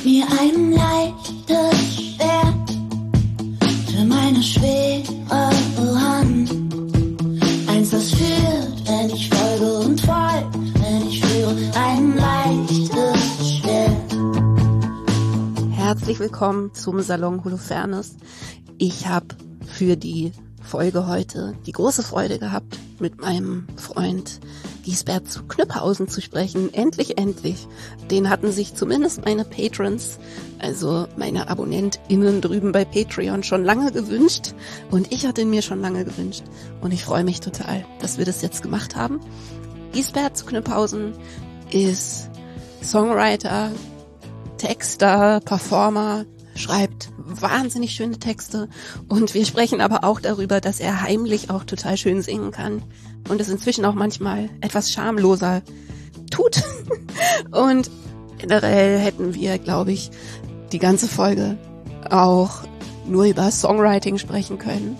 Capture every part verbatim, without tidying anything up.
Gib mir ein leichtes Schwert für meine schwere Hand. Eins, das führt, wenn ich folge und folgt, wenn ich führe, ein leichtes Schwert. Herzlich willkommen zum Salon Holofernes. Ich habe für die Folge heute die große Freude gehabt, mit meinem Freund Giesbert zu Knüpphausen zu sprechen. Endlich, endlich. Den hatten sich zumindest meine Patrons, also meine AbonnentInnen drüben bei Patreon, schon lange gewünscht. Und ich hatte ihn mir schon lange gewünscht. Und ich freue mich total, dass wir das jetzt gemacht haben. Giesbert zu Knüpphausen ist Songwriter, Texter, Performer, schreibt wahnsinnig schöne Texte. Und wir sprechen aber auch darüber, dass er heimlich auch total schön singen kann. Und es inzwischen auch manchmal etwas schamloser tut. Und generell hätten wir, glaube ich, die ganze Folge auch nur über Songwriting sprechen können.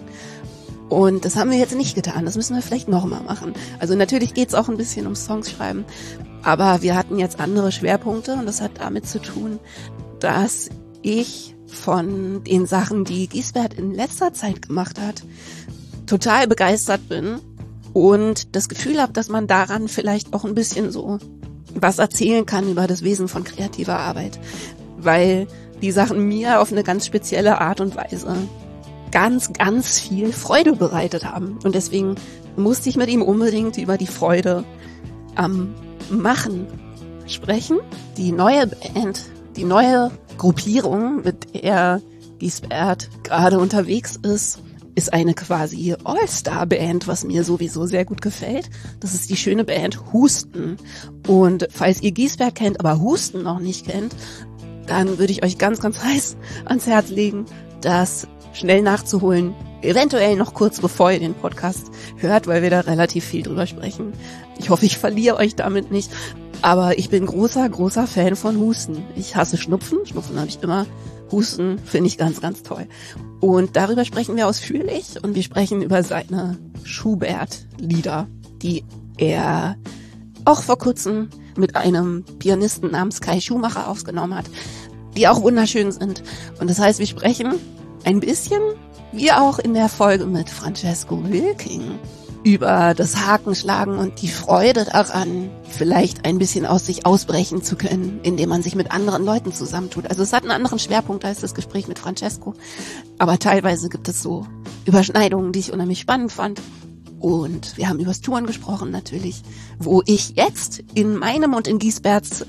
Und das haben wir jetzt nicht getan. Das müssen wir vielleicht nochmal machen. Also natürlich geht es auch ein bisschen um Songs schreiben. Aber wir hatten jetzt andere Schwerpunkte. Und das hat damit zu tun, dass ich von den Sachen, die Giesbert in letzter Zeit gemacht hat, total begeistert bin. Und das Gefühl habe, dass man daran vielleicht auch ein bisschen so was erzählen kann über das Wesen von kreativer Arbeit. Weil die Sachen mir auf eine ganz spezielle Art und Weise ganz, ganz viel Freude bereitet haben. Und deswegen musste ich mit ihm unbedingt über die Freude am Machen sprechen. Die neue Band, die neue Gruppierung, mit der Giesbert gerade unterwegs ist, ist eine quasi All-Star-Band, was mir sowieso sehr gut gefällt. Das ist die schöne Band Husten. Und falls ihr Giesbert kennt, aber Husten noch nicht kennt, dann würde ich euch ganz, ganz heiß ans Herz legen, das schnell nachzuholen. Eventuell noch kurz bevor ihr den Podcast hört, weil wir da relativ viel drüber sprechen. Ich hoffe, ich verliere euch damit nicht. Aber ich bin großer, großer Fan von Husten. Ich hasse Schnupfen. Schnupfen habe ich immer. Husten finde ich ganz, ganz toll. Und darüber sprechen wir ausführlich. Und wir sprechen über seine Schubert-Lieder, die er auch vor kurzem mit einem Pianisten namens Kai Schumacher aufgenommen hat, die auch wunderschön sind. Und das heißt, wir sprechen ein bisschen, wie auch in der Folge mit Francesco Wilking, über das Hakenschlagen und die Freude daran, vielleicht ein bisschen aus sich ausbrechen zu können, indem man sich mit anderen Leuten zusammentut. Also es hat einen anderen Schwerpunkt als das Gespräch mit Francesco. Aber teilweise gibt es so Überschneidungen, die ich unheimlich spannend fand. Und wir haben übers Touren gesprochen natürlich, wo ich jetzt in meinem und in Giesberts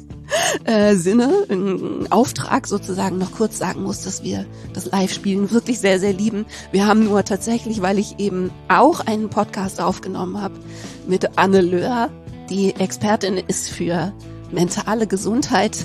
Äh, Sinne, in Auftrag sozusagen noch kurz sagen muss, dass wir das Live-Spielen wirklich sehr, sehr lieben. Wir haben nur tatsächlich, weil ich eben auch einen Podcast aufgenommen habe mit Anne Löhr, die Expertin ist für mentale Gesundheit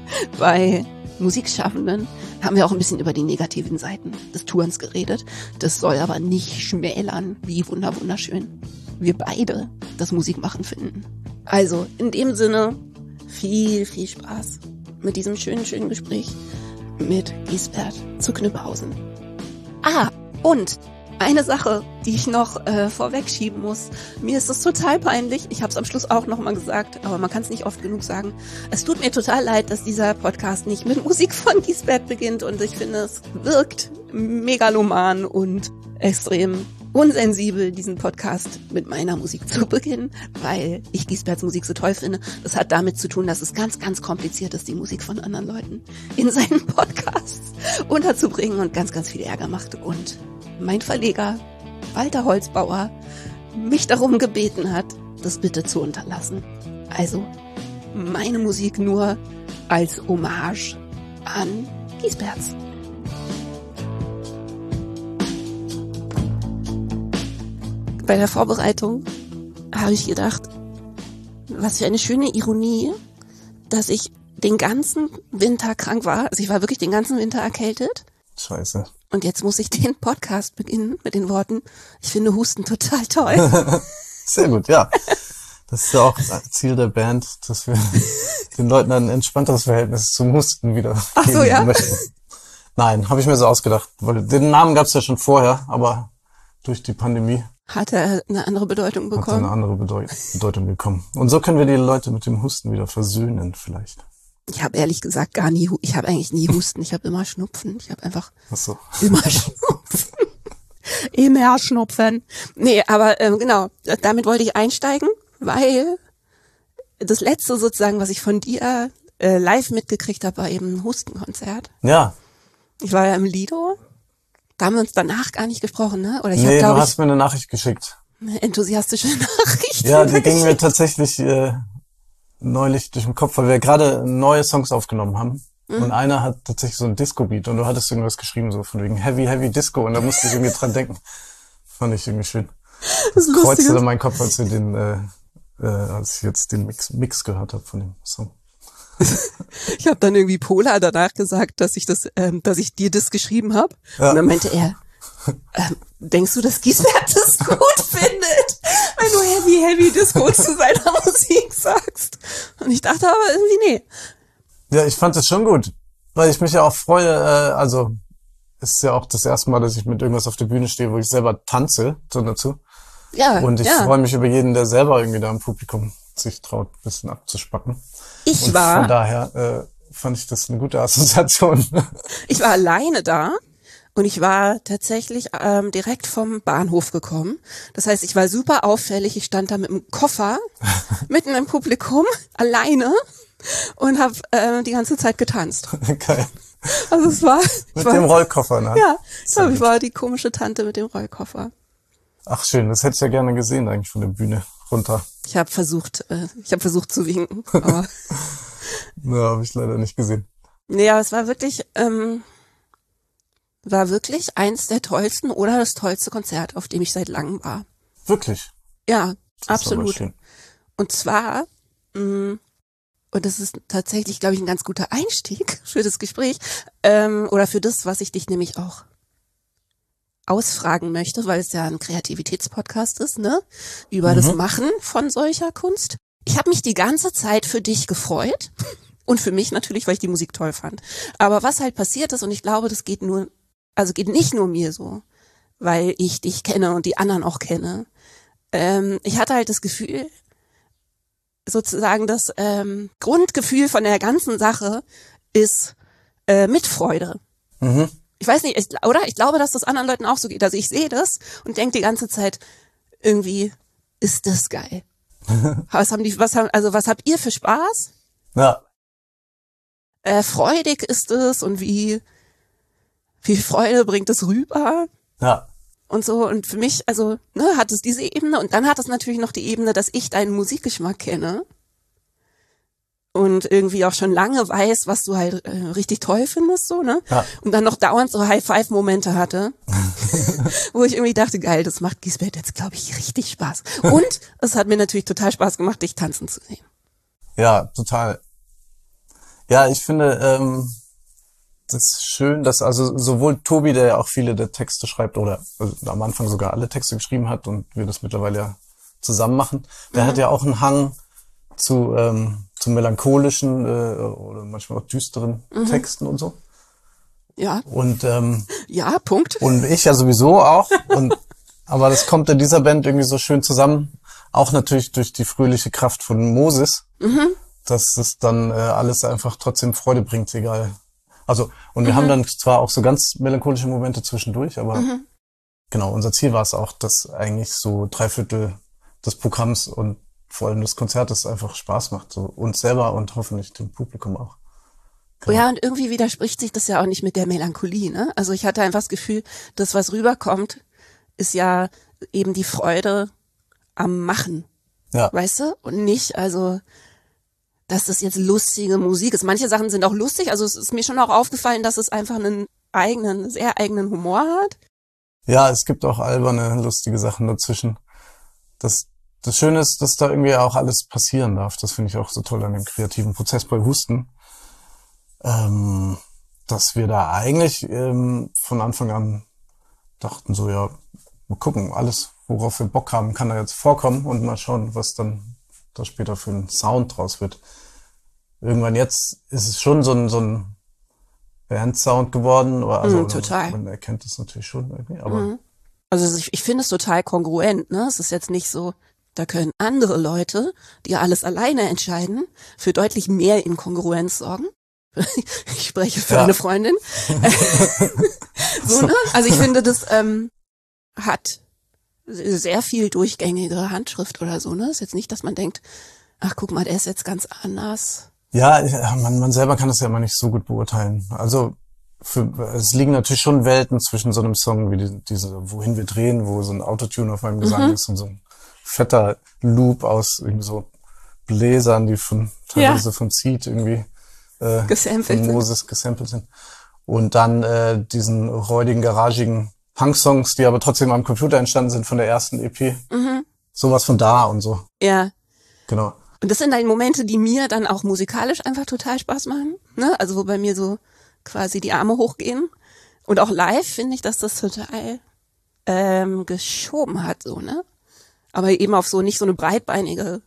bei Musikschaffenden, haben wir auch ein bisschen über die negativen Seiten des Tourens geredet. Das soll aber nicht schmälern, wie wunder wunderschön wir beide das Musikmachen finden. Also in dem Sinne, viel, viel Spaß mit diesem schönen, schönen Gespräch mit Giesbert zu Knüpphausen. Ah, und eine Sache, die ich noch äh, vorwegschieben muss. Mir ist das total peinlich. Ich habe es am Schluss auch nochmal gesagt, aber man kann es nicht oft genug sagen. Es tut mir total leid, dass dieser Podcast nicht mit Musik von Giesbert beginnt. Und ich finde, es wirkt megaloman und extrem unsensibel, diesen Podcast mit meiner Musik zu beginnen, weil ich Giesberts Musik so toll finde. Das hat damit zu tun, dass es ganz, ganz kompliziert ist, die Musik von anderen Leuten in seinen Podcasts unterzubringen und ganz, ganz viel Ärger macht. Und mein Verleger, Walter Holzbauer, mich darum gebeten hat, das bitte zu unterlassen. Also meine Musik nur als Hommage an Giesberts. Bei der Vorbereitung habe ich gedacht, was für eine schöne Ironie, dass ich den ganzen Winter krank war. Also ich war wirklich den ganzen Winter erkältet. Scheiße. Und jetzt muss ich den Podcast beginnen mit den Worten, ich finde Husten total toll. Sehr gut, ja. Das ist ja auch das Ziel der Band, dass wir den Leuten ein entspannteres Verhältnis zum Husten wieder Ach geben so, ja? möchten. Nein, habe ich mir so ausgedacht, weil den Namen gab es ja schon vorher, aber durch die Pandemie Hat er eine andere Bedeutung hat er bekommen? eine andere Bedeu- Bedeutung bekommen. Und so können wir die Leute mit dem Husten wieder versöhnen vielleicht. Ich habe ehrlich gesagt gar nie, Hu- ich habe eigentlich nie Husten, ich habe immer Schnupfen. Ich habe einfach Ach so. immer Schnupfen. Immer Schnupfen. Nee, aber ähm, genau, damit wollte ich einsteigen, weil das letzte sozusagen, was ich von dir äh, live mitgekriegt habe, war eben ein Hustenkonzert. Ja. Ich war ja im Lido. Da haben wir uns danach gar nicht gesprochen, ne? Oder ich Nee, habe, du glaube hast ich, mir eine Nachricht geschickt. eine enthusiastische Nachricht. Ja, die ging mir tatsächlich äh, neulich durch den Kopf, weil wir gerade neue Songs aufgenommen haben. Mhm. Und einer hat tatsächlich so ein Disco-Beat und du hattest irgendwas geschrieben, so von wegen Heavy, Heavy Disco. Und da musste ich irgendwie dran denken. Fand ich irgendwie schön. Das Kreuzte Lustige dann ist, meinen Kopf, als wir den, äh, äh, als ich jetzt den Mix, Mix gehört habe von dem Song. ich habe dann irgendwie Pola danach gesagt, dass ich das, ähm, dass ich dir das geschrieben habe. Ja. Und dann meinte er, ähm, denkst du, dass Gisbert das gut findet, wenn du Heavy, Heavy Disco zu seiner Musik sagst? Und ich dachte aber irgendwie, nee. Ja, ich fand es schon gut, weil ich mich ja auch freue, äh, also ist ja auch das erste Mal, dass ich mit irgendwas auf der Bühne stehe, wo ich selber tanze, so dazu. Ja, Und ich ja. freue mich über jeden, der selber irgendwie da im Publikum sich traut, ein bisschen abzuspacken. Ich Und war, von daher äh, fand ich das eine gute Assoziation. ich war alleine da. Und ich war tatsächlich ähm, direkt vom Bahnhof gekommen. Das heißt, ich war super auffällig. Ich stand da mit einem Koffer mitten im Publikum, alleine und habe äh, die ganze Zeit getanzt. Geil. Also es war... Mit ich war, dem Rollkoffer, ne? Ja, ich Sehr glaube, ich gut. war die komische Tante mit dem Rollkoffer. Ach schön, das hätte ich ja gerne gesehen eigentlich von der Bühne runter. Ich habe versucht, äh, ich habe versucht zu winken, aber Ja, habe ich leider nicht gesehen. nee, aber es war wirklich, ähm, war wirklich eins der tollsten oder das tollste Konzert, auf dem ich seit langem war. Wirklich. Ja, Das ist aber absolut. schön. Und zwar, mh, und das ist tatsächlich, glaube ich, ein ganz guter Einstieg für das Gespräch, ähm, oder für das, was ich dich nämlich auch ausfragen möchte, weil es ja ein Kreativitätspodcast ist, ne? Über Mhm. das Machen von solcher Kunst. Ich habe mich die ganze Zeit für dich gefreut und für mich natürlich, weil ich die Musik toll fand. Aber was halt passiert ist, und ich glaube, das geht nur, also geht nicht nur mir so, weil ich dich kenne und die anderen auch kenne. Ähm, ich hatte halt das Gefühl, sozusagen das ähm, Grundgefühl von der ganzen Sache ist äh, Mitfreude. Mhm. Ich weiß nicht, ich, oder? Ich glaube, dass das anderen Leuten auch so geht. Also ich sehe das und denke die ganze Zeit, irgendwie ist das geil. Was haben die, was haben, also was habt ihr für Spaß? Ja, Äh, freudig ist es und wie viel Freude bringt es rüber ja. und so. Und für mich, also, ne, hat es diese Ebene und dann hat es natürlich noch die Ebene, dass ich deinen Musikgeschmack kenne und irgendwie auch schon lange weiß, was du halt äh, richtig toll findest, so, ne? Ja. Und dann noch dauernd so High-Five-Momente hatte, wo ich irgendwie dachte, geil, das macht Gisbert jetzt, glaube ich, richtig Spaß. Und es hat mir natürlich total Spaß gemacht, dich tanzen zu sehen. Ja, total. Ja, ich finde, ähm, das ist schön, dass also sowohl Tobi, der ja auch viele der Texte schreibt oder also am Anfang sogar alle Texte geschrieben hat und wir das mittlerweile ja zusammen machen, der Mhm. hat ja auch einen Hang zu, ähm, zu melancholischen äh, oder manchmal auch düsteren Mhm. Texten und so. Ja, Und ähm, ja, Punkt. und ich ja sowieso auch. Und aber das kommt in dieser Band irgendwie so schön zusammen. Auch natürlich durch die fröhliche Kraft von Moses, Mhm. dass es dann äh, alles einfach trotzdem Freude bringt, egal. Also, und wir Mhm. haben dann zwar auch so ganz melancholische Momente zwischendurch, aber Mhm. genau, unser Ziel war es auch, dass eigentlich so drei Viertel des Programms und vor allem des Konzertes einfach Spaß macht, so uns selber und hoffentlich dem Publikum auch. Oh ja, und irgendwie widerspricht sich das ja auch nicht mit der Melancholie, ne? Also ich hatte einfach das Gefühl, das, was rüberkommt, ist ja eben die Freude am Machen, Ja, weißt du? Und nicht, also, dass das jetzt lustige Musik ist. Manche Sachen sind auch lustig, also es ist mir schon auch aufgefallen, dass es einfach einen eigenen, sehr eigenen Humor hat. ja, es gibt auch alberne, lustige Sachen dazwischen. Das, das Schöne ist, dass da irgendwie auch alles passieren darf. Das finde ich auch so toll an dem kreativen Prozess bei Husten. Ähm, dass wir da eigentlich ähm, von Anfang an dachten so, ja, mal gucken, alles, worauf wir Bock haben, kann da jetzt vorkommen und mal schauen, was dann da später für ein Sound draus wird. Irgendwann jetzt ist es schon so ein, so ein Band-Sound geworden, oder, also, Mm, total. man erkennt es natürlich schon irgendwie, aber Mhm. Also ich, ich finde es total kongruent, ne? Es ist jetzt nicht so, Da können andere Leute, die alles alleine entscheiden, für deutlich mehr Inkongruenz sorgen. Ich spreche für ja. eine Freundin. So, ne? Also ich finde, das ähm, hat sehr viel durchgängige Handschrift oder so, ne? Ist jetzt nicht, dass man denkt, ach guck mal, der ist jetzt ganz anders. Ja, man, man selber kann das ja immer nicht so gut beurteilen. Also für, es liegen natürlich schon Welten zwischen so einem Song wie die, diese Wohin wir drehen, wo so ein Autotune auf meinem Gesang mhm. ist und so ein fetter Loop aus irgendwie so Bläsern, die von teilweise ja. von Seed irgendwie äh, gesampelt von Moses sind. gesampelt sind. Und dann äh, diesen räudigen, garagigen Punk-Songs, die aber trotzdem am Computer entstanden sind von der ersten E P. Mhm. Sowas von da und so. Ja. Genau. Und das sind dann Momente, die mir dann auch musikalisch einfach total Spaß machen. Ne? Also wo bei mir so quasi die Arme hochgehen. Und auch live finde ich, dass das total ähm, geschoben hat, so, ne? Aber eben auf so nicht so eine breitbeinige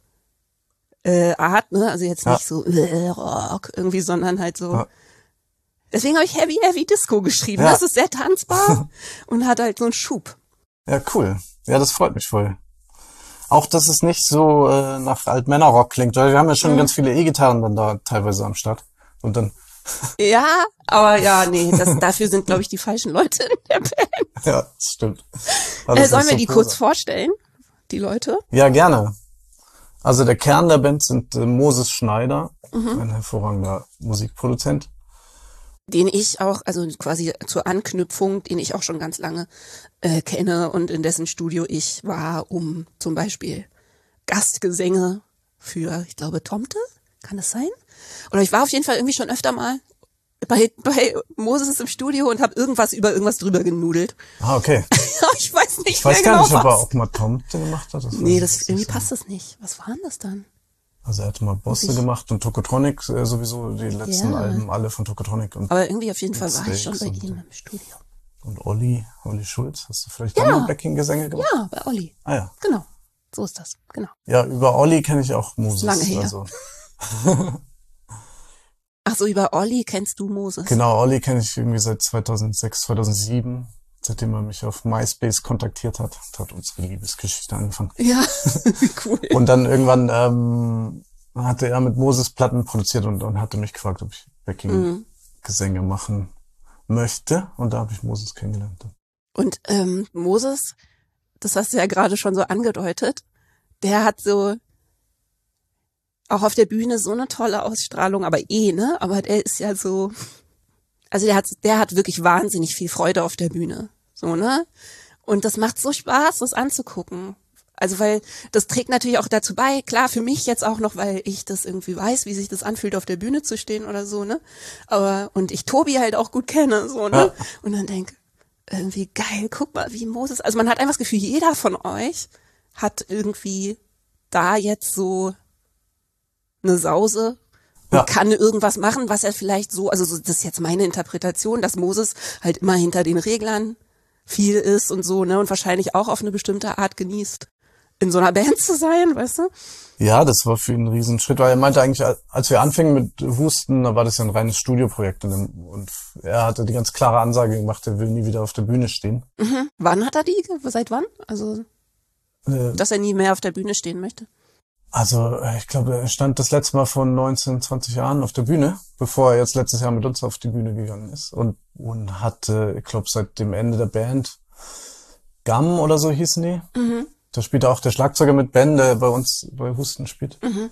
äh, Art, ne? Also jetzt nicht ja. so äh, Rock irgendwie, sondern halt so. Ja. Deswegen habe ich Heavy Heavy Disco geschrieben. Ja. Das ist sehr tanzbar und hat halt so einen Schub. Ja, cool. Ja, das freut mich voll. Auch, dass es nicht so äh, nach Altmännerrock klingt, weil wir haben ja schon mhm. ganz viele E-Gitarren dann da teilweise am Start. Und dann ja, aber ja, nee, das, dafür sind, glaube ich, die falschen Leute in der Band. Ja, das stimmt. Äh, sollen wir so die groß. kurz vorstellen, die Leute? Ja, gerne. Also der Kern der Band sind äh, Moses Schneider, mhm. ein hervorragender Musikproduzent. Den ich auch, also quasi zur Anknüpfung, den ich auch schon ganz lange äh, kenne und in dessen Studio ich war, um zum Beispiel Gastgesänge für, ich glaube, Tomte, kann das sein? Oder ich war auf jeden Fall irgendwie schon öfter mal bei, bei Moses im Studio und habe irgendwas über irgendwas drüber genudelt. Ah, okay. Ich weiß nicht ich weiß mehr gar genau nicht, was. ob er auch mal Tomte gemacht hat. Das nee, das, das irgendwie so. Passt das nicht. Was war denn das dann? Also er hatte mal Bosse gemacht und Tokotronic, äh, sowieso die letzten ja. Alben, alle von Tokotronic. Und aber irgendwie auf jeden Fall war ich schon bei ihm im Studio. Und Olli, Olli Schulz, hast du vielleicht ja. auch mal Backing-Gesänge gemacht? Ja, bei Olli. Ah ja. Genau, so ist das, genau. Ja, über Olli kenne ich auch Moses. Lange her. Also. Ach so, über Olli kennst du Moses? Genau, Olli kenne ich irgendwie seit zweitausendsechs, zweitausendsieben, seitdem er mich auf MySpace kontaktiert hat. Da hat unsere Liebesgeschichte angefangen. Ja, cool. Und dann irgendwann ähm, hatte er mit Moses Platten produziert und, und hatte mich gefragt, ob ich Backing-Gesänge mhm. machen möchte. Und da habe ich Moses kennengelernt. Und ähm, Moses, das hast du ja gerade schon so angedeutet, der hat so auch auf der Bühne so eine tolle Ausstrahlung, aber eh, ne? Aber der ist ja so, also der hat, der hat wirklich wahnsinnig viel Freude auf der Bühne, so, ne? Und das macht so Spaß, das anzugucken. Also weil das trägt natürlich auch dazu bei, klar, für mich jetzt auch noch, weil ich das irgendwie weiß, wie sich das anfühlt, auf der Bühne zu stehen oder so, ne? Aber, und ich Tobi halt auch gut kenne, so, ne? Ja. Und dann denke, irgendwie geil, guck mal, wie Moses, also man hat einfach das Gefühl, jeder von euch hat irgendwie da jetzt so eine Sause und ja. kann irgendwas machen, was er vielleicht so, also so, das ist jetzt meine Interpretation, dass Moses halt immer hinter den Reglern viel ist und so, ne, und wahrscheinlich auch auf eine bestimmte Art genießt, in so einer Band zu sein, weißt du? Ja, das war für ihn ein Riesenschritt, weil er meinte eigentlich, als wir anfingen mit Husten, da war das ja ein reines Studioprojekt und er hatte die ganz klare Ansage gemacht, er will nie wieder auf der Bühne stehen. Mhm. Wann hat er die? Seit wann? Also, äh, dass er nie mehr auf der Bühne stehen möchte? Also ich glaube, er stand das letzte Mal vor neunzehn, zwanzig Jahren auf der Bühne, bevor er jetzt letztes Jahr mit uns auf die Bühne gegangen ist und und hatte, ich glaube, seit dem Ende der Band Gamm oder so hießen die. Mhm. Da spielt auch der Schlagzeuger mit Ben, der bei uns bei Husten spielt. Mhm.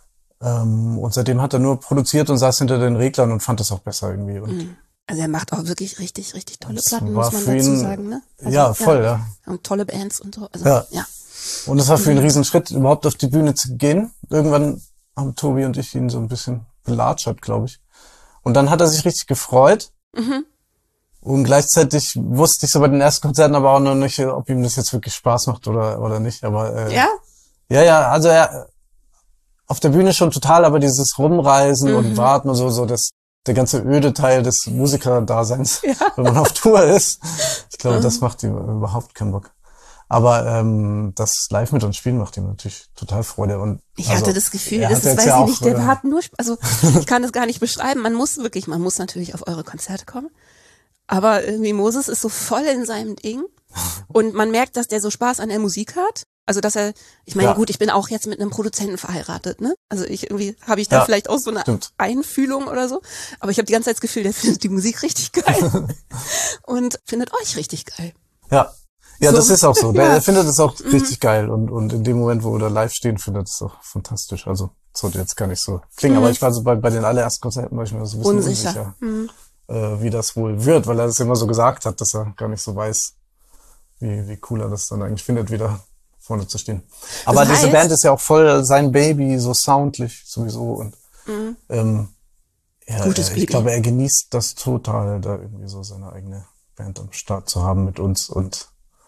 Ähm, und seitdem hat er nur produziert und saß hinter den Reglern und fand das auch besser irgendwie. Und mhm. Also er macht auch wirklich richtig, richtig tolle Platten, muss man dazu ihn, sagen, ne? Also, ja, voll, ja. ja. Und tolle Bands und so. Also, ja. ja. Und es war für ihn ein Riesenschritt, überhaupt auf die Bühne zu gehen. Irgendwann haben Tobi und ich ihn so ein bisschen belatschert, glaube ich. Und dann hat er sich richtig gefreut. Mhm. Und gleichzeitig wusste ich so bei den ersten Konzerten aber auch noch nicht, ob ihm das jetzt wirklich Spaß macht oder oder nicht. Aber äh, ja, ja, ja, also er auf der Bühne schon total, aber dieses Rumreisen mhm. und Warten und so, so das der ganze öde Teil des Musikerdaseins, ja. wenn man auf Tour ist. Ich glaube, mhm. das macht ihm überhaupt keinen Bock. Aber ähm, das Live mit uns spielen macht ihm natürlich total Freude. Und ich also, hatte das Gefühl, das ist, weiß ja ich nicht, der äh, hat nur, also ich kann das gar nicht beschreiben. Man muss wirklich, man muss natürlich auf eure Konzerte kommen. Aber irgendwie Moses ist so voll in seinem Ding und man merkt, dass der so Spaß an der Musik hat. Also dass er, ich meine, Ja. gut, ich bin auch jetzt mit einem Produzenten verheiratet, ne? Also ich irgendwie habe ich da Ja, vielleicht auch so eine stimmt. Einfühlung oder so. Aber ich habe die ganze Zeit das Gefühl, der findet die Musik richtig geil und findet euch richtig geil. Ja. Ja, So. das ist auch so. Der, Ja. der findet es auch richtig geil und, und in dem Moment, wo wir da live stehen, findet es auch fantastisch. Also, das sollte jetzt gar nicht so klingen, aber ich war so bei, bei den allerersten Konzerten war ich mir so ein bisschen Unsicher. unsicher, äh, wie das wohl wird, weil er das immer so gesagt hat, dass er gar nicht so weiß, wie, wie cool er das dann eigentlich findet, wieder vorne zu stehen. Aber Das diese heißt- Band ist ja auch voll sein Baby, so soundlich sowieso und, ähm, ja, Gutes äh, Baby. ich glaube, er genießt das total, da irgendwie so seine eigene Band am Start zu haben mit uns und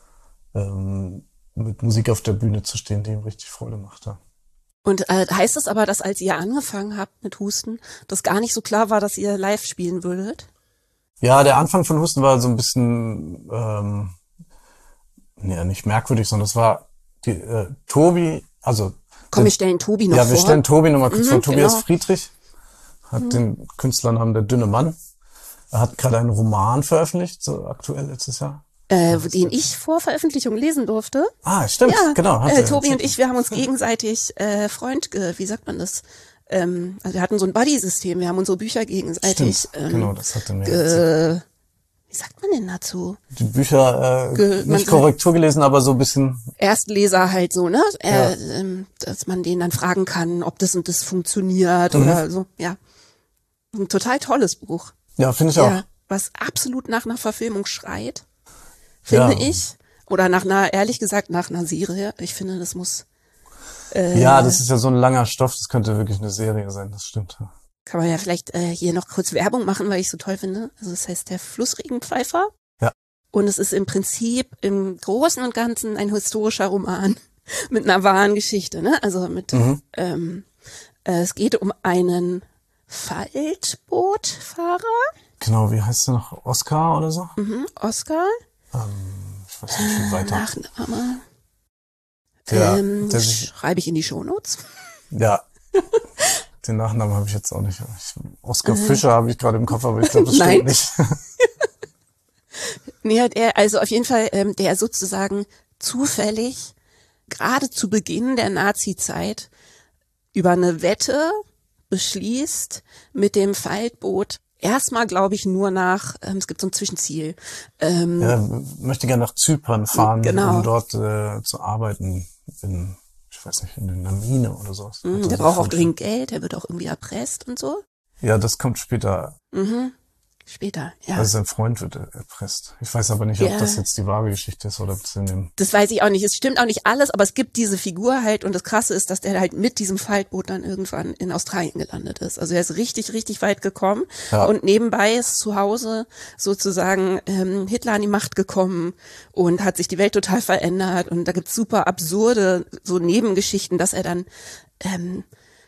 ähm, mit Musik auf der Bühne zu stehen, die ihm richtig Freude macht. Ja. Und äh, heißt das aber, dass als ihr angefangen habt mit Husten, das gar nicht so klar war, dass ihr live spielen würdet? Ja, der Anfang von Husten war so ein bisschen, ähm, nee, nicht merkwürdig, sondern es war die, äh, Tobi, also Komm, wir stellen Tobi noch ja, vor. wir stellen Tobi nochmal kurz Mhm, vor. Tobias genau. Friedrich hat den Künstlernamen Der dünne Mann. Er hat gerade einen Roman veröffentlicht, so aktuell letztes Jahr. Äh, den ich vor Veröffentlichung lesen durfte. Ah, stimmt, Ja, genau. hat äh, er Tobi und erzählt. ich, wir haben uns gegenseitig äh, Freund, ge- wie sagt man das? Ähm, also wir hatten so ein Buddy-System, wir haben unsere Bücher gegenseitig. Stimmt, ähm, genau, das hat er mir erzählt. ge- wie sagt man denn dazu? Die Bücher äh, Ge- man nicht sagt- Korrektur gelesen, aber so ein bisschen. Erstleser halt so, ne? Äh, Ja. ähm, dass man den dann fragen kann, ob das und das funktioniert Mhm. oder so, ja. Ein total tolles Buch. Ja, finde ich auch. Ja, was absolut nach einer Verfilmung schreit, finde Ja. ich. Oder nach einer, ehrlich gesagt, nach einer Serie. Ich finde, das muss, äh, Ja, das ist ja so ein langer Stoff, das könnte wirklich eine Serie sein, das stimmt. Ja. kann man ja vielleicht äh, hier noch kurz Werbung machen, weil ich so toll finde. Also das heißt der Flussregenpfeifer. Ja. Und es ist im Prinzip im Großen und Ganzen ein historischer Roman mit einer wahren Geschichte, ne? Also mit, Mhm. ähm, äh, es geht um einen Faltbootfahrer, Genau, wie heißt der noch? Oscar oder so? mhm, Oscar, Ich weiß nicht, wie weiter. Nachname, Der, ähm, der sich, schreibe ich in die Shownotes. ja. Den Nachnamen habe ich jetzt auch nicht. Ich, Oscar Fischer habe ich gerade im Kopf, aber ich glaube, das Nein. stimmt nicht. Nee, der, also auf jeden Fall, ähm, der sozusagen zufällig gerade zu Beginn der Nazi-Zeit über eine Wette beschließt, mit dem Faltboot erstmal, glaube ich, nur nach, ähm, es gibt so ein Zwischenziel. Ähm, Er möchte gerne nach Zypern fahren, Genau. um dort äh, zu arbeiten. In, ich weiß nicht, in einer Mine oder sowas. Hat er der sich braucht auch vorgestellt. dringend Geld, der wird auch irgendwie erpresst und so. Ja, das kommt später. Mhm. Später, ja. Also sein Freund wird erpresst. Ich weiß aber nicht, Ja. ob das jetzt die wahre Geschichte ist oder ob es in dem... Das weiß ich auch nicht. Es stimmt auch nicht alles, aber es gibt diese Figur halt und das Krasse ist, dass der halt mit diesem Faltboot dann irgendwann in Australien gelandet ist. Also er ist richtig, richtig weit gekommen Ja. und nebenbei ist zu Hause sozusagen ähm, Hitler an die Macht gekommen und hat sich die Welt total verändert und da gibt's super absurde so Nebengeschichten, dass er dann ähm,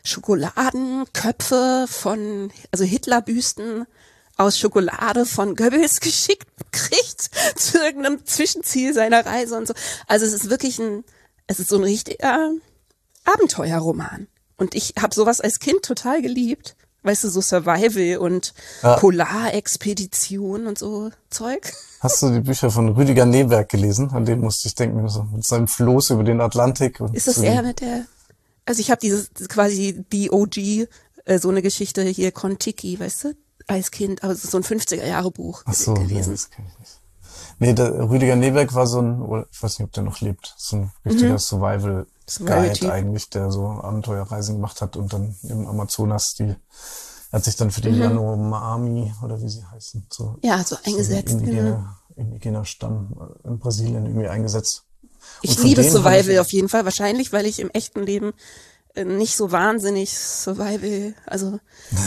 Schokoladenköpfe von, also Hitlerbüsten aus Schokolade von Goebbels geschickt kriegt zu irgendeinem Zwischenziel seiner Reise und so. Also es ist wirklich ein, es ist so ein richtiger Abenteuerroman. Und ich habe sowas als Kind total geliebt. Weißt du, so Survival und Ja. Polarexpedition und so Zeug. Hast du die Bücher von Rüdiger Neberg gelesen? An dem musste ich denken, so mit seinem Floß über den Atlantik. Und Ist das so eher die- mit der, also ich habe dieses quasi die O G, äh, so eine Geschichte hier, Kon-Tiki, weißt du, als Kind, aber es ist so ein fünfziger-Jahre-Buch Ach so, nee, gewesen. das kenn ich nicht. Nee, der Rüdiger Neberg war so ein, oder ich weiß nicht, ob der noch lebt, so ein richtiger Survival-Guide Survival-Typ. eigentlich, der so Abenteuerreisen gemacht hat und dann im Amazonas die, er hat sich dann für die Yanomami oder wie sie heißen, so, Ja, so eingesetzt. so ein genau. indigener, indigener Stamm in Brasilien irgendwie eingesetzt. Ich Und von liebe denen hab Survival ich- auf jeden Fall, wahrscheinlich, weil ich im echten Leben äh, nicht so wahnsinnig Survival, also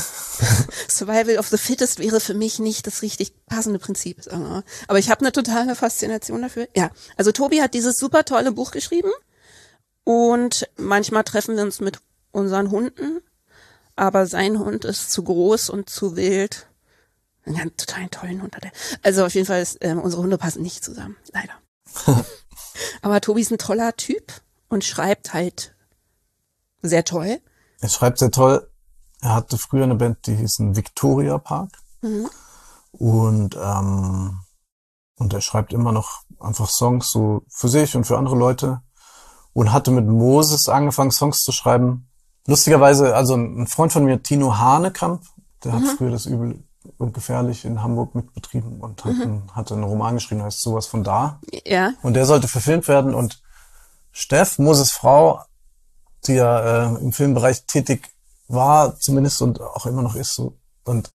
Survival of the Fittest wäre für mich nicht das richtig passende Prinzip. sagen wir mal. Aber ich habe eine totale Faszination dafür. Ja, also Tobi hat dieses super tolle Buch geschrieben und manchmal treffen wir uns mit unseren Hunden, aber sein Hund ist zu groß und zu wild. Einen ganz total tollen Hund hat er. Also auf jeden Fall, ist, ähm, unsere Hunde passen nicht zusammen, leider. Aber Tobi ist ein toller Typ und schreibt halt sehr toll. Er schreibt sehr toll. Er hatte früher eine Band, die hieß ein Victoria Park. Und, ähm, und er schreibt immer noch einfach Songs so für sich und für andere Leute. und hatte mit Moses angefangen, Songs zu schreiben. Lustigerweise, also ein Freund von mir, Tino Hanekamp, der hat mhm. früher das Übel und Gefährlich in Hamburg mitbetrieben und hat, mhm. einen, hatte einen Roman geschrieben, heißt Sowas von da. Ja. Und der sollte verfilmt werden und Steff, Moses Frau, die ja äh, im Filmbereich tätig war, zumindest und auch immer noch ist so, und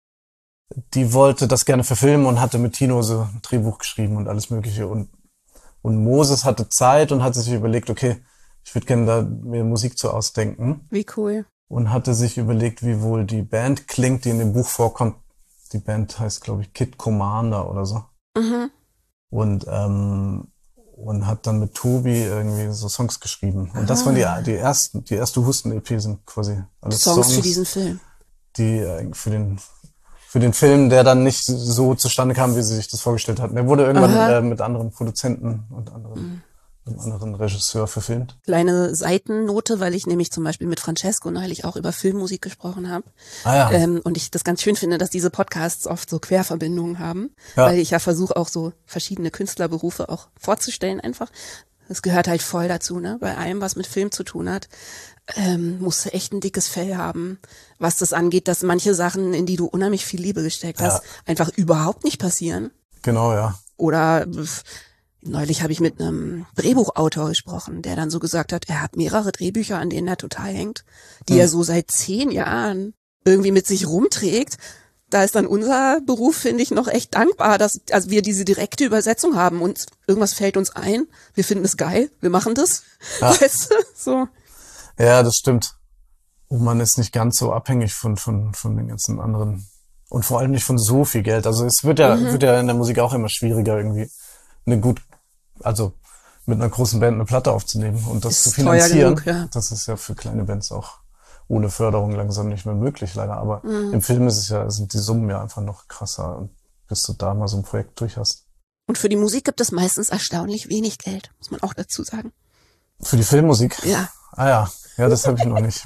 die wollte das gerne verfilmen und hatte mit Tino so ein Drehbuch geschrieben und alles Mögliche. Und, und Moses hatte Zeit und hatte sich überlegt, okay, ich würde gerne da mir Musik zu ausdenken. Wie cool. Und hatte sich überlegt, wie wohl die Band klingt, die in dem Buch vorkommt. Die Band heißt, glaube ich, Kid Commander oder so. Mhm. Und, ähm, und hat dann mit Tobi irgendwie so Songs geschrieben. Und ah. das waren die, die ersten, die erste Husten-E P sind quasi alles Songs, Songs für diesen Film. Die äh, für den für den Film, der dann nicht so zustande kam, wie sie sich das vorgestellt hatten. Der wurde irgendwann äh, mit anderen Produzenten und anderen, mhm. einem anderen Regisseur verfilmt. Kleine Seitennote, weil ich nämlich zum Beispiel mit Francesco neulich auch über Filmmusik gesprochen habe. Ah, ja. ähm, und ich das ganz schön finde, dass diese Podcasts oft so Querverbindungen haben, ja. weil ich ja versuche auch so verschiedene Künstlerberufe auch vorzustellen einfach. Das gehört halt voll dazu, ne? Bei allem, was mit Film zu tun hat, ähm, musst du echt ein dickes Fell haben, was das angeht, dass manche Sachen, in die du unheimlich viel Liebe gesteckt ja. hast, einfach überhaupt nicht passieren. Genau, ja. Oder pff, neulich habe ich mit einem Drehbuchautor gesprochen, der dann so gesagt hat, er hat mehrere Drehbücher, an denen er total hängt, die hm. er so seit zehn Jahren irgendwie mit sich rumträgt. Da ist dann unser Beruf, finde ich, noch echt dankbar, dass also wir diese direkte Übersetzung haben und irgendwas fällt uns ein, wir finden es geil, wir machen das. Ja. Weißt du? So. Ja, das stimmt. Und man ist nicht ganz so abhängig von von von den ganzen anderen und vor allem nicht von so viel Geld. Also es wird ja mhm. wird ja in der Musik auch immer schwieriger, irgendwie eine gut, also mit einer großen Band eine Platte aufzunehmen und das ist zu finanzieren. Genug, ja. Das ist ja für kleine Bands auch ohne Förderung langsam nicht mehr möglich, leider. Aber mhm. im Film ist es ja, sind die Summen ja einfach noch krasser, bis du da mal so ein Projekt durch hast. Und für die Musik gibt es meistens erstaunlich wenig Geld, muss man auch dazu sagen. Für die Filmmusik? Ja. Ah ja, ja, das habe ich noch nicht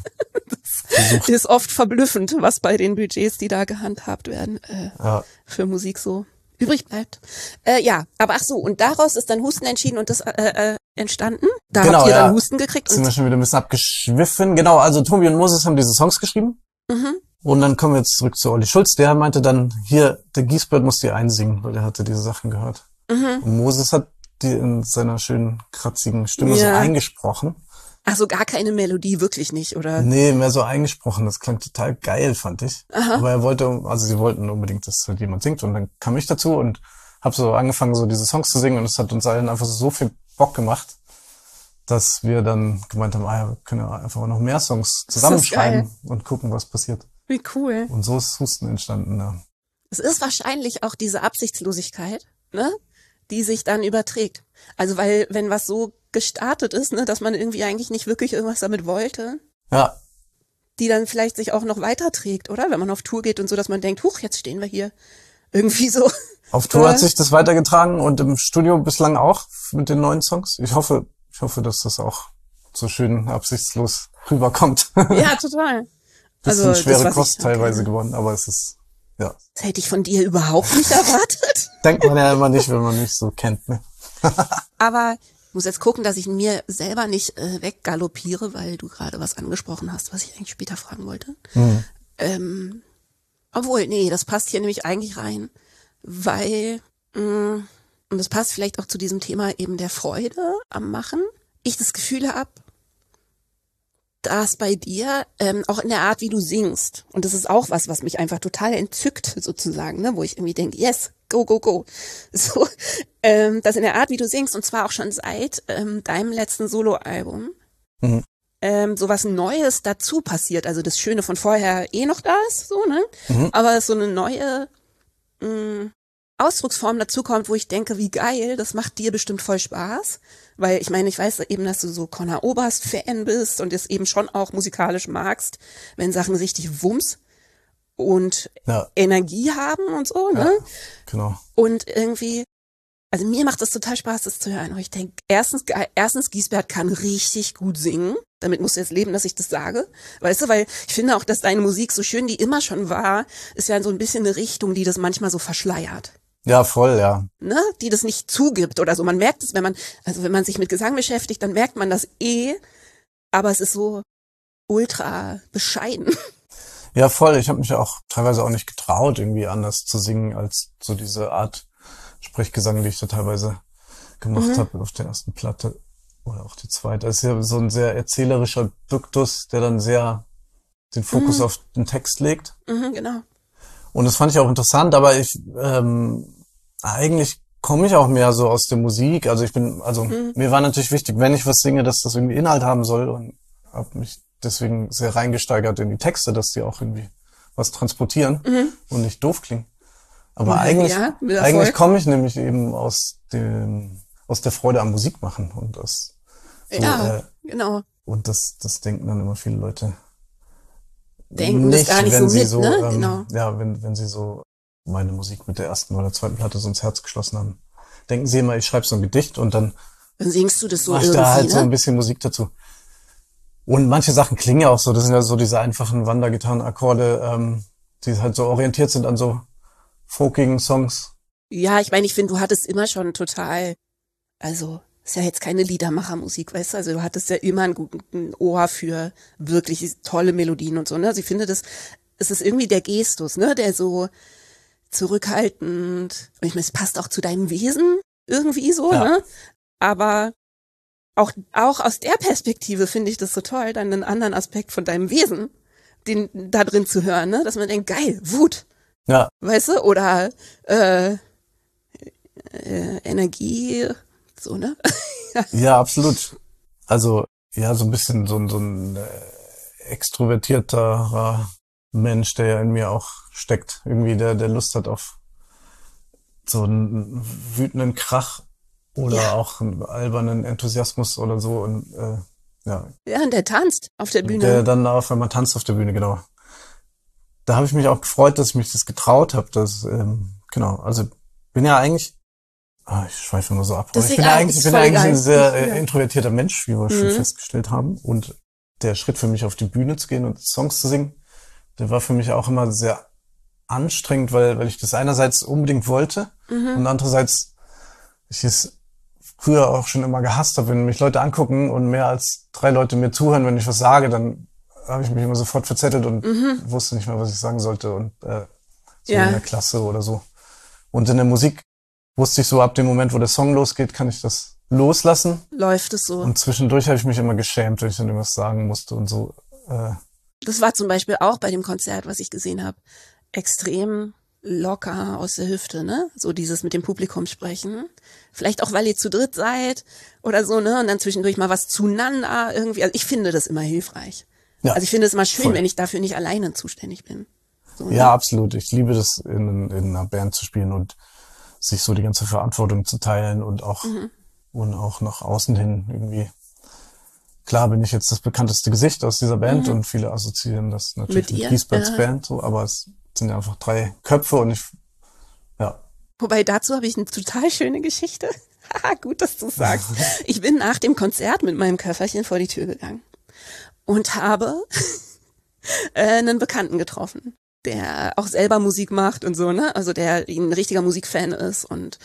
Das ist oft verblüffend, was bei den Budgets, die da gehandhabt werden, äh, ja. für Musik so übrig bleibt. Äh, ja, aber ach so, und daraus ist dann Husten entschieden und das äh, äh, entstanden. Da genau, habt ihr ja. dann Husten gekriegt. Sind und wir schon wieder ein bisschen abgeschwiffen. Genau, also Tobi und Moses haben diese Songs geschrieben. Mhm. Und dann kommen wir jetzt zurück zu Olli Schulz. Der meinte dann, hier, der Giesbert muss die einsingen, weil er hatte diese Sachen gehört. Mhm. Und Moses hat die in seiner schönen, kratzigen Stimme ja. so eingesprochen. Also gar keine Melodie, wirklich nicht, oder? Nee, mehr so eingesprochen. Das klang total geil, fand ich. Aha. Aber er wollte, also sie wollten unbedingt, dass halt jemand singt. Und dann kam ich dazu und habe so angefangen, so diese Songs zu singen. Und es hat uns allen einfach so viel Bock gemacht, dass wir dann gemeint haben, ah ja, wir können ja einfach noch mehr Songs zusammenschreiben und gucken, was passiert. Wie cool. Und so ist Husten entstanden, ja. Es ist wahrscheinlich auch diese Absichtslosigkeit, ne, die sich dann überträgt. Also weil, wenn was so gestartet ist, ne, dass man irgendwie eigentlich nicht wirklich irgendwas damit wollte, ja, die dann vielleicht sich auch noch weiterträgt, oder? Wenn man auf Tour geht und so, dass man denkt, huch, jetzt stehen wir hier. Irgendwie so. Auf Tour hat sich das weitergetragen und im Studio bislang auch mit den neuen Songs. Ich hoffe, ich hoffe, dass das auch so schön absichtslos rüberkommt. Ja, total. Bisschen Also, schwere das, Kost ich, teilweise okay. geworden, aber es ist, ja. Das hätte ich von dir überhaupt nicht erwartet. Denkt man ja immer nicht, wenn man mich so kennt, ne? Aber ich muss jetzt gucken, dass ich mir selber nicht äh, weggaloppiere, weil du gerade was angesprochen hast, was ich eigentlich später fragen wollte. Mhm. Ähm, obwohl, nee, das passt hier nämlich eigentlich rein, weil, mh, und das passt vielleicht auch zu diesem Thema eben der Freude am Machen, ich das Gefühl habe, dass bei dir ähm, auch in der Art, wie du singst, und das ist auch was, was mich einfach total entzückt sozusagen, ne, wo ich irgendwie denke, yes, go, go, go. So, ähm, dass in der Art, wie du singst, und zwar auch schon seit ähm, deinem letzten Soloalbum, Mhm. ähm, so was Neues dazu passiert. Also das Schöne von vorher eh noch da ist, so, ne? Mhm. Aber es so eine neue mh, Ausdrucksform dazu kommt, wo ich denke, wie geil, das macht dir bestimmt voll Spaß. Weil ich meine, ich weiß eben, dass du so Conor Oberst-Fan bist und es eben schon auch musikalisch magst, wenn Sachen richtig Wumms und Ja. Energie haben und so, ne? Ja, genau. Und irgendwie, also mir macht es total Spaß, das zu hören. Und ich denke, erstens, erstens, Giesbert kann richtig gut singen. Damit musst du jetzt leben, dass ich das sage. Weißt du, weil ich finde auch, dass deine Musik, so schön die immer schon war, ist ja so ein bisschen eine Richtung, die das manchmal so verschleiert. Ja, voll, ja. Ne, die das nicht zugibt oder so. Man merkt es, wenn man, also wenn man sich mit Gesang beschäftigt, dann merkt man das eh, aber es ist so ultra bescheiden. Ja, voll. Ich habe mich auch teilweise auch nicht getraut, irgendwie anders zu singen als so diese Art Sprechgesang, die ich da teilweise gemacht Mhm. habe auf der ersten Platte oder auch die zweite. Das ist ja so ein sehr erzählerischer Duktus, der dann sehr den Fokus Mhm. auf den Text legt. Mhm, genau. Und das fand ich auch interessant, aber ich ähm, eigentlich komme ich auch mehr so aus der Musik. Also ich bin, also Mhm. mir war natürlich wichtig, wenn ich was singe, dass das irgendwie Inhalt haben soll und habe mich deswegen sehr reingesteigert in die Texte, dass die auch irgendwie was transportieren Mhm. und nicht doof klingen. Aber Ja, eigentlich, ja, mit Erfolg. eigentlich komme ich nämlich eben aus dem, aus der Freude am Musik machen und das, so, Ja, äh, genau. und das, das denken dann immer viele Leute Denken das nicht, gar nicht wenn so sie mit, so, ne? ähm, Genau. ja, wenn, wenn sie so meine Musik mit der ersten oder zweiten Platte so ins Herz geschlossen haben. Denken sie immer, ich schreibe so ein Gedicht und dann Dann singst du das so mache ich irgendwie, da halt ne? so ein bisschen Musik dazu. Und manche Sachen klingen ja auch so, das sind ja so diese einfachen Wandergitarrenakkorde, ähm, die halt so orientiert sind an so folkigen Songs. Ja, ich meine, ich finde, du hattest immer schon total, also ist ja jetzt keine Liedermachermusik, weißt du, also du hattest ja immer ein guten Ohr für wirklich tolle Melodien und so, ne? Also ich finde, das, es ist irgendwie der Gestus, ne, der so zurückhaltend, und ich meine, es passt auch zu deinem Wesen irgendwie so, Ja. ne? Aber auch, auch aus der Perspektive finde ich das so toll, dann einen anderen Aspekt von deinem Wesen, den da drin zu hören, ne? Dass man denkt, geil, Wut, Ja, weißt du, oder äh, äh, Energie, so, ne? ja, absolut. Also, ja, so ein bisschen so ein, so ein äh, extrovertierterer Mensch, der ja in mir auch steckt. Irgendwie, der, der Lust hat auf so einen wütenden Krach oder Ja. auch einen albernen Enthusiasmus oder so. Und äh, ja, Ja, und der tanzt auf der Bühne. der dann auf einmal tanzt auf der Bühne, genau. Da habe ich mich auch gefreut, dass ich mich das getraut habe. Dass, ähm, genau, also bin ja eigentlich, ah, ich schweife immer so ab. Das Aber ich ist bin ja egal, eigentlich, ist ich bin ja voll eigentlich ein egal. sehr Ich- äh, ja. introvertierter Mensch, wie wir schon Mhm. festgestellt haben. Und der Schritt für mich auf die Bühne zu gehen und Songs zu singen, der war für mich auch immer sehr anstrengend, weil, weil ich das einerseits unbedingt wollte Mhm. und andererseits ich es früher auch schon immer gehasst habe, wenn mich Leute angucken und mehr als drei Leute mir zuhören, wenn ich was sage, dann habe ich mich immer sofort verzettelt und Mhm. wusste nicht mehr, was ich sagen sollte und äh, so Ja. in der Klasse oder so. Und in der Musik wusste ich so, ab dem Moment, wo der Song losgeht, kann ich das loslassen. Läuft es so. Und zwischendurch habe ich mich immer geschämt, wenn ich dann irgendwas sagen musste und so. Äh, Das war zum Beispiel auch bei dem Konzert, was ich gesehen habe, extrem locker aus der Hüfte, ne? So dieses mit dem Publikum sprechen. Vielleicht auch, weil ihr zu dritt seid oder so, ne? Und dann zwischendurch mal was zueinander irgendwie. Also ich finde das immer hilfreich. ja, Also ich finde es immer schön, voll. wenn ich dafür nicht alleine zuständig bin. So, ne? Ja, absolut. Ich liebe das, in, in einer Band zu spielen und sich so die ganze Verantwortung zu teilen und auch, Mhm. und auch nach außen hin irgendwie. Klar bin ich jetzt das bekannteste Gesicht aus dieser Band Mhm. und viele assoziieren das natürlich Mit mit, ihr, Giesberts ja. Band, so, aber es sind ja einfach drei Köpfe und ich, ja. Wobei dazu habe ich eine total schöne Geschichte. Haha, gut, dass du sagst. Ich bin nach dem Konzert mit meinem Köfferchen vor die Tür gegangen und habe äh, einen Bekannten getroffen, der auch selber Musik macht und so, ne? Also der ein richtiger Musikfan ist und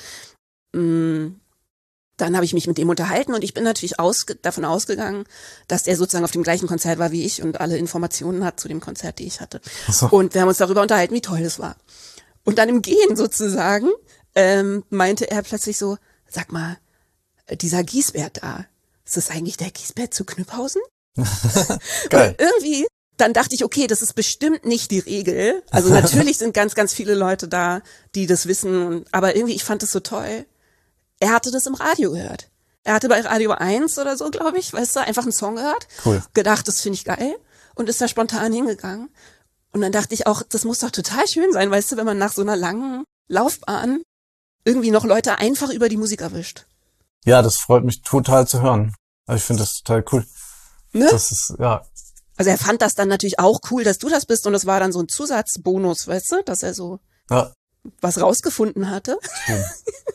mh, dann habe ich mich mit dem unterhalten und ich bin natürlich ausge- davon ausgegangen, dass der sozusagen auf dem gleichen Konzert war wie ich und alle Informationen hat zu dem Konzert, die ich hatte. Ach so. Und wir haben uns darüber unterhalten, wie toll das war. Und dann im Gehen sozusagen ähm, meinte er plötzlich so, sag mal, dieser Giesbert da, ist das eigentlich der Giesbert zu Knüpphausen? Geil. Und irgendwie, dann dachte ich, okay, das ist bestimmt nicht die Regel. Also natürlich sind ganz, ganz viele Leute da, die das wissen. Aber irgendwie, ich fand das so toll. Er hatte das im Radio gehört. Er hatte bei Radio eins oder so, glaube ich, weißt du, einfach einen Song gehört. Cool. Gedacht, das finde ich geil. Und ist da spontan hingegangen. Und dann dachte ich auch, das muss doch total schön sein, weißt du, wenn man nach so einer langen Laufbahn irgendwie noch Leute einfach über die Musik erwischt. Ja, das freut mich total zu hören. Also ich finde das total cool. Ne? Das ist, ja, Also er fand das dann natürlich auch cool, dass du das bist. Und das war dann so ein Zusatzbonus, weißt du, dass er so ja, was rausgefunden hatte. schön.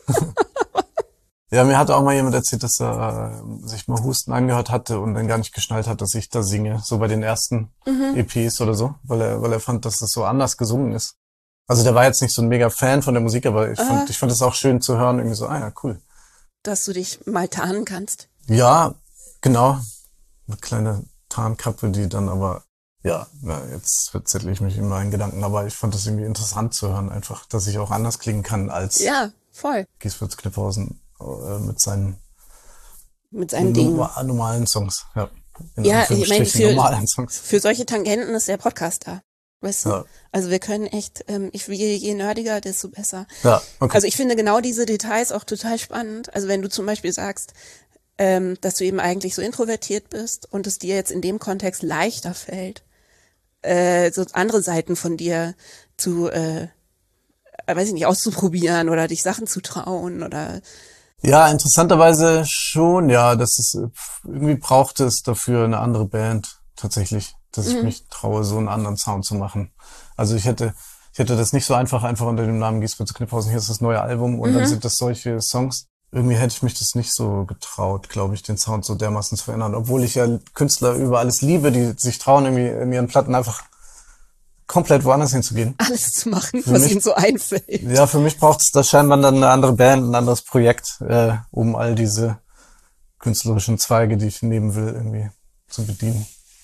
Ja, mir hat auch mal jemand erzählt, dass er äh, sich mal Husten angehört hatte und dann gar nicht geschnallt hat, dass ich da singe, so bei den ersten Mhm. E Ps oder so, weil er, weil er fand, dass das so anders gesungen ist. Also der war jetzt nicht so ein mega Fan von der Musik, aber ich Ah. fand, ich fand es auch schön zu hören, irgendwie so, ah ja, cool. Dass du dich mal tarnen kannst. Ja, genau. Eine kleine Tarnkappe, die dann aber, ja, na, jetzt verzettle ich mich in meinen Gedanken, aber ich fand das irgendwie interessant zu hören, einfach, dass ich auch anders klingen kann als Ja, voll. Giesbert Kniphausen äh, mit seinen Mit seinen Dingen. no- normalen Songs. Ja, in Ja, ich meine, Anführungsstrichen für, normalen Songs. für solche Tangenten ist der Podcast da. Weißt du? Ja, Also wir können echt, ähm, ich, je, je nerdiger, desto besser. ja, okay. Also ich finde genau diese Details auch total spannend. Also wenn du zum Beispiel sagst, ähm, dass du eben eigentlich so introvertiert bist und es dir jetzt in dem Kontext leichter fällt, äh, so andere Seiten von dir zu, äh, weiß ich nicht, auszuprobieren oder dich Sachen zu trauen oder Ja, interessanterweise schon, ja, dass es äh, irgendwie brauchte es dafür eine andere Band tatsächlich, dass ich mich traue, so einen anderen Sound zu machen. Also ich hätte, ich hätte das nicht so einfach, einfach unter dem Namen Giesbert Kniphausen, hier ist das neue Album und dann sind das solche Songs. Irgendwie hätte ich mich das nicht so getraut, glaube ich, den Sound so dermaßen zu verändern. Obwohl ich ja Künstler über alles liebe, die sich trauen, irgendwie in ihren Platten einfach komplett woanders hinzugehen. alles zu machen, Für was mich- ihnen so einfällt. Ja, für mich braucht es da scheinbar dann eine andere Band, ein anderes Projekt, äh, um all diese künstlerischen Zweige, die ich nehmen will, irgendwie zu bedienen.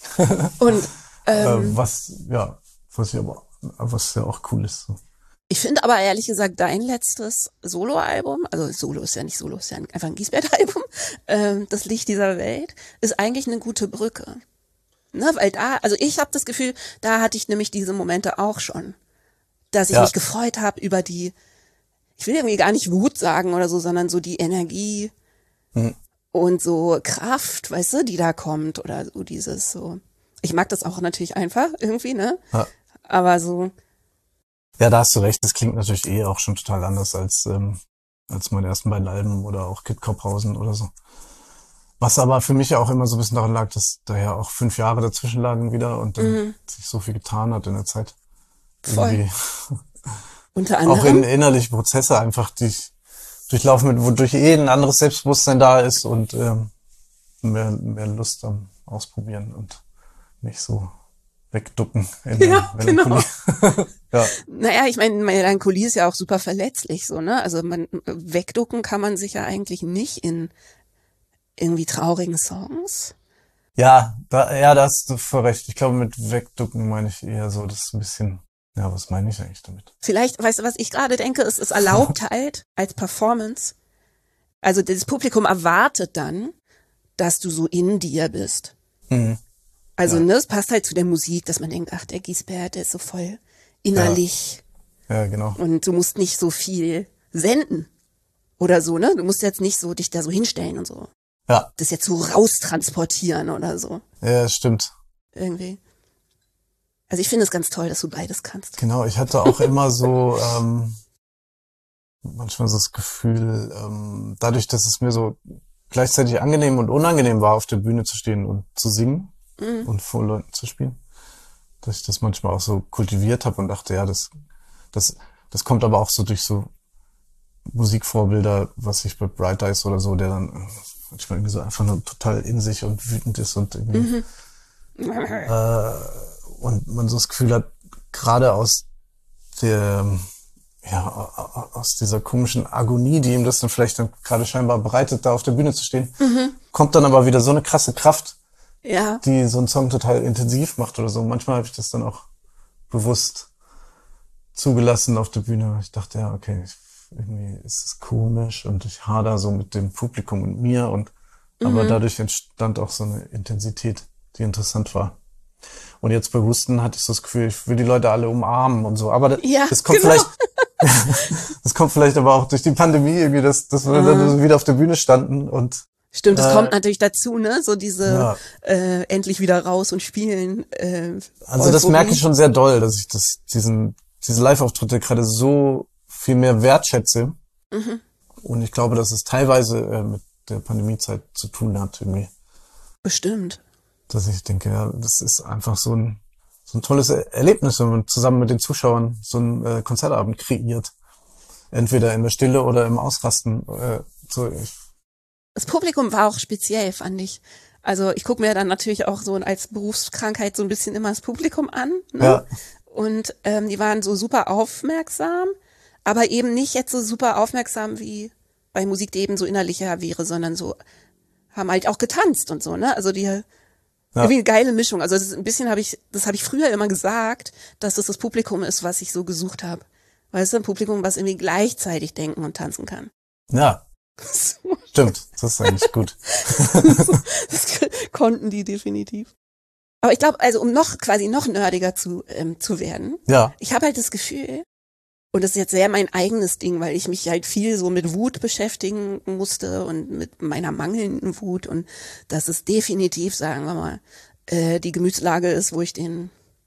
Und ähm, äh, was, ja, was ich aber, was ja auch cool ist. So. ich finde aber ehrlich gesagt, dein letztes Soloalbum, also Solo ist ja nicht Solo, ist ja einfach ein Giesbert-Album, ähm, Das Licht dieser Welt, ist eigentlich eine gute Brücke. Ne, weil da, also ich habe das Gefühl, da hatte ich nämlich diese Momente auch schon, dass ich Ja. mich gefreut habe über die, ich will irgendwie gar nicht Wut sagen oder so, sondern so die Energie Hm. und so Kraft, weißt du, die da kommt oder so dieses so. Ich mag das auch natürlich einfach irgendwie, ne? Ja. Aber so, Ja, da hast du recht. Das klingt natürlich eh auch schon total anders als, ähm, als meine ersten beiden Alben oder auch Kid Kopphausen oder so. Was aber für mich ja auch immer so ein bisschen daran lag, dass da ja auch fünf Jahre dazwischen lagen wieder und dann sich so viel getan hat in der Zeit. Voll. Irgendwie unter auch anderem. in innerliche Prozesse einfach, die ich durchlaufen mit, wodurch eh ein anderes Selbstbewusstsein da ist und ähm, mehr, mehr Lust am Ausprobieren und nicht so wegducken in Ja, der Melancholie. Ja, Naja, ich meine, Melancholie ist ja auch super verletzlich so, ne? Also man wegducken kann man sich ja eigentlich nicht in irgendwie traurigen Songs. ja, da, ja, da hast du voll recht. Ich glaube, mit wegducken meine ich eher so, das ist ein bisschen, ja, was meine ich eigentlich damit? Vielleicht, weißt du, was ich gerade denke, es ist erlaubt halt als Performance. Also das Publikum erwartet dann, dass du so in dir bist. Mhm. Also, Ja. ne, es passt halt zu der Musik, dass man denkt, ach, der Giesbert, der ist so voll innerlich Ja, genau. und du musst nicht so viel senden oder so, ne? Du musst jetzt nicht so dich da so hinstellen und so. Ja, Das jetzt so raustransportieren oder so. ja, stimmt. Irgendwie. Also ich finde es ganz toll, dass du beides kannst. Genau, ich hatte auch immer so ähm, manchmal so das Gefühl, ähm, dadurch, dass es mir so gleichzeitig angenehm und unangenehm war, auf der Bühne zu stehen und zu singen Mhm. und vor Leuten zu spielen, dass ich das manchmal auch so kultiviert habe und dachte, ja, das, das, das kommt aber auch so durch so Musikvorbilder, was ich bei Bright Eyes oder so, der dann äh, manchmal irgendwie so einfach nur total in sich und wütend ist und irgendwie äh, und man so das Gefühl hat, gerade aus der, ja, aus dieser komischen Agonie, die ihm das dann vielleicht dann gerade scheinbar bereitet, da auf der Bühne zu stehen, kommt dann aber wieder so eine krasse Kraft, Ja, die so einen Song total intensiv macht oder so. Manchmal habe ich das dann auch bewusst zugelassen auf der Bühne. Ich dachte, ja, okay, ich, irgendwie ist es komisch und ich hader so mit dem Publikum und mir und aber dadurch entstand auch so eine Intensität, die interessant war. Und jetzt bei Husten hatte ich so das Gefühl, ich will die Leute alle umarmen und so. Aber das, Ja, das kommt genau. vielleicht, das kommt vielleicht aber auch durch die Pandemie irgendwie, dass, dass wir dann so wieder auf der Bühne standen und stimmt, das Äh, kommt natürlich dazu, ne? So diese ja. äh, endlich wieder raus und spielen. Äh, Also das Euphorie. merke ich schon sehr doll, dass ich das, diesen, diese Live-Auftritte gerade so viel mehr wertschätze. Mhm. Und ich glaube, dass es teilweise äh, mit der Pandemiezeit zu tun hat, irgendwie. Bestimmt. Dass ich denke, ja, das ist einfach so ein, so ein tolles Erlebnis, wenn man zusammen mit den Zuschauern so einen äh, Konzertabend kreiert. Entweder in der Stille oder im Ausrasten. Äh, so, ich, Das Publikum war auch speziell, fand ich. Also ich gucke mir dann natürlich auch so als Berufskrankheit so ein bisschen immer das Publikum an. Ne? ja, und ähm, die waren so super aufmerksam, aber eben nicht jetzt so super aufmerksam wie bei Musik, die eben so innerlicher wäre, sondern so haben halt auch getanzt und so, ne? Also die ja. Irgendwie eine geile Mischung. Also das ist ein bisschen habe ich, das habe ich früher immer gesagt, dass das das Publikum ist, was ich so gesucht habe. Weißt du, ein Publikum, was irgendwie gleichzeitig denken und tanzen kann. Ja. So. Stimmt, das ist eigentlich gut. Das konnten die definitiv. Aber ich glaube, also um noch quasi noch nerdiger zu ähm, zu werden, ja. ich habe halt das Gefühl, und das ist jetzt sehr mein eigenes Ding, weil ich mich halt viel so mit Wut beschäftigen musste und mit meiner mangelnden Wut und dass es definitiv, sagen wir mal, äh, die Gemütslage ist, wo ich den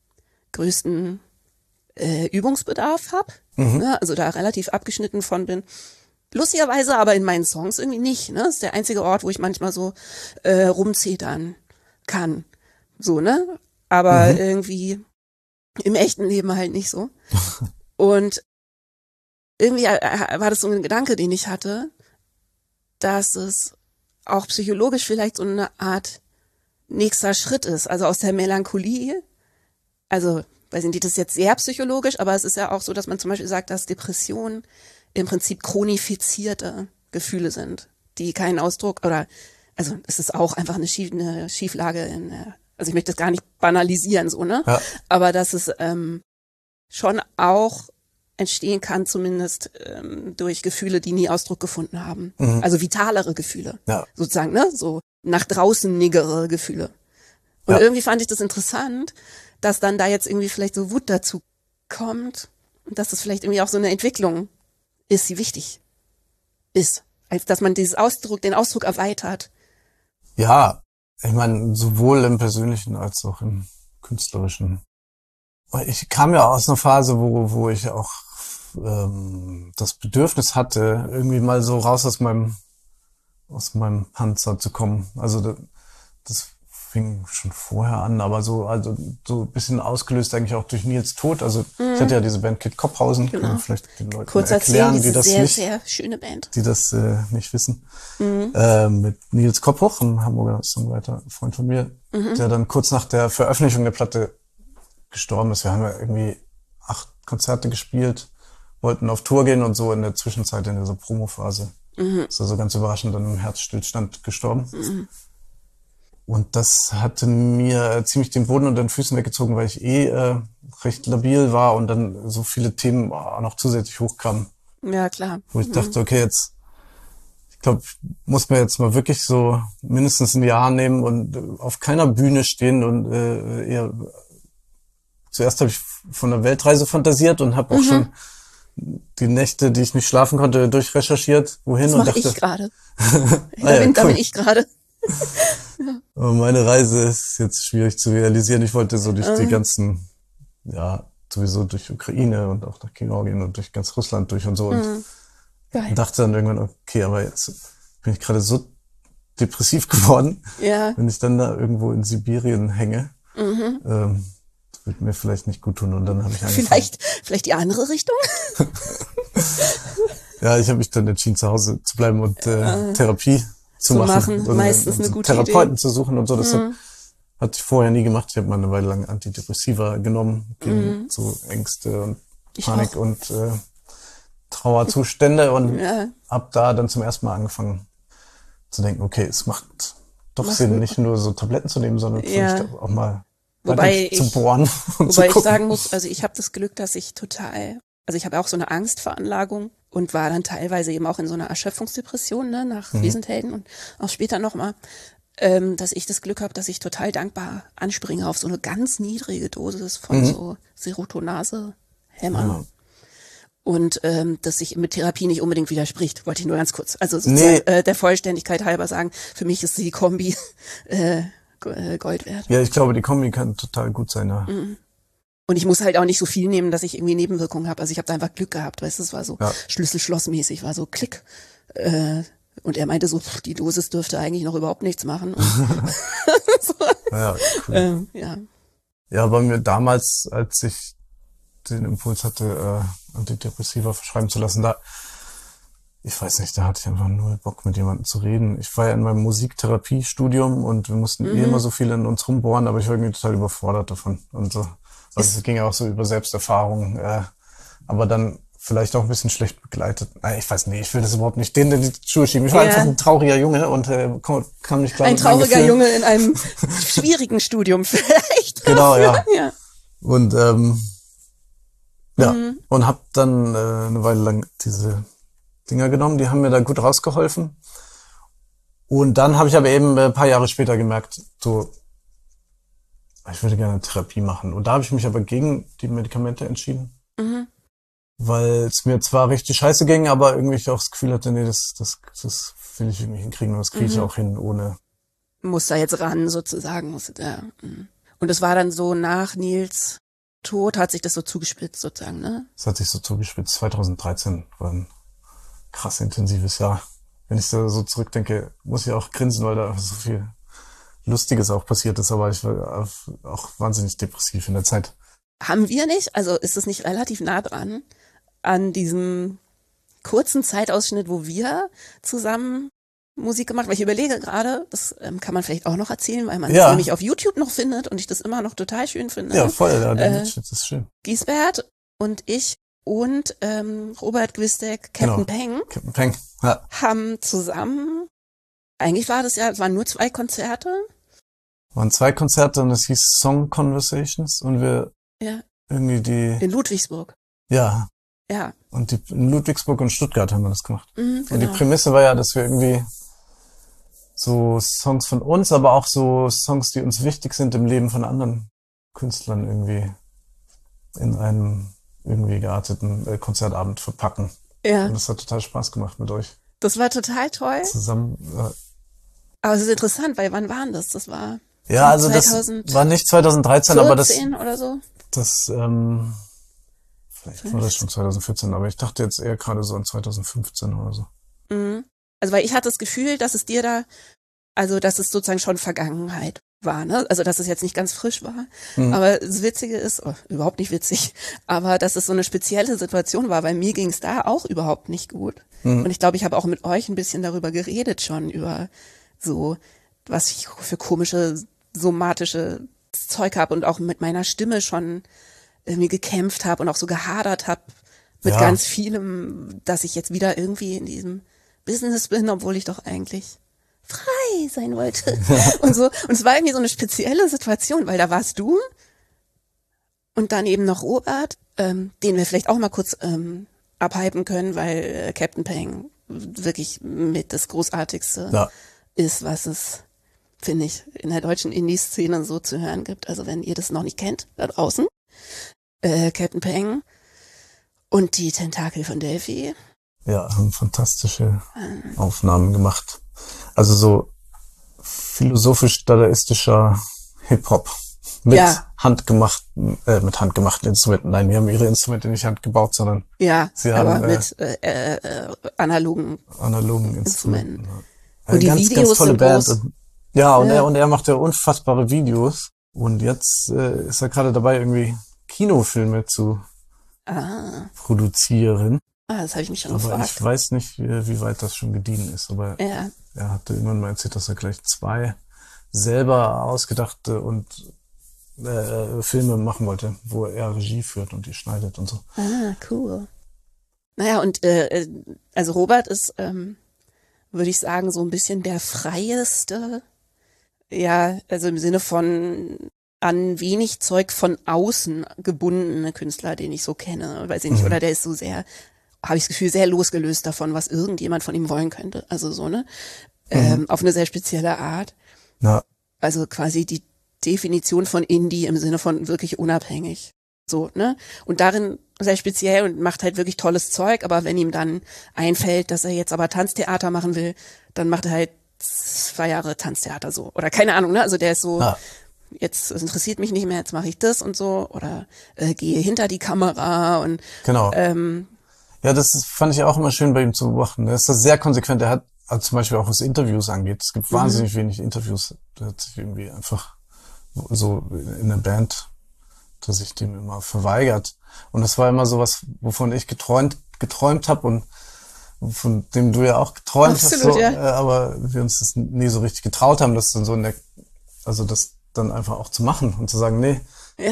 größten äh, Übungsbedarf habe, mhm. ne? Also da relativ abgeschnitten von bin. Lustigerweise aber in meinen Songs irgendwie nicht. Ne? Das ist der einzige Ort, wo ich manchmal so äh, rumzetern kann. So, ne? Aber mhm. irgendwie im echten Leben halt nicht so. Und irgendwie war das so ein Gedanke, den ich hatte, dass es auch psychologisch vielleicht so eine Art nächster Schritt ist. Also aus der Melancholie, also, weiß nicht, das ist jetzt sehr psychologisch, aber es ist ja auch so, dass man zum Beispiel sagt, dass Depressionen im Prinzip chronifizierte Gefühle sind, die keinen Ausdruck oder, also es ist auch einfach eine, Schief, eine Schieflage in, also ich möchte das gar nicht banalisieren, so, ne? Ja. Aber dass es ähm, schon auch entstehen kann, zumindest ähm, durch Gefühle, die nie Ausdruck gefunden haben. Mhm. Also vitalere Gefühle, ja. sozusagen, ne? So nach draußen niggere Gefühle. Und ja. irgendwie fand ich das interessant, dass dann da jetzt irgendwie vielleicht so Wut dazu kommt und dass das vielleicht irgendwie auch so eine Entwicklung ist, die wichtig ist, als dass man dieses Ausdruck, den Ausdruck erweitert. Ja, ich meine, sowohl im Persönlichen als auch im Künstlerischen. Ich kam ja aus einer Phase, wo wo ich auch ähm, das Bedürfnis hatte, irgendwie mal so raus aus meinem aus meinem Panzer zu kommen. Also das, das fing schon vorher an, aber so also so ein bisschen ausgelöst eigentlich auch durch Nils Tod. Also mhm. ich hatte ja diese Band Kid Kopphausen, genau. Kann man vielleicht den Leuten kurz erklären, erzählen, die das sehr, nicht, sehr schöne Band, die das äh, nicht wissen. Mhm. Äh, mit Nils Kopphoch, ein Hamburger Songwriter, Freund von mir, mhm. der dann kurz nach der Veröffentlichung der Platte gestorben ist. Wir haben ja irgendwie acht Konzerte gespielt, wollten auf Tour gehen und so in der Zwischenzeit in dieser Promophase. Mhm. Ist also ganz überraschend dann im Herzstillstand gestorben. Mhm. Und das hatte mir ziemlich den Boden unter den Füßen weggezogen, weil ich eh äh, recht labil war und dann so viele Themen auch noch zusätzlich hochkamen. Ja, klar. Wo ich mhm. dachte, okay, jetzt, ich glaube, muss man jetzt mal wirklich so mindestens ein Jahr nehmen und auf keiner Bühne stehen und äh, eher zuerst habe ich von der Weltreise fantasiert und habe auch mhm. schon die Nächte, die ich nicht schlafen konnte, durchrecherchiert, wohin. Das und dachte, ich gerade. ah, da, ja, bin, cool. da bin ich gerade. Ja. Aber meine Reise ist jetzt schwierig zu realisieren. Ich wollte so durch mhm. die ganzen, ja, sowieso durch Ukraine und auch nach Georgien und durch ganz Russland durch und so. Und mhm. Geil. dachte dann irgendwann, okay, aber jetzt bin ich gerade so depressiv geworden, ja. wenn ich dann da irgendwo in Sibirien hänge. Mhm. Ähm, wird mir vielleicht nicht gut tun. Und dann habe ich angefangen. Vielleicht, vielleicht die andere Richtung? Ja, ich habe mich dann entschieden, zu Hause zu bleiben und äh, Therapie zu, zu machen. machen. Und, Meistens und eine gute Therapeuten Idee. zu suchen und so. Das mhm. hatte ich vorher nie gemacht. Ich habe mal eine Weile lang Antidepressiva genommen gegen mhm. so Ängste und Panik und äh, Trauerzustände. Und ja. ab da dann zum ersten Mal angefangen zu denken, okay, es macht doch macht Sinn, nicht nur so Tabletten zu nehmen, sondern ja. vielleicht auch mal Wobei zu ich, bohren und wobei zu ich sagen muss, also ich habe das Glück, dass ich total, also ich habe auch so eine Angstveranlagung und war dann teilweise eben auch in so einer Erschöpfungsdepression, ne, nach mhm. Wesenthelden und auch später nochmal, ähm, dass ich das Glück habe, dass ich total dankbar anspringe auf so eine ganz niedrige Dosis von mhm. so Serotonase-Hämmern. Ja. Und ähm, dass sich mit Therapie nicht unbedingt widerspricht, wollte ich nur ganz kurz, also sozusagen nee. äh, der Vollständigkeit halber sagen, für mich ist die Kombi äh, Gold wert. Ja, ich glaube, die Kombi kann total gut sein. Ja. Und ich muss halt auch nicht so viel nehmen, dass ich irgendwie Nebenwirkungen habe. Also ich habe da einfach Glück gehabt, weißt du, es war so ja. Schlüssel-Schloss-mäßig, war so Klick. Äh, und er meinte so, pff, die Dosis dürfte eigentlich noch überhaupt nichts machen. so. Ja, cool. Ähm, ja. Ja, bei mir damals, als ich den Impuls hatte, äh, Antidepressiva verschreiben zu lassen, da ich weiß nicht, da hatte ich einfach nur Bock, mit jemandem zu reden. Ich war ja in meinem Musiktherapiestudium und wir mussten mhm. eh immer so viel in uns rumbohren, aber ich war irgendwie total überfordert davon. Und so Also es ging ja auch so über Selbsterfahrung, äh, aber dann vielleicht auch ein bisschen schlecht begleitet. Nein, ich weiß nicht, ich will das überhaupt nicht denen in die Schuhe schieben. Ich war Ja. einfach ein trauriger Junge und äh, kam, kam nicht klar Ein mit meinen trauriger Gefühlen. Junge in einem schwierigen Studium vielleicht. Genau, ja. ja. Und ähm, ja, Mhm. und hab dann äh, eine Weile lang diese Dinger genommen, die haben mir da gut rausgeholfen. Und dann habe ich aber eben ein paar Jahre später gemerkt, so, ich würde gerne Therapie machen. Und da habe ich mich aber gegen die Medikamente entschieden. Mhm. Weil es mir zwar richtig scheiße ging, aber irgendwie ich auch das Gefühl hatte, nee, das, das, das will ich irgendwie hinkriegen und das kriege ich Mhm. auch hin, ohne. Muss da jetzt ran, sozusagen. Muss, ja. mhm. Und es war dann so nach Nils Tod hat sich das so zugespitzt, sozusagen, ne? Das hat sich so zugespitzt. zwanzig dreizehn war ein krass intensives Jahr. Wenn ich da so zurückdenke, muss ich auch grinsen, weil da so viel Lustiges auch passiert ist, aber ich war auch wahnsinnig depressiv in der Zeit. Haben wir nicht, also ist es nicht relativ nah dran an diesem kurzen Zeitausschnitt, wo wir zusammen Musik gemacht haben? Weil ich überlege gerade, das ähm, kann man vielleicht auch noch erzählen, weil man es Ja. nämlich auf YouTube noch findet und ich das immer noch total schön finde. Ja, voll, ja, der Äh, Mitschnitt ist schön. Giesbert und ich und ähm, Robert Gwistek, Captain Genau. Peng, Captain Peng. Ja. haben zusammen, eigentlich war das ja, es waren nur zwei Konzerte. Waren zwei Konzerte und es hieß Song Conversations und wir Ja. irgendwie die, In Ludwigsburg. ja, Ja. und die, in Ludwigsburg und Stuttgart haben wir das gemacht. Mhm, Und die genau. Prämisse war ja, dass wir irgendwie so Songs von uns, aber auch so Songs, die uns wichtig sind im Leben von anderen Künstlern irgendwie in einem irgendwie gearteten äh, Konzertabend verpacken. Ja, Und das hat total Spaß gemacht mit euch das war total toll. zusammen. Äh, Aber es ist interessant, weil wann waren das? Das war ja, also das zweitausendvierzehn war nicht zwanzig dreizehn, aber das, oder so. das, ähm, vielleicht war das schon zwanzig vierzehn, aber ich dachte jetzt eher gerade so an zwanzig fünfzehn oder so. Mhm. Also weil ich hatte das Gefühl, dass es dir da, also dass es sozusagen schon Vergangenheit war, ne? Also dass es jetzt nicht ganz frisch war. Mhm. Aber das Witzige ist, oh, überhaupt nicht witzig, aber dass es so eine spezielle Situation war, weil mir ging es da auch überhaupt nicht gut. Mhm. Und ich glaube, ich habe auch mit euch ein bisschen darüber geredet schon, über so, was ich für komische, somatische Zeug habe und auch mit meiner Stimme schon irgendwie gekämpft habe und auch so gehadert habe mit Ja. ganz vielem, dass ich jetzt wieder irgendwie in diesem Business bin, obwohl ich doch eigentlich frei sein wollte. und so. Und es war irgendwie so eine spezielle Situation, weil da warst du und dann eben noch Robert, ähm, den wir vielleicht auch mal kurz ähm, abhypen können, weil äh, Captain Peng wirklich mit das Großartigste Ja. ist, was es, finde ich, in der deutschen Indie-Szene so zu hören gibt. Also wenn ihr das noch nicht kennt, da draußen, äh, Captain Peng und die Tentakel von Delphi. Ja, haben fantastische Aufnahmen gemacht. Also so philosophisch-dadaistischer Hip-Hop mit Ja. handgemachten, äh, mit handgemachten Instrumenten. Nein, die haben ihre Instrumente nicht handgebaut, sondern Ja, Sie aber haben, äh, mit äh, äh, äh, analogen. analogen Instrumenten. Instrumenten. Ja. Und die ganz, Videos ganz tolle sind Band. groß. Und, ja, und Ja. er und er macht ja unfassbare Videos. Und jetzt äh, ist er gerade dabei, irgendwie Kinofilme zu Ah, produzieren. ah das habe ich mich schon Aber gefragt. ich weiß nicht, wie, wie weit das schon gediehen ist. Aber Ja, er hatte irgendwann mal erzählt, dass er gleich zwei selber ausgedachte und äh, Filme machen wollte, wo er Regie führt und die schneidet und so. ah, cool. Naja, und äh, äh, also Robert ist, ähm, würde ich sagen, so ein bisschen der freieste, ja, also im Sinne von an wenig Zeug von außen gebundene Künstler, den ich so kenne, weiß ich nicht, Mhm. oder der ist so sehr, habe ich das Gefühl, sehr losgelöst davon, was irgendjemand von ihm wollen könnte. Also so, ne? Ähm, auf eine sehr spezielle Art. Ja, Also quasi die Definition von Indie im Sinne von wirklich unabhängig. So, ne? Und darin sehr speziell und macht halt wirklich tolles Zeug, aber wenn ihm dann einfällt, dass er jetzt aber Tanztheater machen will, dann macht er halt zwei Jahre Tanztheater so. Oder keine Ahnung, ne? Also der ist so, ja, jetzt es interessiert mich nicht mehr, jetzt mache ich das und so. Oder äh, gehe hinter die Kamera und genau. ähm, Ja, das ist, fand ich auch immer schön bei ihm zu beobachten. Er ist da sehr konsequent. Er hat, also zum Beispiel auch was Interviews angeht. Es gibt Mhm. wahnsinnig wenig Interviews. Der hat sich irgendwie einfach so in der Band, dass ich dem immer verweigert. Und das war immer so was, wovon ich geträumt, geträumt habe und von dem du ja auch geträumt Absolut, hast. So, ja. äh, aber wir uns das nie so richtig getraut haben, das dann so in der, also das dann einfach auch zu machen und zu sagen, nee, ja,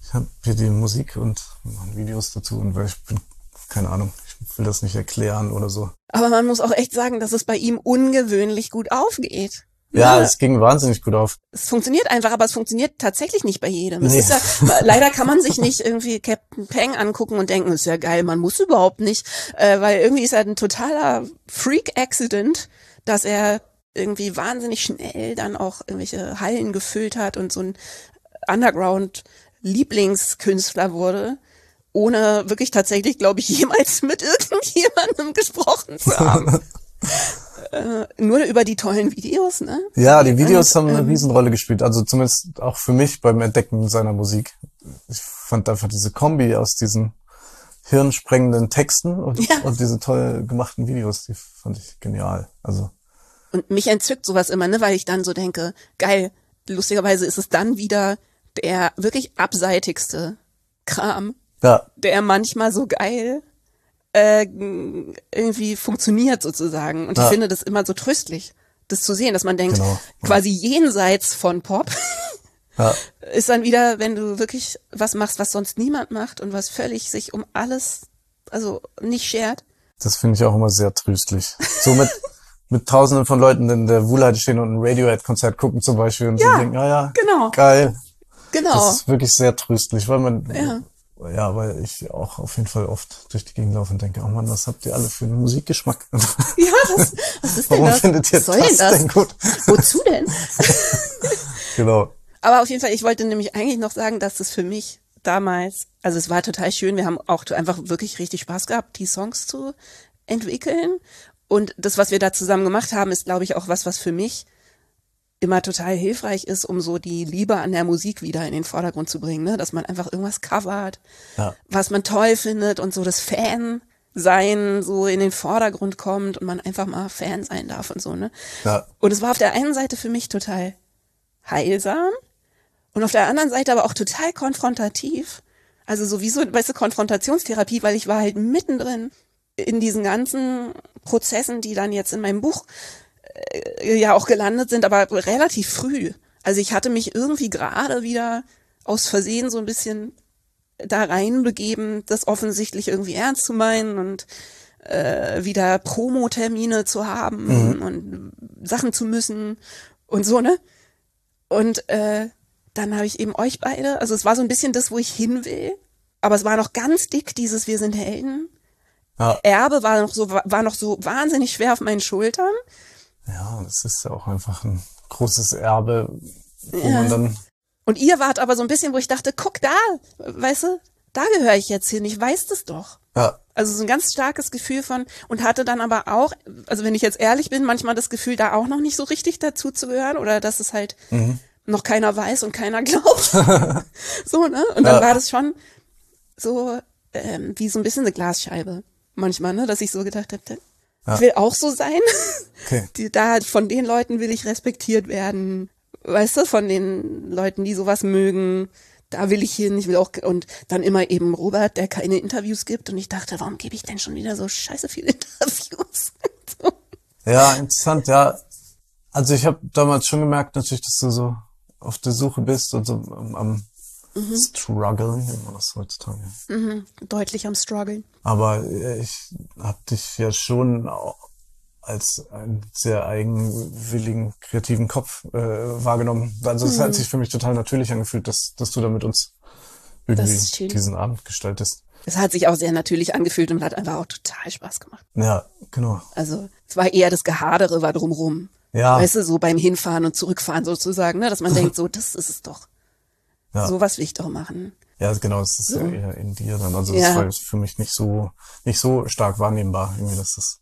ich habe hier die Musik und machen Videos dazu und weil ich bin, keine Ahnung, ich will das nicht erklären oder so. Aber man muss auch echt sagen, dass es bei ihm ungewöhnlich gut aufgeht. Ja, Ne? es ging wahnsinnig gut auf. Es funktioniert einfach, aber es funktioniert tatsächlich nicht bei jedem. Es Nee. ist ja, leider kann man sich nicht irgendwie Captain Peng angucken und denken, ist ja geil, man muss überhaupt nicht, äh, weil irgendwie ist er ein totaler Freak-Accident, dass er irgendwie wahnsinnig schnell dann auch irgendwelche Hallen gefüllt hat und so ein Underground-Lieblingskünstler wurde, ohne wirklich tatsächlich, glaube ich, jemals mit irgendjemandem gesprochen zu haben. äh, nur über die tollen Videos, ne? Ja, die Videos haben eine ähm, Riesenrolle gespielt, also zumindest auch für mich beim Entdecken seiner Musik. Ich fand einfach diese Kombi aus diesen hirnsprengenden Texten und, Ja. und diese toll gemachten Videos, die fand ich genial. Also Und mich entzückt sowas immer, ne, weil ich dann so denke, geil, lustigerweise ist es dann wieder der wirklich abseitigste Kram, ja, der manchmal so geil äh, irgendwie funktioniert sozusagen. Und Ja. ich finde das immer so tröstlich, das zu sehen, dass man denkt, Genau. quasi jenseits von Pop ja, ist dann wieder, wenn du wirklich was machst, was sonst niemand macht und was völlig sich um alles, also nicht schert. das finde ich auch immer sehr tröstlich. So mit mit Tausenden von Leuten in der Wuhlheide stehen und ein Radiohead-Konzert gucken zum Beispiel und Ja, so denken, ah ja, genau. geil. Genau. Das ist wirklich sehr tröstlich, weil man, Ja. ja, weil ich auch auf jeden Fall oft durch die Gegend laufe und denke, oh Mann, was habt ihr alle für einen Musikgeschmack? Ja, was, was ist denn Warum das? findet ihr Was soll das denn das? denn gut? Wozu denn? Genau. Aber auf jeden Fall, ich wollte nämlich eigentlich noch sagen, dass es für mich damals, also es war total schön, wir haben auch einfach wirklich richtig Spaß gehabt, die Songs zu entwickeln. Und das, was wir da zusammen gemacht haben, ist, glaube ich, auch was, was für mich immer total hilfreich ist, um so die Liebe an der Musik wieder in den Vordergrund zu bringen, ne? Dass man einfach irgendwas covert, Ja. was man toll findet und so das Fan-Sein so in den Vordergrund kommt und man einfach mal Fan sein darf und so, ne? Ja. Und es war auf der einen Seite für mich total heilsam und auf der anderen Seite aber auch total konfrontativ. Also sowieso, weißt du, Konfrontationstherapie, weil ich war halt mittendrin in diesen ganzen Prozessen, die dann jetzt in meinem Buch äh, ja auch gelandet sind, aber relativ früh. Also ich hatte mich irgendwie gerade wieder aus Versehen so ein bisschen da reinbegeben, das offensichtlich irgendwie ernst zu meinen und äh, wieder Promotermine zu haben Mhm. und Sachen zu müssen und so, ne? Und äh, dann habe ich eben euch beide, also es war so ein bisschen das, wo ich hin will, aber es war noch ganz dick, dieses Wir sind Helden. Ja. Erbe war noch so, war noch so wahnsinnig schwer auf meinen Schultern. Ja, das ist ja auch einfach ein großes Erbe, wo Ja. man dann, Und ihr wart aber so ein bisschen, wo ich dachte, guck da, weißt du, da gehöre ich jetzt hin, ich weiß das doch. ja, Also so ein ganz starkes Gefühl von, und hatte dann aber auch, also wenn ich jetzt ehrlich bin, manchmal das Gefühl, da auch noch nicht so richtig dazu zu gehören oder dass es halt mhm. noch keiner weiß und keiner glaubt. So, ne? Und dann Ja. war das schon so ähm, wie so ein bisschen eine Glasscheibe manchmal, ne? Dass ich so gedacht habe, Ja. ich will auch so sein. okay. Die, da von den Leuten will ich respektiert werden. Weißt du, von den Leuten, die sowas mögen. Da will ich hin, ich will auch, und dann immer eben Robert, der keine Interviews gibt. Und ich dachte, warum gebe ich denn schon wieder so scheiße viele Interviews? So. Ja, interessant, ja. Also ich habe damals schon gemerkt natürlich, dass du so auf der Suche bist und so am, am Mhm. Strugglen, wie man das heutzutage. Mhm, deutlich am Struggeln. Aber äh, ich habe dich ja schon auch als einen sehr eigenwilligen, kreativen Kopf äh, wahrgenommen. Also es Mhm. hat sich für mich total natürlich angefühlt, dass, dass du da mit uns Das irgendwie ist schön. diesen Abend gestaltest. Es hat sich auch sehr natürlich angefühlt und hat einfach auch total Spaß gemacht. Ja, genau. Also es war eher das Gehadere war drumrum. Ja, Weißt du, so beim Hinfahren und Zurückfahren sozusagen, ne? Dass man denkt, so, das ist es doch. ja. Sowas will ich doch machen. Ja, genau, das ist So. ja eher in dir dann. Also Ja. das war jetzt für mich nicht so, nicht so stark wahrnehmbar, irgendwie, dass das.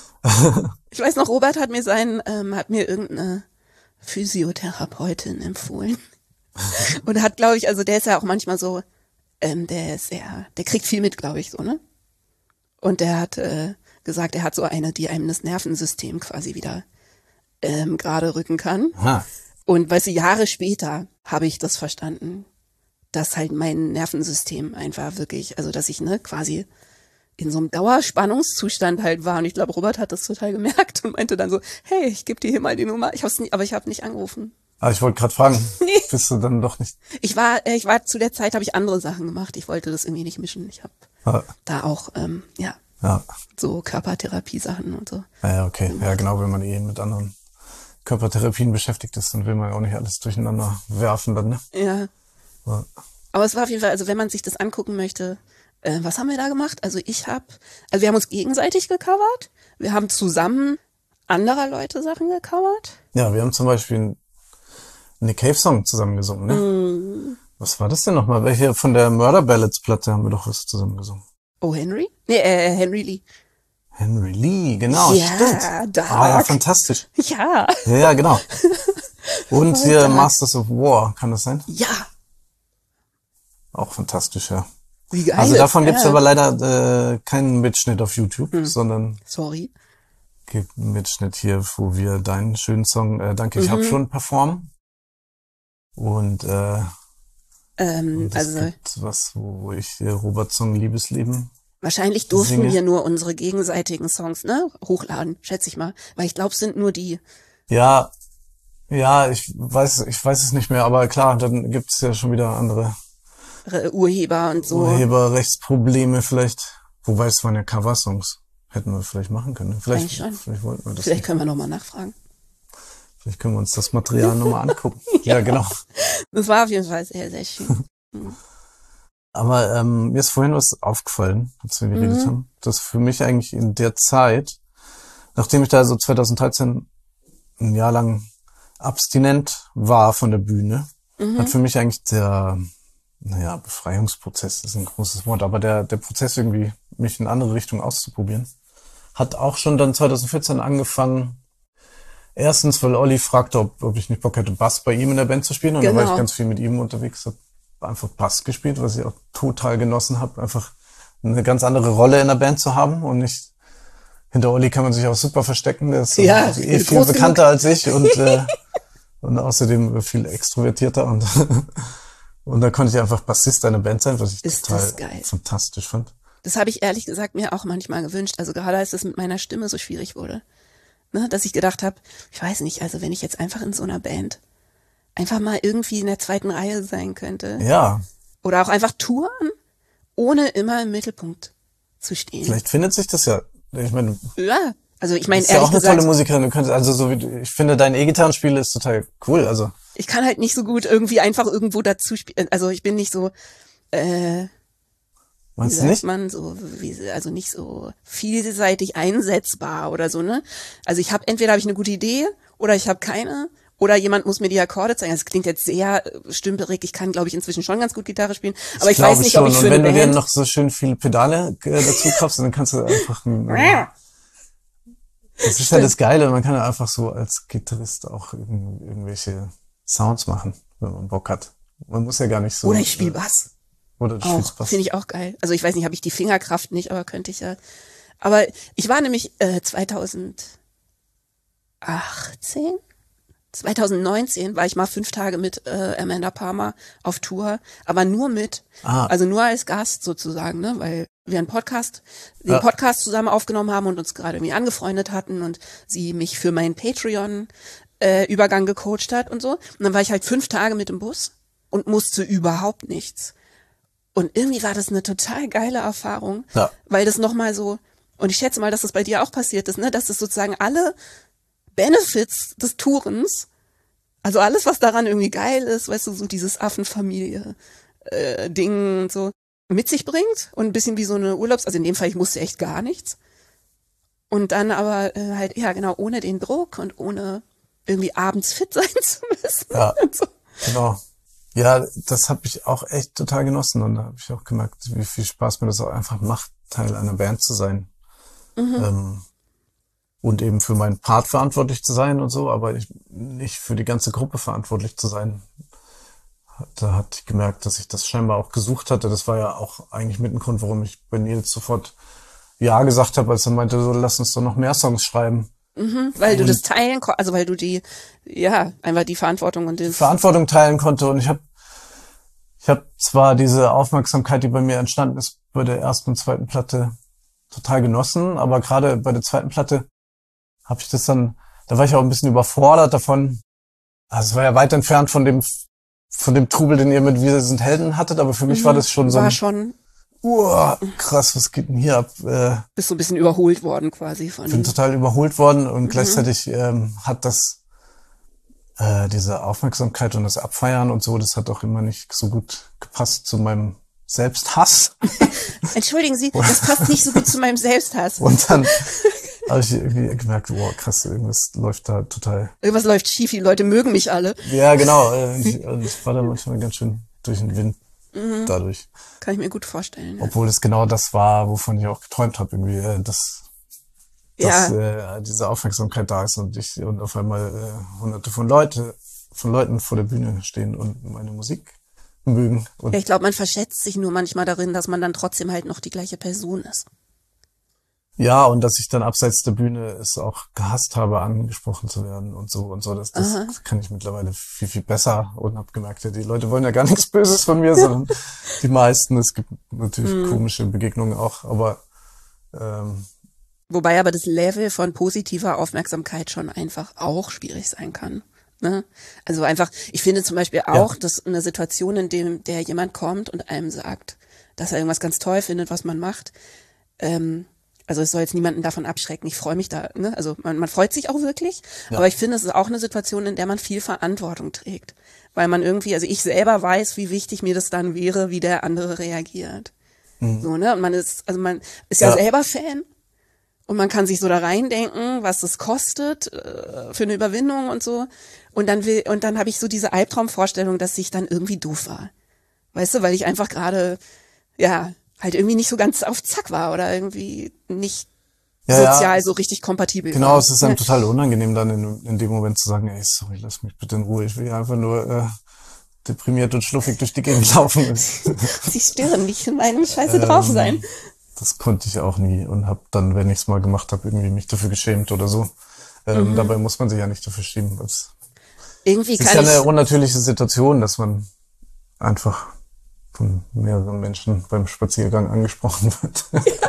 Ich weiß noch, Robert hat mir seinen, ähm, hat mir irgendeine Physiotherapeutin empfohlen. Und hat, glaube ich, also der ist ja auch manchmal so, ähm, der ist ja, der kriegt viel mit, glaube ich, so, ne? Und der hat äh, gesagt, er hat so eine, die einem das Nervensystem quasi wieder ähm, gerade rücken kann. Aha. Und weißt du, Jahre später habe ich das verstanden, dass halt mein Nervensystem einfach wirklich, also dass ich ne quasi in so einem Dauerspannungszustand halt war. Und ich glaube, Robert hat das total gemerkt und meinte dann so, hey, ich gebe dir hier mal die Nummer. Ich hab's nie, aber ich habe nicht angerufen. Ah, ich wollte gerade fragen, Nee. bist du dann doch nicht... Ich war, äh, ich war zu der Zeit, habe ich andere Sachen gemacht. Ich wollte das irgendwie nicht mischen. Ich habe Ah, da auch, ähm, ja, ja, so Körpertherapie-Sachen und so. ja, okay. Ja, genau, wenn man eh mit anderen Körpertherapien beschäftigt ist, dann will man ja auch nicht alles durcheinander werfen dann, ne? Ja. Ja. Aber es war auf jeden Fall, also wenn man sich das angucken möchte, äh, was haben wir da gemacht? Also ich habe, also wir haben uns gegenseitig gecovert. Wir haben zusammen anderer Leute Sachen gecovert. Ja, wir haben zum Beispiel einen Nick Cave Song zusammen gesungen, ne? Mm. Was war das denn nochmal? Welche von der Murder Ballads Platte haben wir doch was zusammen gesungen? Oh, Henry? Nee, äh, Henry Lee. Henry Lee, genau, Ja, stimmt. Dark. Ah, ja, fantastisch. Ja. Ja, ja, genau. Und Voll hier Dark. Masters of War, kann das sein? Ja. Auch fantastisch, ja. Wie geil. Also davon gibt's ja. aber leider äh, keinen Mitschnitt auf YouTube, Hm. sondern Sorry. gibt einen Mitschnitt hier, wo wir deinen schönen Song äh, Danke, ich Mhm. hab schon performen. Und äh, Ähm, und es also gibt was, wo ich äh, Roberts Song Liebesleben. wahrscheinlich durften Singe. wir nur unsere gegenseitigen Songs, ne, hochladen, schätze ich mal. Weil ich glaube, es sind nur die. Ja, ja, ich weiß, ich weiß es nicht mehr, aber klar, dann gibt's ja schon wieder andere äh, Urheber und so. Urheberrechtsprobleme vielleicht. Wobei es waren ja Coversongs. Hätten wir vielleicht machen können. Vielleicht, Eigentlich schon. vielleicht wollten wir das Vielleicht nicht. können wir nochmal nachfragen. Vielleicht können wir uns das Material nochmal angucken. Ja, genau. Das war auf jeden Fall sehr, sehr schön. Aber ähm, mir ist vorhin was aufgefallen, als wir geredet Mhm. haben, dass für mich eigentlich in der Zeit, nachdem ich da so zwanzig dreizehn ein Jahr lang abstinent war von der Bühne, Mhm. hat für mich eigentlich der, naja, Befreiungsprozess ist ein großes Wort, aber der, der Prozess irgendwie, mich in andere Richtungen auszuprobieren, hat auch schon dann zwanzig vierzehn angefangen. Erstens, weil Olli fragte, ob, ob ich nicht Bock hätte, Bass bei ihm in der Band zu spielen. Und Genau. da war ich ganz viel mit ihm unterwegs, habe einfach Bass gespielt, was ich auch total genossen habe, einfach eine ganz andere Rolle in der Band zu haben und nicht hinter Olli kann man sich auch super verstecken, der ist Ja, so eh groß viel genug. bekannter als ich und äh, und außerdem viel extrovertierter und und da konnte ich einfach Bassist einer Band sein, was ich Ist total das geil. fantastisch fand. Das habe ich ehrlich gesagt mir auch manchmal gewünscht. Also gerade als es mit meiner Stimme so schwierig wurde. Ne, dass ich gedacht habe, ich weiß nicht, also wenn ich jetzt einfach in so einer Band einfach mal irgendwie in der zweiten Reihe sein könnte. Ja, Oder auch einfach touren, ohne immer im Mittelpunkt zu stehen. vielleicht findet sich das ja. Ich meine, Ja, also ich du meine bist ja auch ehrlich eine gesagt, tolle Musikerin. Du könntest also so wie du, ich finde dein E-Gitarrenspiel ist total cool. Also ich kann halt nicht so gut irgendwie einfach irgendwo dazu spielen. Also ich bin nicht so, äh, wie meinst du sagt nicht? man, so, wie, also nicht so vielseitig einsetzbar oder so, ne? Also ich habe, entweder habe ich eine gute Idee oder ich habe keine. Oder jemand muss mir die Akkorde zeigen. Das klingt jetzt sehr äh, stümperig. Ich kann, glaube ich, inzwischen schon ganz gut Gitarre spielen. Aber ich, weiß glaube nicht, schon. ob ich für Und wenn eine du dir Band... noch so schön viele Pedale äh, dazu kaufst, dann kannst du einfach ein, äh, das ist ja das Geile. Man kann ja einfach so als Gitarrist auch irgend, irgendwelche Sounds machen, wenn man Bock hat. Man muss ja gar nicht so. Oder ich spiele äh, Bass. Oder du Auch, spielst Bass. finde ich auch geil. Also ich weiß nicht, habe ich die Fingerkraft nicht, aber könnte ich ja. Aber ich war nämlich äh, zwanzig achtzehn, zwanzig neunzehn war ich mal fünf Tage mit äh, Amanda Palmer auf Tour, aber nur mit, Ah. also nur als Gast sozusagen, ne, weil wir einen Podcast, den Ja. Podcast zusammen aufgenommen haben und uns gerade irgendwie angefreundet hatten und sie mich für meinen Patreon äh, Übergang gecoacht hat und so. Und dann war ich halt fünf Tage mit dem Bus und musste überhaupt nichts. Und irgendwie war das eine total geile Erfahrung, Ja. weil das nochmal so, und ich schätze mal, dass das bei dir auch passiert ist, ne, dass das sozusagen alle Benefits des Tourens, also alles, was daran irgendwie geil ist, weißt du, so dieses Affenfamilie äh, Ding und so, mit sich bringt und ein bisschen wie so eine Urlaubs, also in dem Fall, ich musste echt gar nichts. Und dann aber äh, halt, ja genau, ohne den Druck und ohne irgendwie abends fit sein zu müssen. Ja. Und so. Genau. Ja, das habe ich auch echt total genossen und da habe ich auch gemerkt, wie viel Spaß mir das auch einfach macht, Teil einer Band zu sein. Mhm. Ähm, und eben für meinen Part verantwortlich zu sein und so, aber ich, nicht für die ganze Gruppe verantwortlich zu sein. Da hatte ich gemerkt, dass ich das scheinbar auch gesucht hatte. Das war ja auch eigentlich mit ein Grund, warum ich bei Nils sofort Ja gesagt habe, als er meinte, so lass uns doch noch mehr Songs schreiben. Mhm, weil du das teilen konntest, also weil du die, ja, einfach die Verantwortung und den Verantwortung teilen konnte und ich habe ich habe zwar diese Aufmerksamkeit, die bei mir entstanden ist, bei der ersten und zweiten Platte total genossen, aber gerade bei der zweiten Platte habe ich das dann, da war ich auch ein bisschen überfordert davon, Also es war ja weit entfernt von dem von dem Trubel, den ihr mit Wir sind Helden hattet, aber für mich Mhm. war das schon so War ein, schon, uah, krass, was geht denn hier ab? Äh, bist so ein bisschen überholt worden quasi von bin dem. total überholt worden und Mhm. gleichzeitig ähm, hat das äh, diese Aufmerksamkeit und das Abfeiern und so, das hat auch immer nicht so gut gepasst zu meinem Selbsthass. Entschuldigen Sie, das passt nicht so gut zu meinem Selbsthass. Und dann habe ich irgendwie gemerkt, wow, krass, irgendwas läuft da total. Irgendwas läuft schief, die Leute mögen mich alle. Ja, genau. äh, Ich, und ich war da manchmal ganz schön durch den Wind Mhm. dadurch. Kann ich mir gut vorstellen. Ja. Obwohl es genau das war, wovon ich auch geträumt habe, irgendwie, äh, dass, dass Ja. äh, diese Aufmerksamkeit da ist und ich und auf einmal äh, hunderte von Leute, von Leuten vor der Bühne stehen und meine Musik mögen. Und Ja, ich glaube, man verschätzt sich nur manchmal darin, dass man dann trotzdem halt noch die gleiche Person ist. ja, und dass ich dann abseits der Bühne es auch gehasst habe, angesprochen zu werden und so und so. Das, das Aha. kann ich mittlerweile viel, viel besser und habe gemerkt, ja, die Leute wollen ja gar nichts Böses von mir, sondern die meisten. Es gibt natürlich Mhm. komische Begegnungen auch, aber ähm, Wobei aber das Level von positiver Aufmerksamkeit schon einfach auch schwierig sein kann. Ne? Also einfach, ich finde zum Beispiel auch, dass eine Situation, in dem der jemand kommt und einem sagt, dass er irgendwas ganz toll findet, was man macht, ähm, also es soll jetzt niemanden davon abschrecken, ich freue mich da, ne? Also man, man freut sich auch wirklich, Ja. aber ich finde, es ist auch eine Situation, in der man viel Verantwortung trägt. Weil man irgendwie, also ich selber weiß, wie wichtig mir das dann wäre, wie der andere reagiert. So, ne? Und man ist, also man ist ja, Ja. selber Fan und man kann sich so da reindenken, was das kostet äh, für eine Überwindung und so. Und dann will, und dann habe ich so diese Albtraumvorstellung, dass ich dann irgendwie doof war. Weißt du, weil ich einfach gerade, ja, halt irgendwie nicht so ganz auf Zack war oder irgendwie nicht Ja, ja. sozial so richtig kompatibel genau, war. es ist einem total unangenehm dann in, in dem Moment zu sagen, ey, sorry, lass mich bitte in Ruhe, ich will hier einfach nur äh, deprimiert und schluffig durch die Gegend laufen. Sie stören mich in meinem Scheiße Ähm, drauf sein. Das konnte ich auch nie und habe dann, wenn ich es mal gemacht habe, irgendwie mich dafür geschämt oder so. Ähm, Mhm. Dabei muss man sich ja nicht dafür schämen. Es Irgendwie es ist kann ja ich, eine unnatürliche Situation, dass man einfach von mehreren Menschen beim Spaziergang angesprochen wird.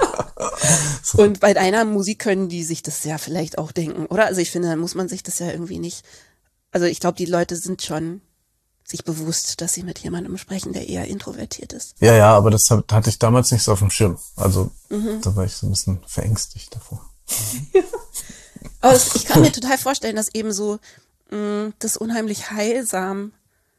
So. und bei deiner Musik können die sich das ja vielleicht auch denken, oder? Also ich finde, da muss man sich das ja irgendwie nicht, also ich glaube, die Leute sind schon sich bewusst, dass sie mit jemandem sprechen, der eher introvertiert ist. Ja, ja, aber das hat, hatte ich damals nicht so auf dem Schirm. Also Mhm. da war ich so ein bisschen verängstigt davor. Aber das, ich kann mir total vorstellen, dass eben so mh, das unheimlich heilsam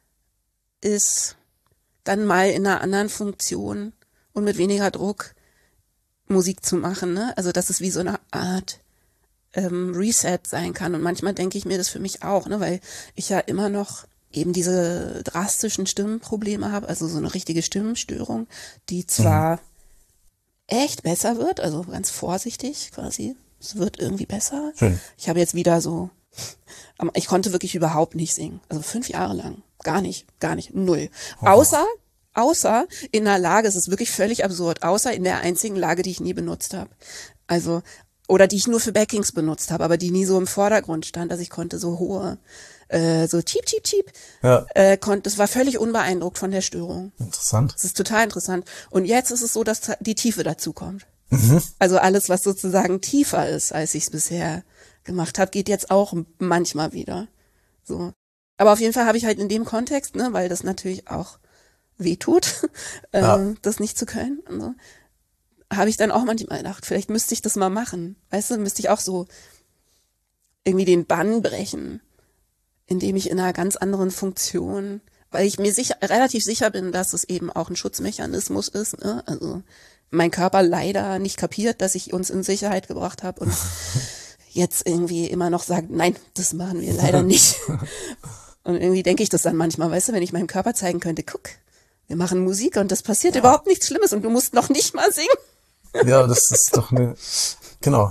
ist, dann mal in einer anderen Funktion und mit weniger Druck Musik zu machen, ne? Also dass es wie so eine Art ähm, Reset sein kann. Und manchmal denke ich mir das für mich auch, ne? Weil ich ja immer noch eben diese drastischen Stimmenprobleme habe, also so eine richtige Stimmenstörung, die zwar echt besser wird, also ganz vorsichtig quasi, es wird irgendwie besser. Schön. Ich habe jetzt wieder so, aber ich konnte wirklich überhaupt nicht singen, also fünf Jahre lang, gar nicht, gar nicht, null. Außer, außer in einer Lage, es ist wirklich völlig absurd, außer in der einzigen Lage, die ich nie benutzt habe. Also, oder die ich nur für Backings benutzt habe, aber die nie so im Vordergrund stand, dass ich konnte so hohe, äh, so cheap, cheap, cheap, Ja, äh, konnte, das war völlig unbeeindruckt von der Störung. interessant. Das ist total interessant. Und jetzt ist es so, dass die Tiefe dazu kommt. Also alles, was sozusagen tiefer ist, als ich es bisher gemacht habe, geht jetzt auch manchmal wieder. So. Aber auf jeden Fall habe ich halt in dem Kontext, ne, weil das natürlich auch wehtut, äh, Ja. das nicht zu können, und so, habe ich dann auch manchmal gedacht, vielleicht müsste ich das mal machen. Weißt du, müsste ich auch so irgendwie den Bann brechen, indem ich in einer ganz anderen Funktion, weil ich mir sicher, relativ sicher bin, dass es eben auch ein Schutzmechanismus ist, ne? Also mein Körper leider nicht kapiert, dass ich uns in Sicherheit gebracht habe und jetzt irgendwie immer noch sagt, nein, das machen wir leider nicht. Und irgendwie denke ich das dann manchmal, weißt du, wenn ich meinem Körper zeigen könnte, guck, wir machen Musik und das passiert Ja. überhaupt nichts Schlimmes und du musst noch nicht mal singen. Ja, das ist doch eine, genau.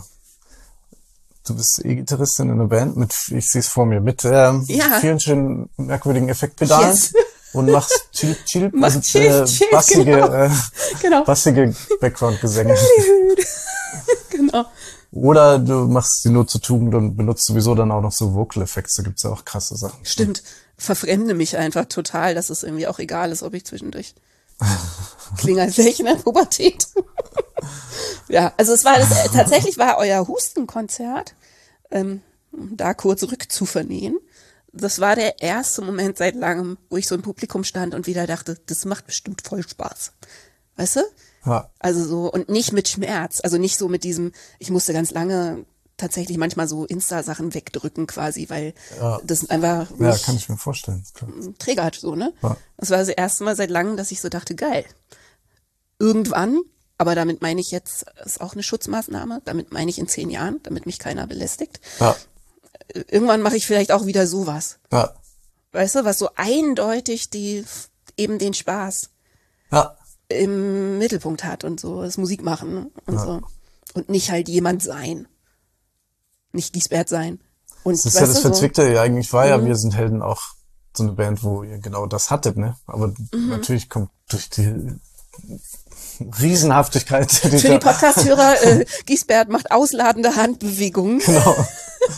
Du bist E-Gitarristin in einer Band mit, ich sehe es vor mir, mit ähm, Ja. vielen schönen merkwürdigen Effektpedalen Yes. und machst Chill, Chill, Mach also, Chill, äh, Chill, bassige, genau. äh, Genau. bassige Background-Gesänge. Genau. Oder du machst sie nur zur Tugend und benutzt sowieso dann auch noch so Vocal Effects, da gibt's ja auch krasse Sachen. Stimmt. Verfremde mich einfach total, dass es irgendwie auch egal ist, ob ich zwischendurch klinge, als wäre ich in der Pubertät. Ja, also es war das, äh, tatsächlich war euer Hustenkonzert, ähm, um da kurz rückzuvernähen, das war der erste Moment seit langem, wo ich so im Publikum stand und wieder dachte, das macht bestimmt voll Spaß. Weißt du? Ja. Also so, und nicht mit Schmerz, also nicht so mit diesem, ich musste ganz lange tatsächlich manchmal so Insta-Sachen wegdrücken quasi, weil Ja. das einfach Ja, mich kann ich mir vorstellen. Klar. triggert, so, ne? Ja. Das war das erste Mal seit langem, dass ich so dachte, geil. Irgendwann, aber damit meine ich jetzt, ist auch eine Schutzmaßnahme, damit meine ich in zehn Jahren, damit mich keiner belästigt. Ja. Irgendwann mache ich vielleicht auch wieder sowas. Ja. Weißt du, was so eindeutig die, eben den Spaß Ja. im Mittelpunkt hat und so, das Musik machen und Ja. so. Und nicht halt jemand sein. Nicht Giesbert sein. Und Das ist ja weißt das du, so, Verzwickte. Ja, eigentlich war ja Mhm. Wir sind Helden auch so eine Band, wo ihr genau das hattet, ne? Aber Mhm. natürlich kommt durch die Riesenhaftigkeit für dieser, die Podcast-Hörer, äh, Giesbert macht ausladende Handbewegungen. genau.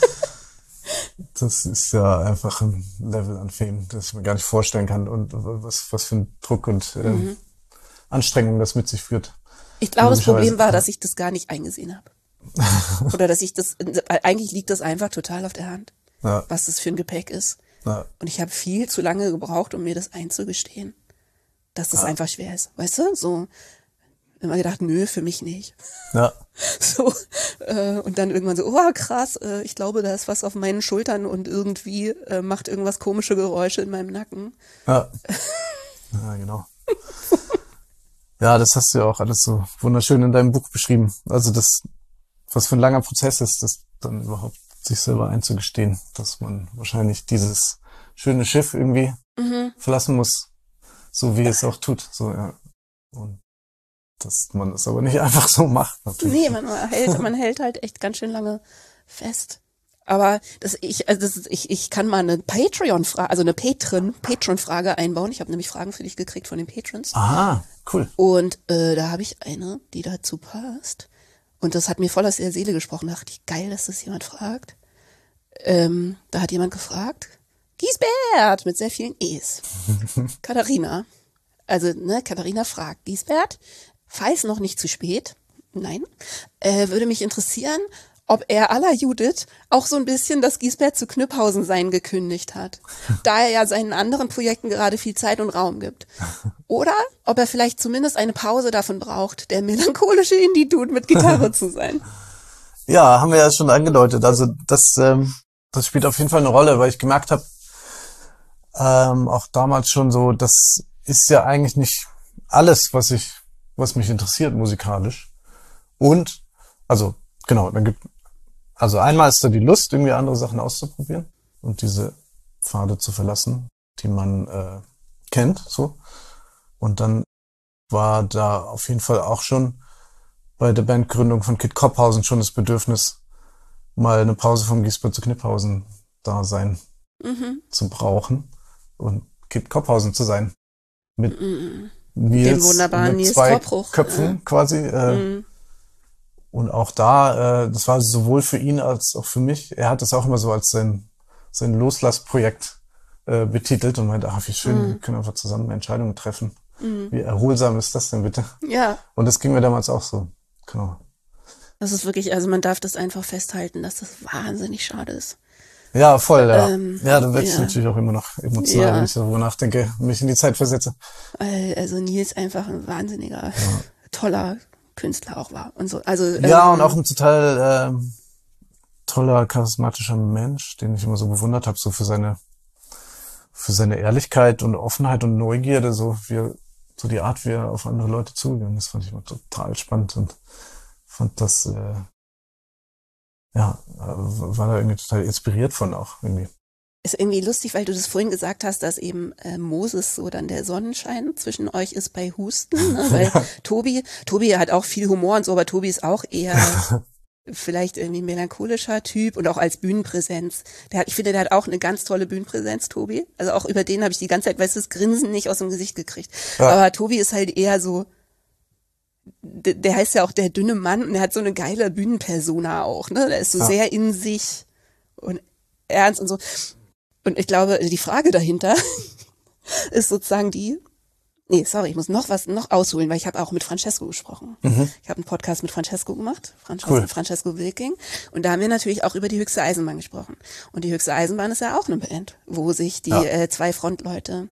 Das ist ja einfach ein Level an Fame, das ich mir gar nicht vorstellen kann und was, was für ein Druck und ähm, Mhm. Anstrengung das mit sich führt. Ich glaube, das Logischerweise, Problem war, ja. dass ich das gar nicht eingesehen habe. Oder dass ich das, eigentlich liegt das einfach total auf der Hand, Ja, was das für ein Gepäck ist. ja, Und ich habe viel zu lange gebraucht, um mir das einzugestehen, dass das Ja. einfach schwer ist. Weißt du, so immer gedacht, nö, für mich nicht. ja, So, äh, und dann irgendwann so, oh krass, äh, ich glaube, da ist was auf meinen Schultern und irgendwie äh, macht irgendwas komische Geräusche in meinem Nacken. ja. Ja, genau. Ja, das hast du ja auch alles so wunderschön in deinem Buch beschrieben. Also das, was für ein langer Prozess ist, das dann überhaupt sich selber einzugestehen, dass man wahrscheinlich dieses schöne Schiff irgendwie Mhm. verlassen muss, so wie es auch tut. So, ja. Und dass man es aber nicht einfach so macht, natürlich. Nee, man hält, man hält halt echt ganz schön lange fest. Aber das, ich, also das, ich, ich kann mal eine Patreon-Frage, also eine Patron, Patron-Frage einbauen. Ich habe nämlich Fragen für dich gekriegt von den Patrons. Aha, cool. Und äh, da habe ich eine, die dazu passt. Und das hat mir voll aus der Seele gesprochen. Da dachte ich, geil, dass das jemand fragt. Ähm, da hat jemand gefragt, Giesbert, mit sehr vielen E's. Katharina. Also, ne, Katharina fragt, Giesbert, falls noch nicht zu spät, nein, äh, würde mich interessieren, ob er à la Judith auch so ein bisschen das Giesbert zu Knüpphausen sein gekündigt hat, da er ja seinen anderen Projekten gerade viel Zeit und Raum gibt. Oder ob er vielleicht zumindest eine Pause davon braucht, der melancholische Indie-Dude mit Gitarre zu sein. Ja, haben wir ja schon angedeutet. Also das, ähm, das spielt auf jeden Fall eine Rolle, weil ich gemerkt habe, ähm, auch damals schon so, das ist ja eigentlich nicht alles, was ich, was mich interessiert musikalisch. Und, also genau, dann gibt, also einmal ist da die Lust, irgendwie andere Sachen auszuprobieren und diese Pfade zu verlassen, die man äh, kennt, so. Und dann war da auf jeden Fall auch schon bei der Bandgründung von Kid Kopphausen schon das Bedürfnis, mal eine Pause vom Giesbert zu Kniphausen da sein Mhm. zu brauchen und Kid Kopphausen zu sein. Mit Mhm. Nils, wunderbaren mit Nils zwei Torbruch, Köpfen ja. quasi. Äh, Mhm. Und auch da, äh, das war sowohl für ihn als auch für mich, er hat das auch immer so als sein, sein Loslassprojekt äh, betitelt und meinte, ach wie schön, Mhm. wir können einfach zusammen Entscheidungen treffen. Mhm. Wie erholsam ist das denn bitte? Ja, Und das ging mir damals auch so. Genau. das ist wirklich, also man darf das einfach festhalten, dass das wahnsinnig schade ist. Ja, voll, ja. Ähm, ja, dann werde ich ja. natürlich auch immer noch emotional, Ja. wenn ich darüber nachdenke, mich in die Zeit versetze. Weil, also Nils einfach ein wahnsinniger, toller Künstler auch war und so. Also Ja, ähm, und auch ein total ähm, toller, charismatischer Mensch, den ich immer so bewundert habe, so für seine für seine Ehrlichkeit und Offenheit und Neugierde, so wie er, so die Art, wie er auf andere Leute zugegangen ist, fand ich immer total spannend und fand das äh, ja, äh, war da irgendwie total inspiriert von auch irgendwie. ist irgendwie lustig, weil du das vorhin gesagt hast, dass eben äh, Moses so dann der Sonnenschein zwischen euch ist bei Husten, ne? Weil Tobi, Tobi hat auch viel Humor und so, aber Tobi ist auch eher vielleicht irgendwie melancholischer Typ und auch als Bühnenpräsenz. Der hat, ich finde, der hat auch eine ganz tolle Bühnenpräsenz, Tobi. Also auch über den habe ich die ganze Zeit, weißt du, das Grinsen nicht aus dem Gesicht gekriegt. Ja. Aber Tobi ist halt eher so, der, der heißt ja auch der dünne Mann und der hat so eine geile Bühnenpersona auch, ne? Der ist so Ja. sehr in sich und ernst und so. Und ich glaube, die Frage dahinter ist sozusagen die, Nee, sorry, ich muss noch was noch ausholen, weil ich habe auch mit Francesco gesprochen. Mhm. Ich habe einen Podcast mit Francesco gemacht, Francesco, Cool. Francesco Wilking. Und da haben wir natürlich auch über die Höchste Eisenbahn gesprochen. Und die Höchste Eisenbahn ist ja auch eine Band, wo sich die Ja. äh, zwei Frontleute